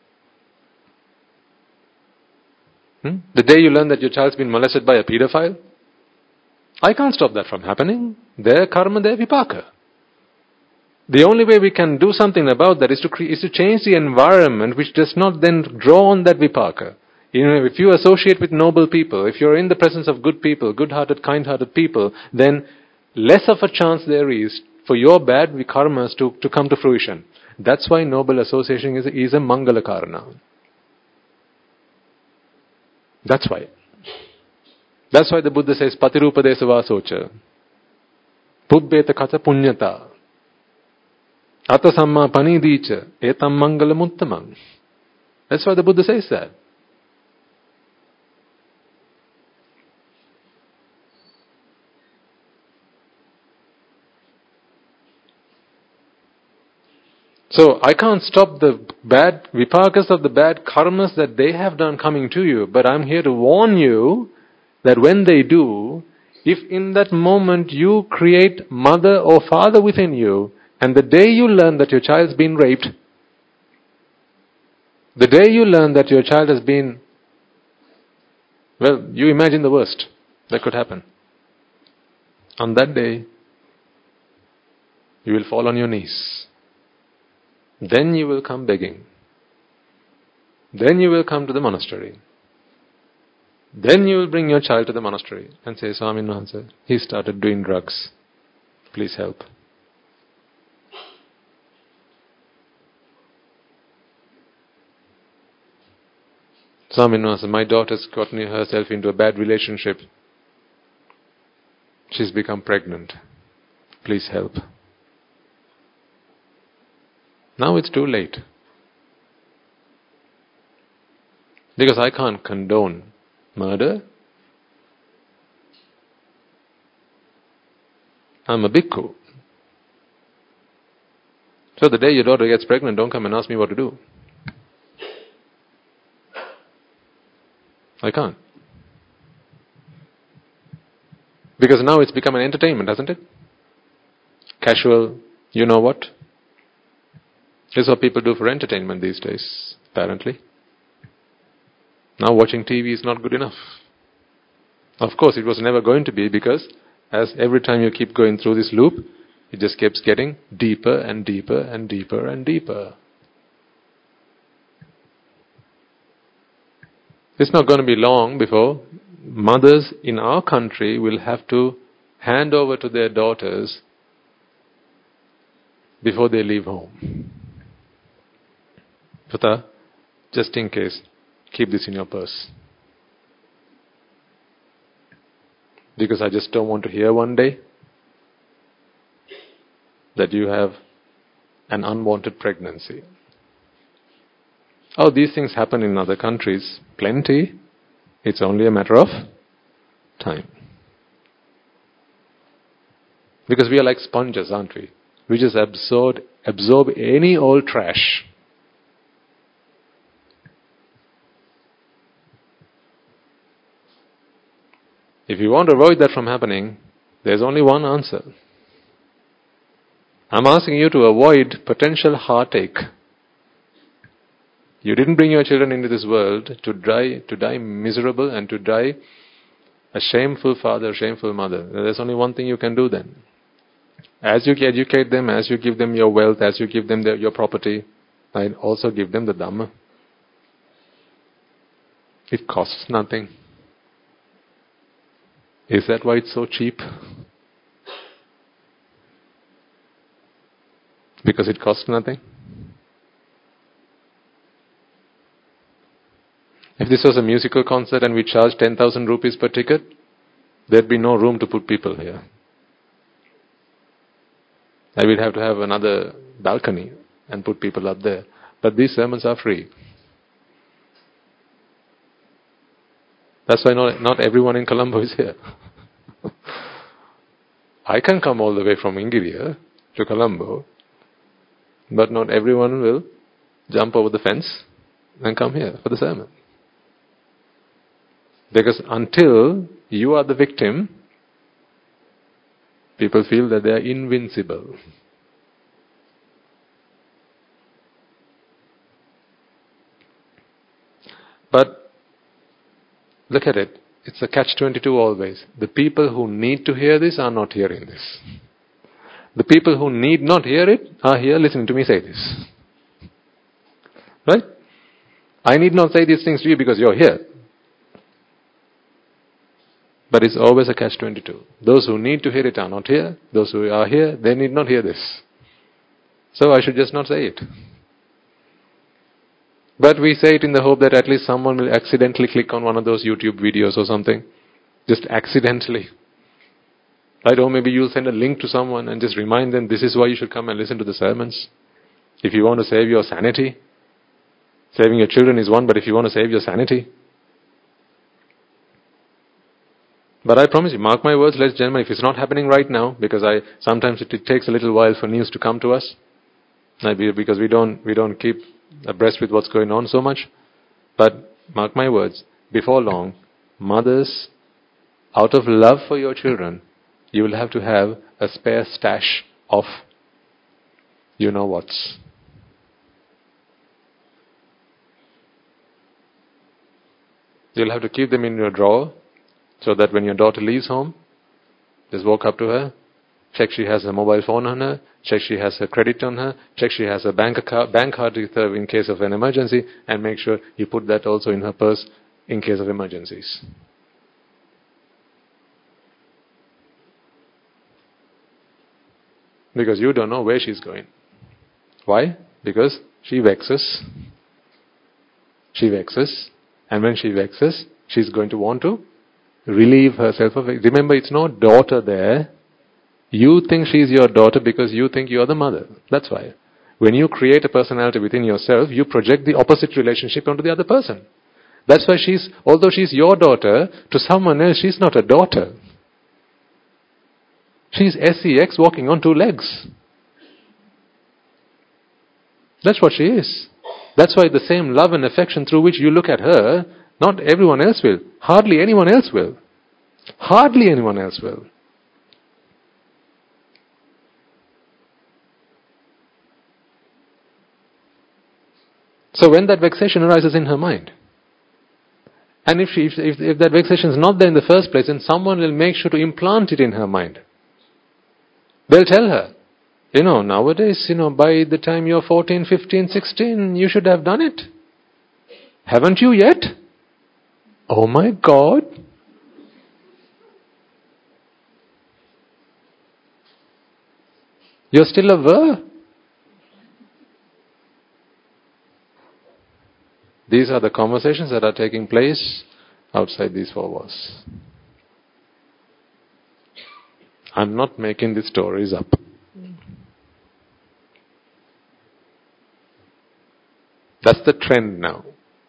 the day you learn that your child's been molested by a pedophile, I can't stop that from happening. Their karma, their vipaka. The only way we can do something about that is to change the environment which does not then draw on that vipaka. If you associate with noble people, if you're in the presence of good people, good-hearted, kind-hearted people, then less of a chance there is for your bad karmas to come to fruition. That's why noble association is a mangala karana. That's why. That's why the Buddha says, Patirupadesa vasocha. Pubbeta kata punyata. Ata samma panidicha. Etam mangala muttamam. That's why the Buddha says that. So I can't stop the bad vipakas of the bad karmas that they have done coming to you, but I'm here to warn you that when they do, if in that moment you create mother or father within you, and the day you learn that your child's been raped, the day you learn that your child has been, well, you imagine the worst that could happen. On that day, you will fall on your knees. Then you will come begging. Then you will come to the monastery. Then you will bring your child to the monastery and say, Swamin Wahanse, he started doing drugs. Please help. Swamin Wahanse, my daughter's gotten herself into a bad relationship. She's become pregnant. Please help. Now it's too late. Because I can't condone murder. I'm a bhikkhu. So the day your daughter gets pregnant, don't come and ask me what to do. I can't. Because now it's become an entertainment, hasn't it? Casual, you know what? This is what people do for entertainment these days, apparently. Now watching TV is not good enough. Of course, it was never going to be, because as every time you keep going through this loop, it just keeps getting deeper and deeper and deeper and deeper. It's not going to be long before mothers in our country will have to hand over to their daughters before they leave home. Pata, just in case, keep this in your purse. Because I just don't want to hear one day that you have an unwanted pregnancy. Oh, these things happen in other countries. Plenty. It's only a matter of time. Because we are like sponges, aren't we? We just absorb any old trash. If you want to avoid that from happening, there's only one answer. I'm asking you to avoid potential heartache. You didn't bring your children into this world to die miserable and to die a shameful father, shameful mother. There's only one thing you can do then. As you educate them, as you give them your wealth, as you give them your property, and also give them the Dhamma. It costs nothing. Is that why it's so cheap? Because it costs nothing? If this was a musical concert and we charged 10,000 rupees per ticket, there'd be no room to put people here. And we'd have to have another balcony and put people up there. But these sermons are free. That's why not everyone in Colombo is here. I can come all the way from Ingiriya to Colombo, but not everyone will jump over the fence and come here for the sermon. Because until you are the victim, people feel that they are invincible. But look at it. It's a catch-22 always. The people who need to hear this are not hearing this. The people who need not hear it are here listening to me say this. Right? I need not say these things to you because you're here. But it's always a catch-22. Those who need to hear it are not here. Those who are here, they need not hear this. So I should just not say it. But we say it in the hope that at least someone will accidentally click on one of those YouTube videos or something. Just accidentally. Right? Or maybe you'll send a link to someone and just remind them this is why you should come and listen to the sermons. If you want to save your sanity. Saving your children is one, but if you want to save your sanity. But I promise you, mark my words, ladies and gentlemen, if it's not happening right now, because sometimes it takes a little while for news to come to us, because we don't keep abreast with what's going on so much. But mark my words, before long, mothers, out of love for your children, you will have to have a spare stash of you know whats. You'll have to keep them in your drawer, so that when your daughter leaves home, just walk up to her, check she has a mobile phone on her, check she has a credit on her, check she has a bank card with her in case of an emergency, and make sure you put that also in her purse in case of emergencies. Because you don't know where she's going. Why? Because she vexes. She vexes. And when she vexes, she's going to want to relieve herself of it. Remember, it's no daughter there. You think she's your daughter because you think you're the mother. That's why. When you create a personality within yourself, you project the opposite relationship onto the other person. That's why although she's your daughter, to someone else she's not a daughter. She's sex walking on two legs. That's what she is. That's why the same love and affection through which you look at her, not everyone else will. Hardly anyone else will. Hardly anyone else will. So when that vexation arises in her mind, and if that vexation is not there in the first place, then someone will make sure to implant it in her mind. They'll tell her, nowadays, by the time you're 14, 15, 16, you should have done it. Haven't you yet? Oh my God. You're still a ver. These are the conversations that are taking place outside these four walls. I'm not making these stories up. That's the trend now.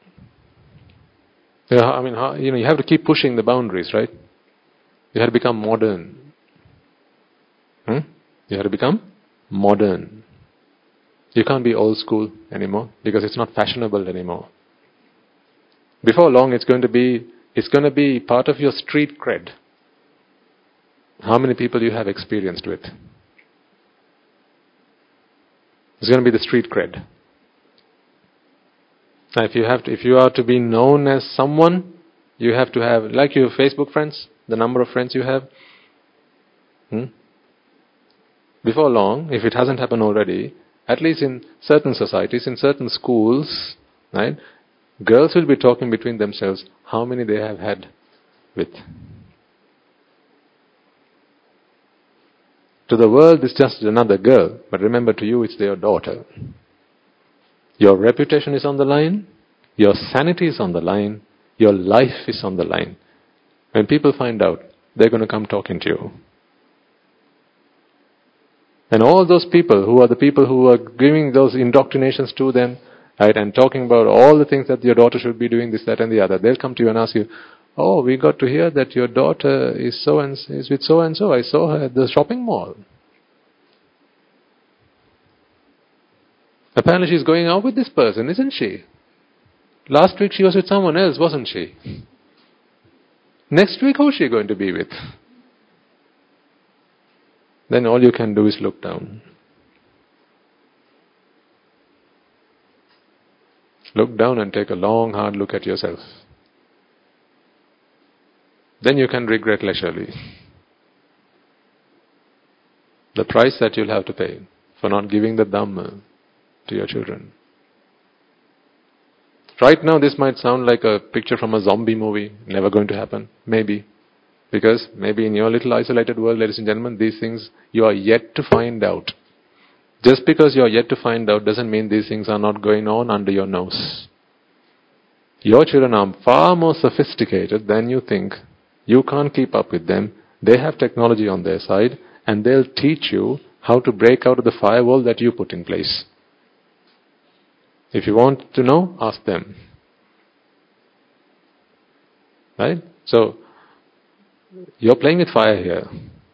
You have to keep pushing the boundaries, right? You have to become modern. You have to become modern. You can't be old school anymore because it's not fashionable anymore. Before long, it's going to be part of your street cred. How many people you have experienced with? It's going to be the street cred. Now, if you are to be known as someone, you have to have, like your Facebook friends, the number of friends you have. Before long, if it hasn't happened already, at least in certain societies, in certain schools, right, girls will be talking between themselves how many they have had with. To the world, it's just another girl, but remember, to you, it's their daughter. Your reputation is on the line, your sanity is on the line, your life is on the line. When people find out, they're going to come talking to you. And all those people who are the people who are giving those indoctrinations to them, right, and talking about all the things that your daughter should be doing, this, that, and the other, they'll come to you and ask you, "Oh, we got to hear that your daughter is with so and so. I saw her at the shopping mall. Apparently she's going out with this person, isn't she? Last week she was with someone else, wasn't she? Next week, who's she going to be with?" Then all you can do is look down. Look down and take a long, hard look at yourself. Then you can regret leisurely the price that you'll have to pay for not giving the Dhamma to your children. Right now this might sound like a picture from a zombie movie, never going to happen, maybe. Because maybe in your little isolated world, ladies and gentlemen, these things you are yet to find out. Just because you are yet to find out doesn't mean these things are not going on under your nose. Your children are far more sophisticated than you think. You can't keep up with them. They have technology on their side, and they'll teach you how to break out of the firewall that you put in place. If you want to know, ask them. Right? So, you're playing with fire here.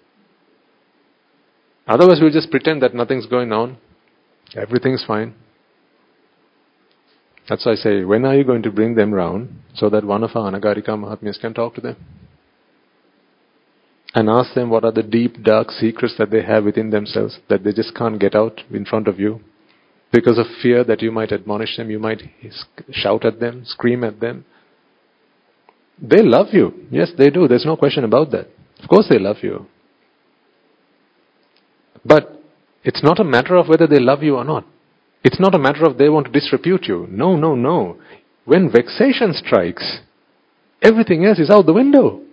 Otherwise, we'll just pretend that nothing's going on. Everything's fine. That's why I say, when are you going to bring them round so that one of our Anagarika Mahatmyas can talk to them? And ask them what are the deep, dark secrets that they have within themselves that they just can't get out in front of you. Because of fear that you might admonish them, you might shout at them, scream at them. They love you. Yes, they do. There's no question about that. Of course they love you. But it's not a matter of whether they love you or not. It's not a matter of they want to disrepute you. No, no, no. When vexation strikes, everything else is out the window.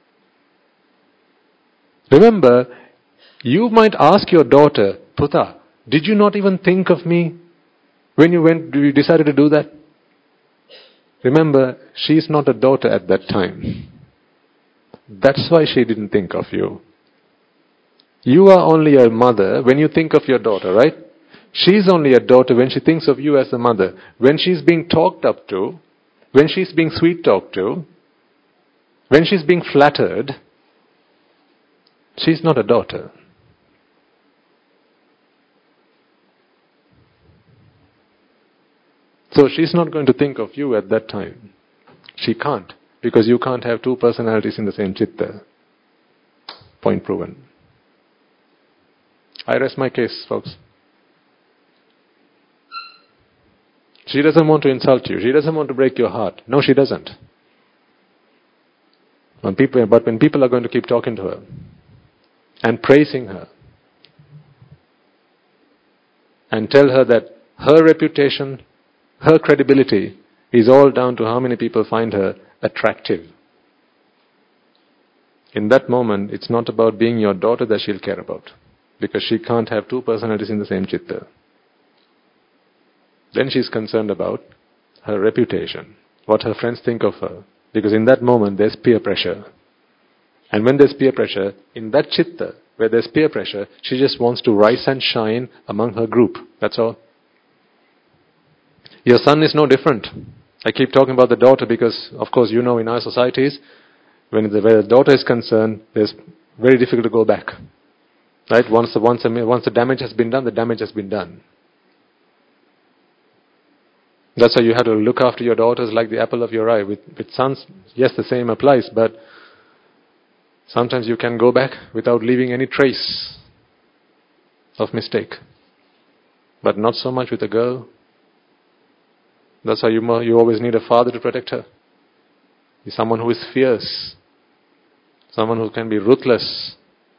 Remember, you might ask your daughter, "Puta, did you not even think of me when you decided to do that?" Remember, she's not a daughter at that time. That's why she didn't think of you. You are only a mother when you think of your daughter, right? She's only a daughter when she thinks of you as a mother. When she's being talked up to, when she's being sweet talked to, when she's being flattered, she's not a daughter. So she's not going to think of you at that time. She can't, because you can't have two personalities in the same chitta. Point proven. I rest my case, folks. She doesn't want to insult you. She doesn't want to break your heart. No, she doesn't. But when people are going to keep talking to her and praising her and tell her that her reputation, her credibility is all down to how many people find her attractive. In that moment, it's not about being your daughter that she'll care about, because she can't have two personalities in the same chitta. Then she's concerned about her reputation, what her friends think of her, because in that moment there's peer pressure. And when there's peer pressure, in that chitta, where there's peer pressure, she just wants to rise and shine among her group. That's all. Your son is no different. I keep talking about the daughter because, of course, you know in our societies, where the daughter is concerned, it's very difficult to go back. Right? Once the damage has been done, the damage has been done. That's why you have to look after your daughters like the apple of your eye. With sons, yes, the same applies, but sometimes you can go back without leaving any trace of mistake. But not so much with a girl. That's why you always need a father to protect her. Someone who is fierce. Someone who can be ruthless.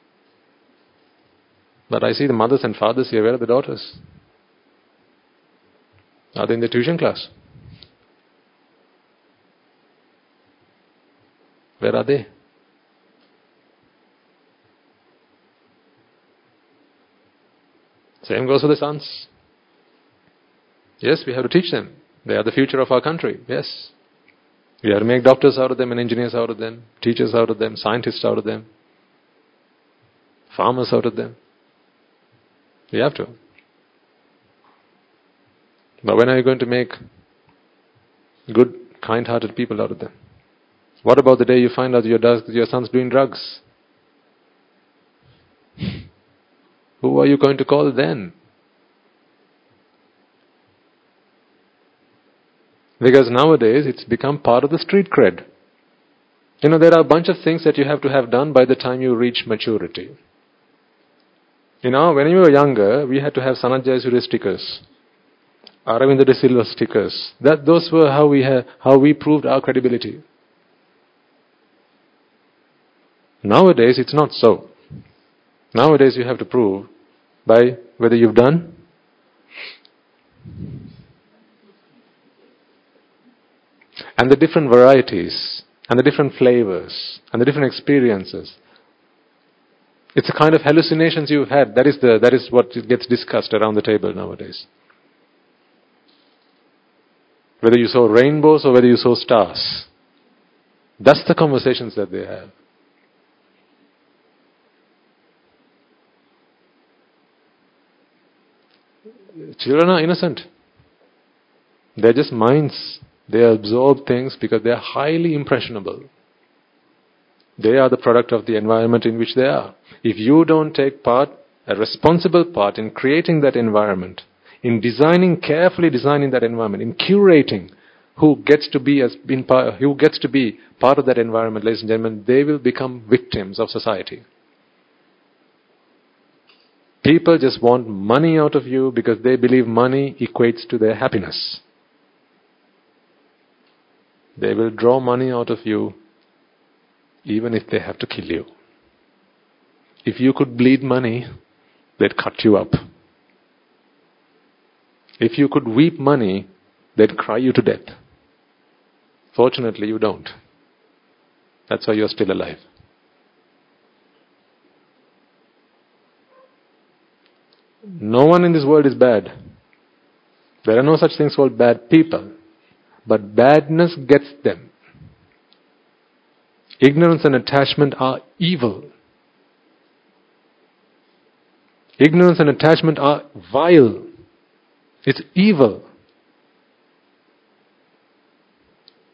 But I see the mothers and fathers here. Where are the daughters? Are they in the tuition class? Where are they? Same goes for the sons. Yes, we have to teach them. They are the future of our country. Yes. We have to make doctors out of them and engineers out of them, teachers out of them, scientists out of them, farmers out of them. We have to. But when are you going to make good, kind-hearted people out of them? What about the day you find out your son's doing drugs? Who are you going to call then? Because nowadays it's become part of the street cred. There are a bunch of things that you have to have done by the time you reach maturity. When you were younger, we had to have Sanat Jayasuriya stickers, Aravinda De Silva stickers. Those were how we proved our credibility. Nowadays it's not so. Nowadays you have to prove by whether you've done and the different varieties and the different flavors and the different experiences. It's a kind of hallucinations you've had. That is what gets discussed around the table nowadays. Whether you saw rainbows or whether you saw stars. That's the conversations that they have. Children are innocent. They're just minds. They absorb things because they are highly impressionable. They are the product of the environment in which they are. If you don't take part, a responsible part in creating that environment, in carefully designing that environment, in curating who gets to be part of that environment, ladies and gentlemen, they will become victims of society. People just want money out of you because they believe money equates to their happiness. They will draw money out of you even if they have to kill you. If you could bleed money, they'd cut you up. If you could weep money, they'd cry you to death. Fortunately, you don't. That's why you're still alive. No one in this world is bad. There are no such things called bad people. But badness gets them. Ignorance and attachment are evil. Ignorance and attachment are vile. It's evil.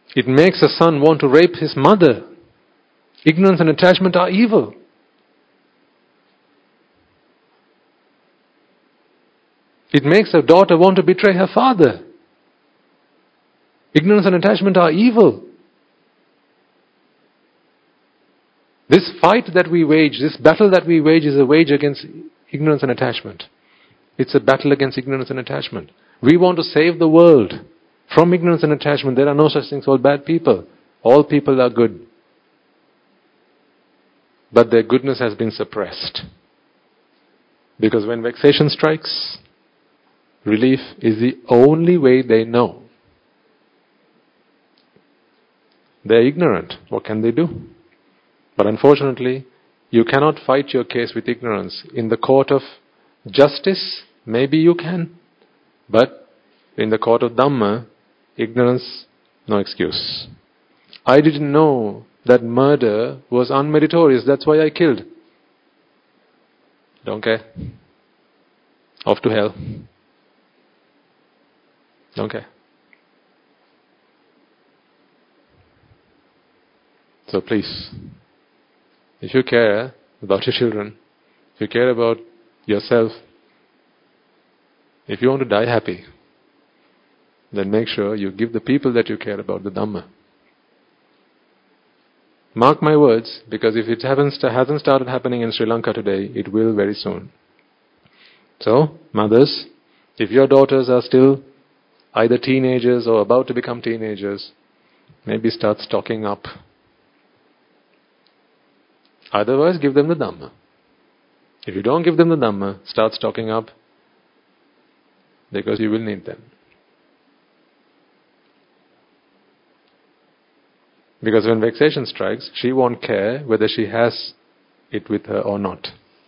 It makes a son want to rape his mother. Ignorance and attachment are evil. It makes a daughter want to betray her father. Ignorance and attachment are evil. This fight that we wage, this battle that we wage is a wage against ignorance and attachment. It's a battle against ignorance and attachment. We want to save the world from ignorance and attachment. There are no such things called bad people. All people are good. But their goodness has been suppressed. Because when vexation strikes, relief is the only way they know. They're ignorant. What can they do? But unfortunately, you cannot fight your case with ignorance. In the court of justice, maybe you can. But in the court of Dhamma, ignorance, no excuse. I didn't know that murder was unmeritorious. That's why I killed. Don't care. Off to hell. Don't care. So please, if you care about your children, if you care about yourself, if you want to die happy, then make sure you give the people that you care about the Dhamma. Mark my words, because if it hasn't started happening in Sri Lanka today, it will very soon. So, mothers, if your daughters are still either teenagers or about to become teenagers, maybe start stocking up. Otherwise, give them the Dhamma. If you don't give them the Dhamma, start stocking up, because you will need them. Because when vexation strikes, she won't care whether she has it with her or not.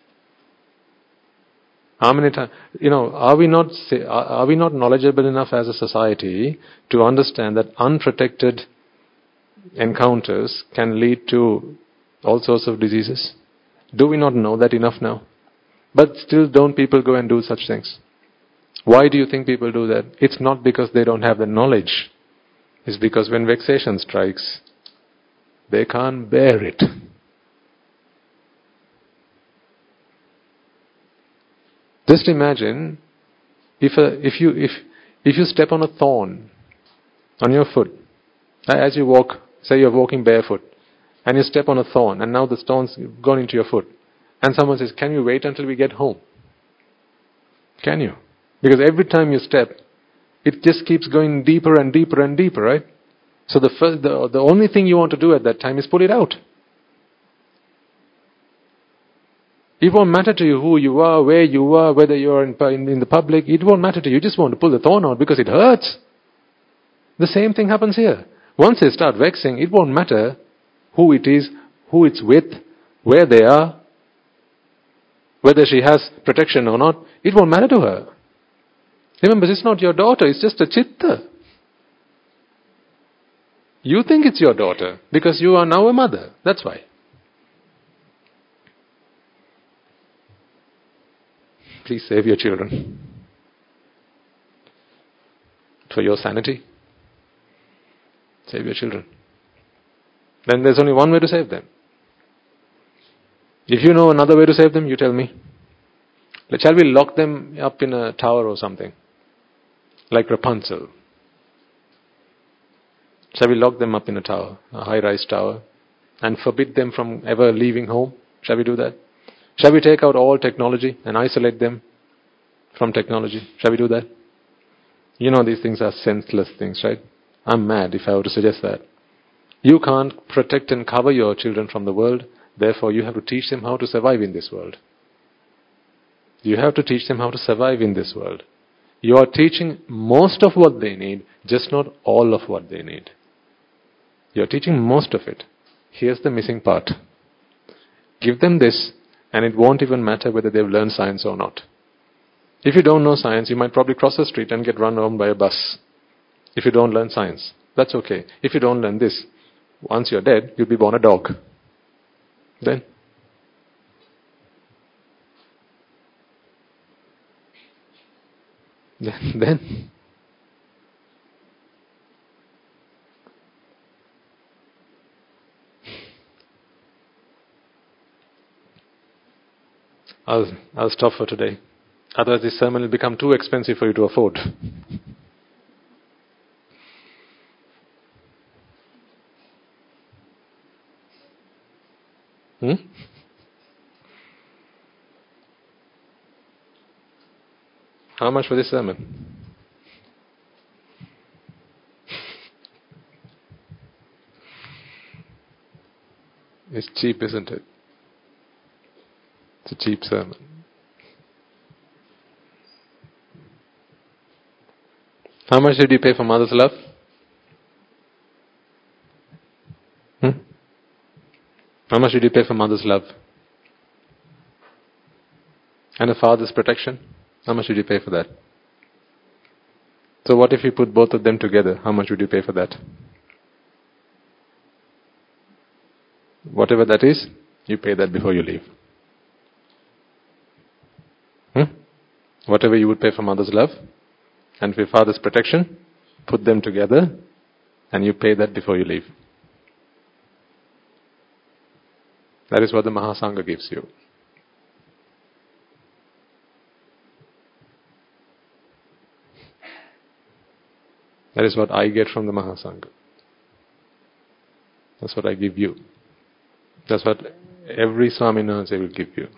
How many times, are we not knowledgeable enough as a society to understand that unprotected encounters can lead to all sorts of diseases? Do we not know that enough now? But still, don't people go and do such things? Why do you think people do that? It's not because they don't have the knowledge. It's because when vexation strikes, they can't bear it. Just imagine if you step on a thorn on your foot, as you walk, say you're walking barefoot, and you step on a thorn, and now the thorn's gone into your foot, and someone says, "Can you wait until we get home?" Can you? Because every time you step, it just keeps going deeper and deeper and deeper, right? So the only thing you want to do at that time is pull it out. It won't matter to you who you are, where you are, whether you are in the public. It won't matter to you. You just want to pull the thorn out because it hurts. The same thing happens here. Once they start vexing, it won't matter who it is, who it's with, where they are, whether she has protection or not. It won't matter to her. Remember, it's not your daughter, it's just a chitta. You think it's your daughter because you are now a mother. That's why. Please save your children. For your sanity, save your children. Then there's only one way to save them. If you know another way to save them, you tell me. Shall we lock them up in a tower or something? Like Rapunzel. Shall we lock them up in a tower, a high-rise tower, and forbid them from ever leaving home? Shall we do that? Shall we take out all technology and isolate them from technology? Shall we do that? You know these things are senseless things, right? I'm mad if I were to suggest that. You can't protect and cover your children from the world, therefore you have to teach them how to survive in this world. You have to teach them how to survive in this world. You are teaching most of what they need, just not all of what they need. You are teaching most of it. Here's the missing part. Give them this, and it won't even matter whether they've learned science or not. If you don't know science, you might probably cross the street and get run over by a bus. If you don't learn science, that's okay. If you don't learn this, once you're dead, you'll be born a dog. Then I'll stop for today. Otherwise this sermon will become too expensive for you to afford. How much for this sermon? It's cheap, isn't it? It's a cheap sermon. How much did you pay for mother's love? How much did you pay for mother's love? And a father's protection? How much did you pay for that? So what if you put both of them together? How much would you pay for that? Whatever that is, you pay that before you leave. Whatever you would pay for mother's love and for father's protection, put them together and you pay that before you leave. That is what the Mahasangha gives you. That is what I get from the Mahasangha. That's what I give you. That's what every Swaminatha will give you.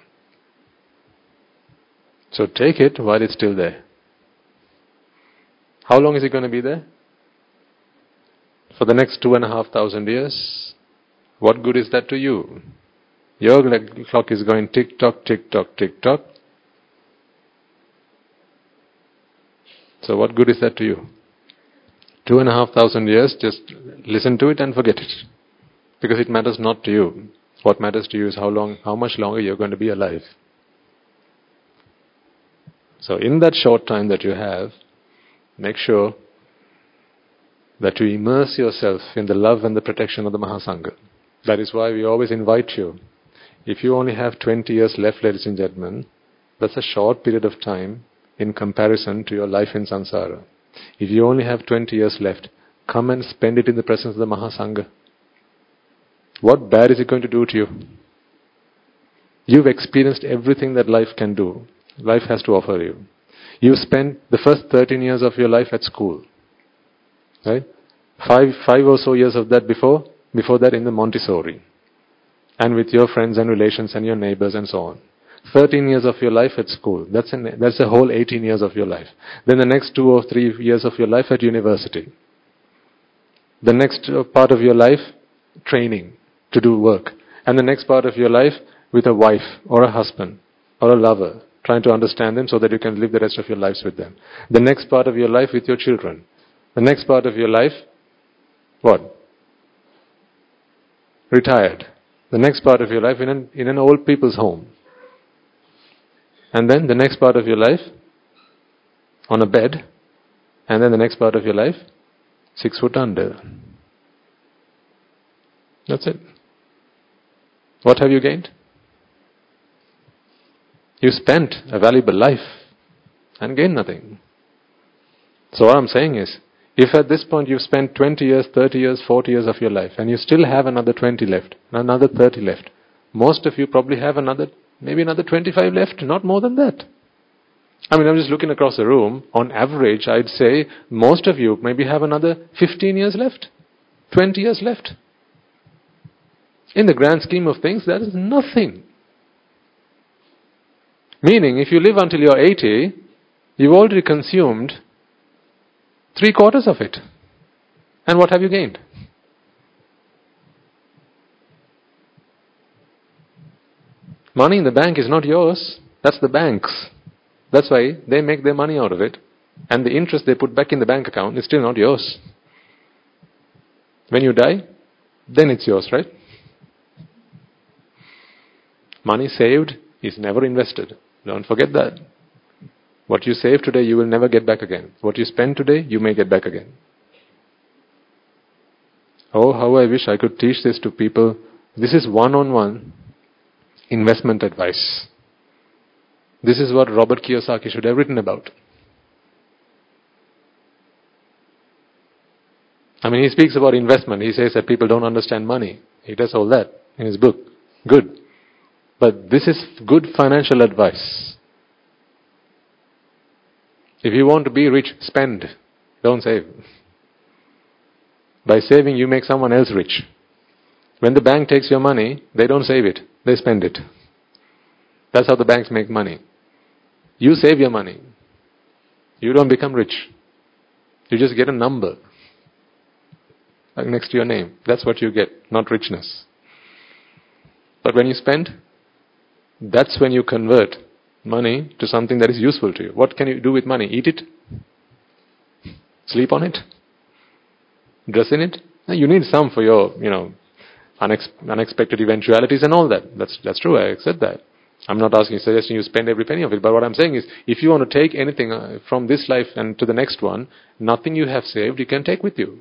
So take it while it's still there. How long is it going to be there? For the next 2,500 years. What good is that to you? Your clock is going tick-tock, tick-tock, tick-tock. So what good is that to you? 2,500 years, just listen to it and forget it. Because it matters not to you. What matters to you is how much longer you're going to be alive. So in that short time that you have, make sure that you immerse yourself in the love and the protection of the Mahasangha. That is why we always invite you. If you only have 20 years left, ladies and gentlemen, that's a short period of time in comparison to your life in samsara. If you only have 20 years left, come and spend it in the presence of the Mahasangha. What bad is it going to do to you? You've experienced everything that life can do. Life has to offer you. You spent the first 13 years of your life at school. Right? Five or so years of that before that in the Montessori. And with your friends and relations and your neighbors and so on. 13 years of your life at school. That's the whole 18 years of your life. Then the next 2 or 3 years of your life at university. The next part of your life, training to do work. And the next part of your life with a wife or a husband or a lover, trying to understand them so that you can live the rest of your lives with them. The next part of your life with your children. The next part of your life, what? Retired. The next part of your life in an old people's home. And then the next part of your life on a bed. And then the next part of your life 6 foot under. That's it. What have you gained? You spent a valuable life and gained nothing. So what I'm saying is, if at this point you've spent 20 years, 30 years, 40 years of your life and you still have another 20 left, another 30 left, most of you probably have maybe another 25 left, not more than that. I mean, I'm just looking across the room. On average, I'd say most of you maybe have another 15 years left, 20 years left. In the grand scheme of things, that is nothing. Meaning, if you live until you're 80, you've already consumed 3/4 of it. And what have you gained? Money in the bank is not yours. That's the bank's. That's why they make their money out of it. And the interest they put back in the bank account is still not yours. When you die, then it's yours, right? Money saved is never invested. Don't forget that. What you save today, you will never get back again. What you spend today, you may get back again. Oh, how I wish I could teach this to people. This is one-on-one investment advice. This is what Robert Kiyosaki should have written about. I mean, he speaks about investment. He says that people don't understand money. He does all that in his book. Good. But this is good financial advice. If you want to be rich, spend. Don't save. By saving, you make someone else rich. When the bank takes your money, they don't save it. They spend it. That's how the banks make money. You save your money. You don't become rich. You just get a number like next to your name. That's what you get, not richness. But when you spend, that's when you convert money to something that is useful to you. What can you do with money? Eat it? Sleep on it? Dress in it? No, you need some for your, unexpected eventualities and all that. That's true, I accept that. I'm not suggesting you spend every penny of it, but what I'm saying is, if you want to take anything from this life and to the next one, nothing you have saved you can take with you.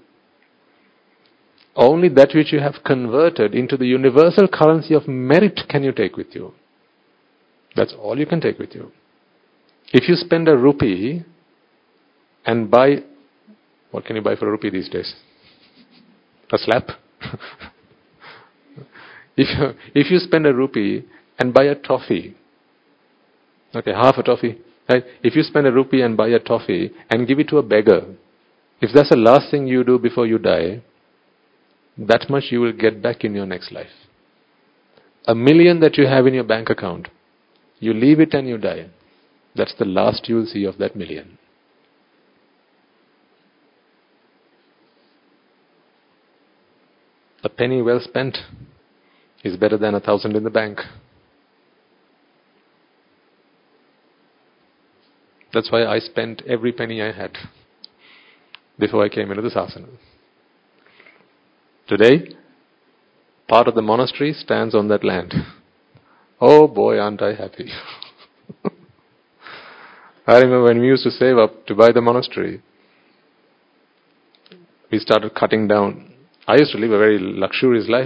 Only that which you have converted into the universal currency of merit can you take with you. That's all you can take with you. If you spend a rupee and buy, what can you buy for a rupee these days? A slap? If you spend a rupee and buy a toffee, okay, half a toffee, right? If you spend a rupee and buy a toffee and give it to a beggar, if that's the last thing you do before you die, that much you will get back in your next life. $1 million that you have in your bank account, you leave it and you die. That's the last you will see of that $1 million. A penny well spent is better than 1,000 in the bank. That's why I spent every penny I had before I came into this asana. Today, part of the monastery stands on that land. Oh boy, aren't I happy. I remember when we used to save up to buy the monastery, we started cutting down. I used to live a very luxurious life.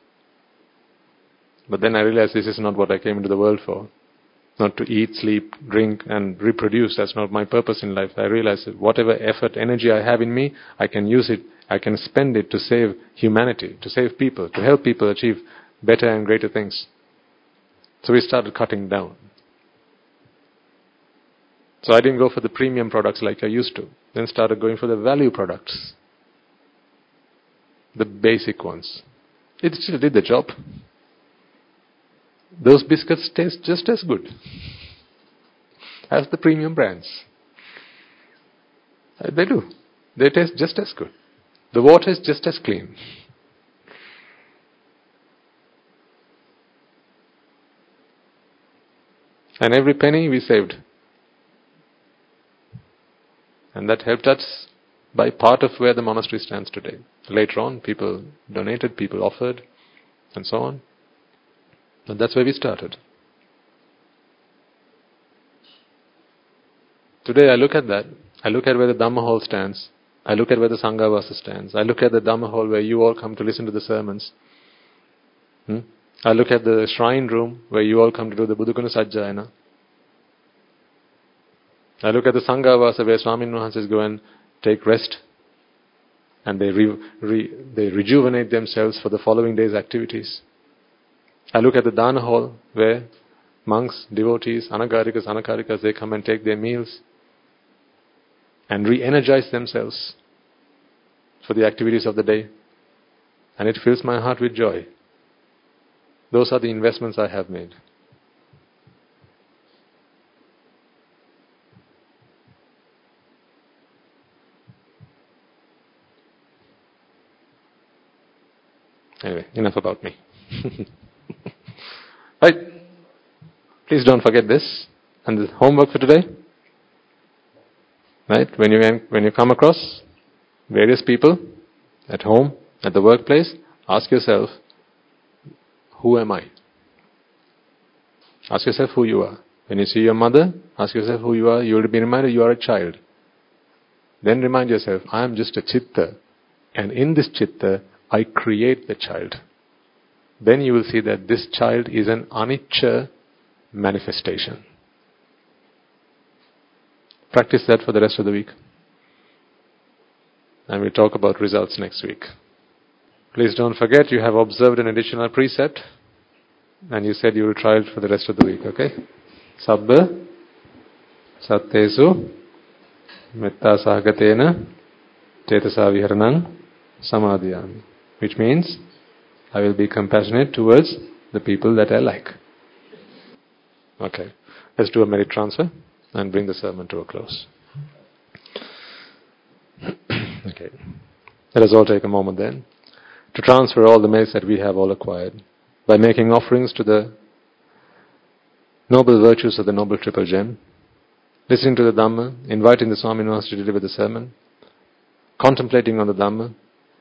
But then I realized this is not what I came into the world for. Not to eat, sleep, drink and reproduce. That's not my purpose in life. I realized that whatever effort, energy I have in me, I can use it, I can spend it to save humanity, to save people, to help people achieve better and greater things. So we started cutting down. So I didn't go for the premium products like I used to. Then started going for the value products. The basic ones. It still did the job. Those biscuits taste just as good as the premium brands. They do. They taste just as good. The water is just as clean. And every penny we saved. And that helped us by part of where the monastery stands today. Later on, people donated, people offered, and so on. And that's where we started. Today I look at that. I look at where the Dhamma hall stands. I look at where the Sanghavasa stands. I look at the Dhamma hall where you all come to listen to the sermons. I look at the shrine room where you all come to do the Buddhaguna Sajjayana. I look at the Sanghavasa where Swamin Wahanses go and take rest. And they rejuvenate themselves for the following day's activities. I look at the Dana hall where monks, devotees, anagarikas, anakarikas, they come and take their meals and re-energize themselves for the activities of the day. And it fills my heart with joy. Those are the investments I have made. Anyway, enough about me. Right. Please don't forget this. And the homework for today. Right. When you come across various people at home, at the workplace, ask yourself, who am I? Ask yourself who you are. When you see your mother, ask yourself who you are. You will be reminded you are a child. Then remind yourself, I am just a chitta. And in this chitta, I create the child. Then you will see that this child is an anicca manifestation. Practice that for the rest of the week. And we'll talk about results next week. Please don't forget, you have observed an additional precept. And you said you will try it for the rest of the week, okay? Sabba Sattesu Metta Sahagatena Cetasa Viharanang Samadhiyami. Which means, I will be compassionate towards the people that I like. Okay. Let's do a merit transfer and bring the sermon to a close. Okay. Let us all take a moment then to transfer all the merits that we have all acquired by making offerings to the noble virtues of the Noble Triple Gem, listening to the Dhamma, inviting the Swami Master to deliver the sermon, contemplating on the Dhamma,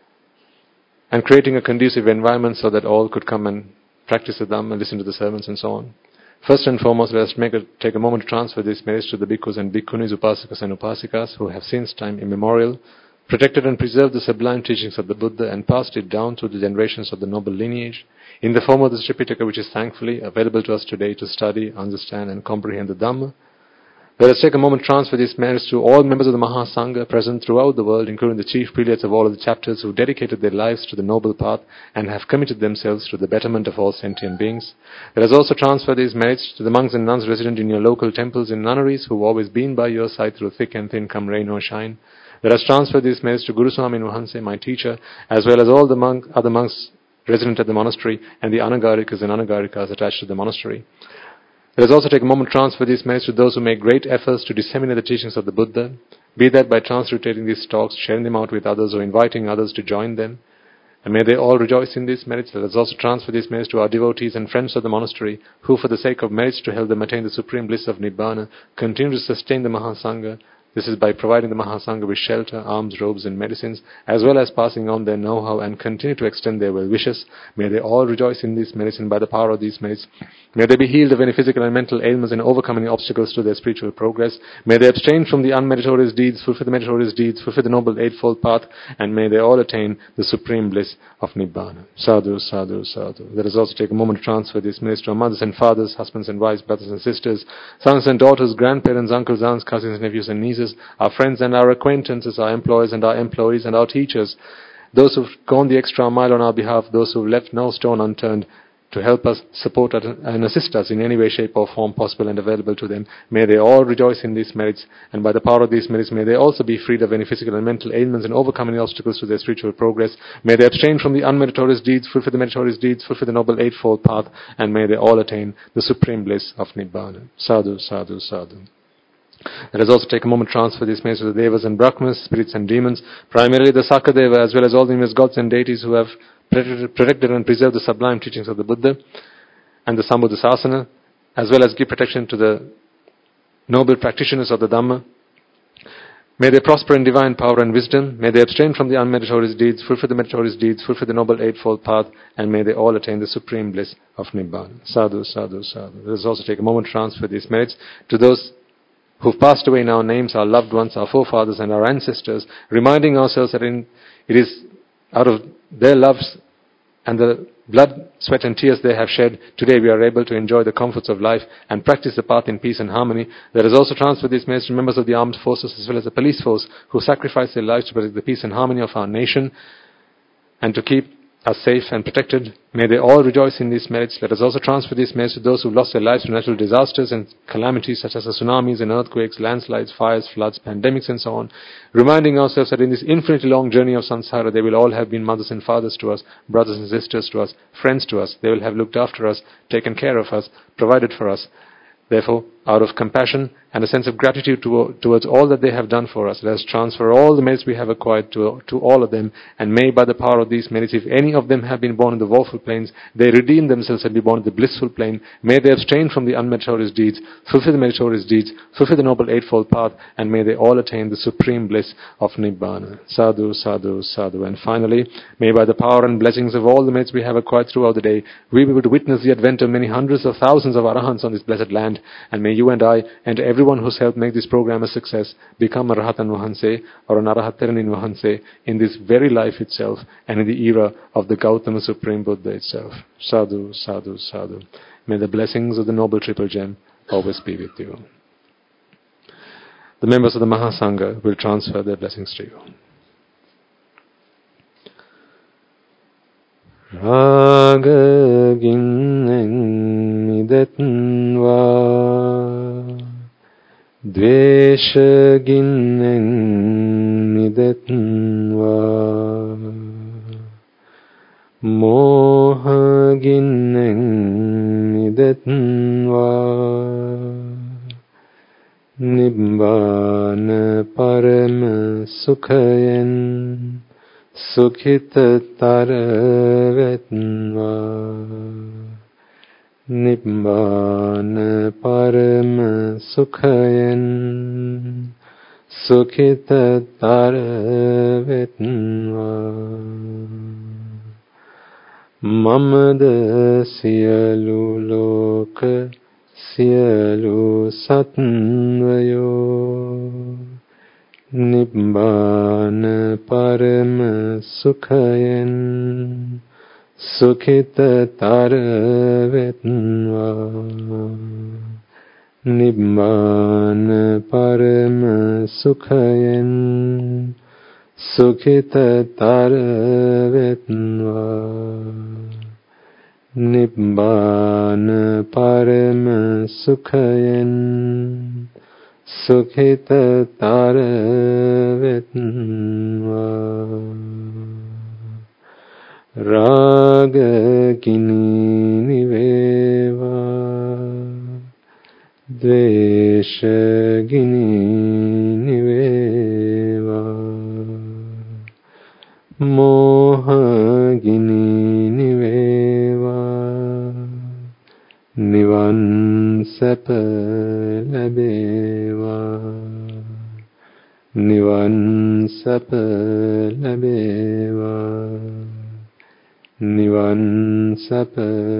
and creating a conducive environment so that all could come and practice the Dhamma, listen to the sermons and so on. First and foremost, let us take a moment to transfer these merits to the bhikkhus and bhikkhunis, upasakas and upasikas who have since time immemorial protected and preserved the sublime teachings of the Buddha and passed it down through the generations of the noble lineage in the form of the Tripitaka, which is thankfully available to us today to study, understand and comprehend the Dhamma. Let us take a moment to transfer these merits to all members of the Mahasangha present throughout the world, including the chief prelates of all of the chapters who dedicated their lives to the noble path and have committed themselves to the betterment of all sentient beings. Let us also transfer these merits to the monks and nuns resident in your local temples and nunneries who have always been by your side through thick and thin, come rain or shine. Let us transfer these merits to Guru Swami Nuhanse, my teacher, as well as all the other monks resident at the monastery and the Anagarikas and Anagarikas attached to the monastery. Let us also take a moment to transfer these merits to those who make great efforts to disseminate the teachings of the Buddha, be that by transliterating these talks, sharing them out with others, or inviting others to join them. And may they all rejoice in these merits. Let us also transfer these merits to our devotees and friends of the monastery, who for the sake of merits to help them attain the supreme bliss of Nibbana, continue to sustain the Mahasangha. This is by providing the Mahasangha with shelter, alms, robes and medicines, as well as passing on their know-how and continue to extend their well wishes. May they all rejoice in these merits, and by the power of these merits, may they be healed of any physical and mental ailments and overcome any obstacles to their spiritual progress. May they abstain from the unmeritorious deeds, fulfill the meritorious deeds, fulfill the noble eightfold path, and may they all attain the supreme bliss of Nibbana. Sadhu, sadhu, sadhu. Let us also take a moment to transfer these merits to our mothers and fathers, husbands and wives, brothers and sisters, sons and daughters, grandparents, uncles, aunts, cousins, nephews and nieces, our friends and our acquaintances, our employers and our employees and our teachers, those who've gone the extra mile on our behalf, those who've left no stone unturned to help us, support us and assist us in any way, shape or form possible and available to them. May they all rejoice in these merits, and by the power of these merits may they also be freed of any physical and mental ailments and overcome any obstacles to their spiritual progress. May they abstain from the unmeritorious deeds, fulfill the meritorious deeds, fulfill the noble eightfold path, and may they all attain the supreme bliss of Nibbana. Sadhu, sadhu, sadhu. Let us also take a moment to transfer these merits to the Devas and Brahmas, spirits and demons, primarily the Sakadeva, as well as all the numerous gods and deities who have protected and preserved the sublime teachings of the Buddha and the Sambuddha Sasana, as well as give protection to the noble practitioners of the Dhamma. May they prosper in divine power and wisdom. May they abstain from the unmeritorious deeds, fulfill the meritorious deeds, fulfill the noble eightfold path, and may they all attain the supreme bliss of Nibbana. Sadhu, sadhu, sadhu. Let us also take a moment to transfer these merits to those who've passed away in our names, our loved ones, our forefathers and our ancestors, reminding ourselves that it is out of their loves and the blood, sweat and tears they have shed, today we are able to enjoy the comforts of life and practice the path in peace and harmony. Let us also transfer these merits to members of the armed forces as well as the police force who sacrifice their lives to protect the peace and harmony of our nation and to keep us safe and protected. May they all rejoice in these merits. Let us also transfer these merits to those who lost their lives to natural disasters and calamities such as the tsunamis and earthquakes, landslides, fires, floods, pandemics and so on, reminding ourselves that in this infinitely long journey of samsara they will all have been mothers and fathers to us, brothers and sisters to us, friends to us. They will have looked after us, taken care of us, provided for us. Therefore, out of compassion and a sense of gratitude towards all that they have done for us, let us transfer all the merits we have acquired to all of them, and may by the power of these merits, if any of them have been born in the woeful planes, they redeem themselves and be born in the blissful plane. May they abstain from the unmeritorious deeds, fulfill the meritorious deeds, fulfill the noble eightfold path, and may they all attain the supreme bliss of Nibbana. Sadhu, sadhu, sadhu. And finally, may by the power and blessings of all the merits we have acquired throughout the day, we be able to witness the advent of many hundreds of thousands of Arahants on this blessed land, and may you and I and everyone who's helped make this program a success become a Rahatan Vahanse or an Arahattaranin Vahanse in this very life itself and in the era of the Gautama Supreme Buddha itself. Sadhu, sadhu, sadhu. May the blessings of the Noble Triple Gem always be with you. The members of the Mahasangha will transfer their blessings to you. රාගගින්නෙන් මිදෙත්වා ද්වේෂගින්නෙන් මිදෙත්වා මෝහගින්නෙන් මිදෙත්වා නිබ්බාන පරම සුඛයෙන් සුඛිතතර වෙත්වා නිබ්බාන පරම සුඛයෙන් සුඛිතතර වෙත්වා මමද සියලු ලෝක සියලු සත්වයෝ නිබ්බාන පරම සුඛයෙන් සුඛිතතර වෙත්වා නිබ්බාන පරම සුඛයෙන් සුඛිතතර වෙත්වා නිබ්බාන පරම සුඛයෙන් සුඛිතතර වෙත්වා රාගකිනී නිවේවා ද්වේෂකිනී නිවේවා මෝහකිනී නිවේවා නිවන් සැප ලැබේවා නිවන් සැප ලැබේවා නිවන් සැප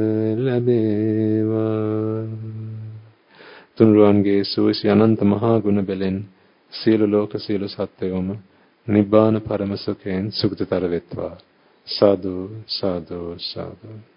ලැබේවා තුන්රුවන්ගේ සුවසේ අනන්ත මහා ගුණ බැලෙන් සියලු ලෝක සියලු සත්වයෝම නිබ්බාන පරම සුඛයෙන් සුඛිතතර වෙත්වා සාදු සාදු සාදු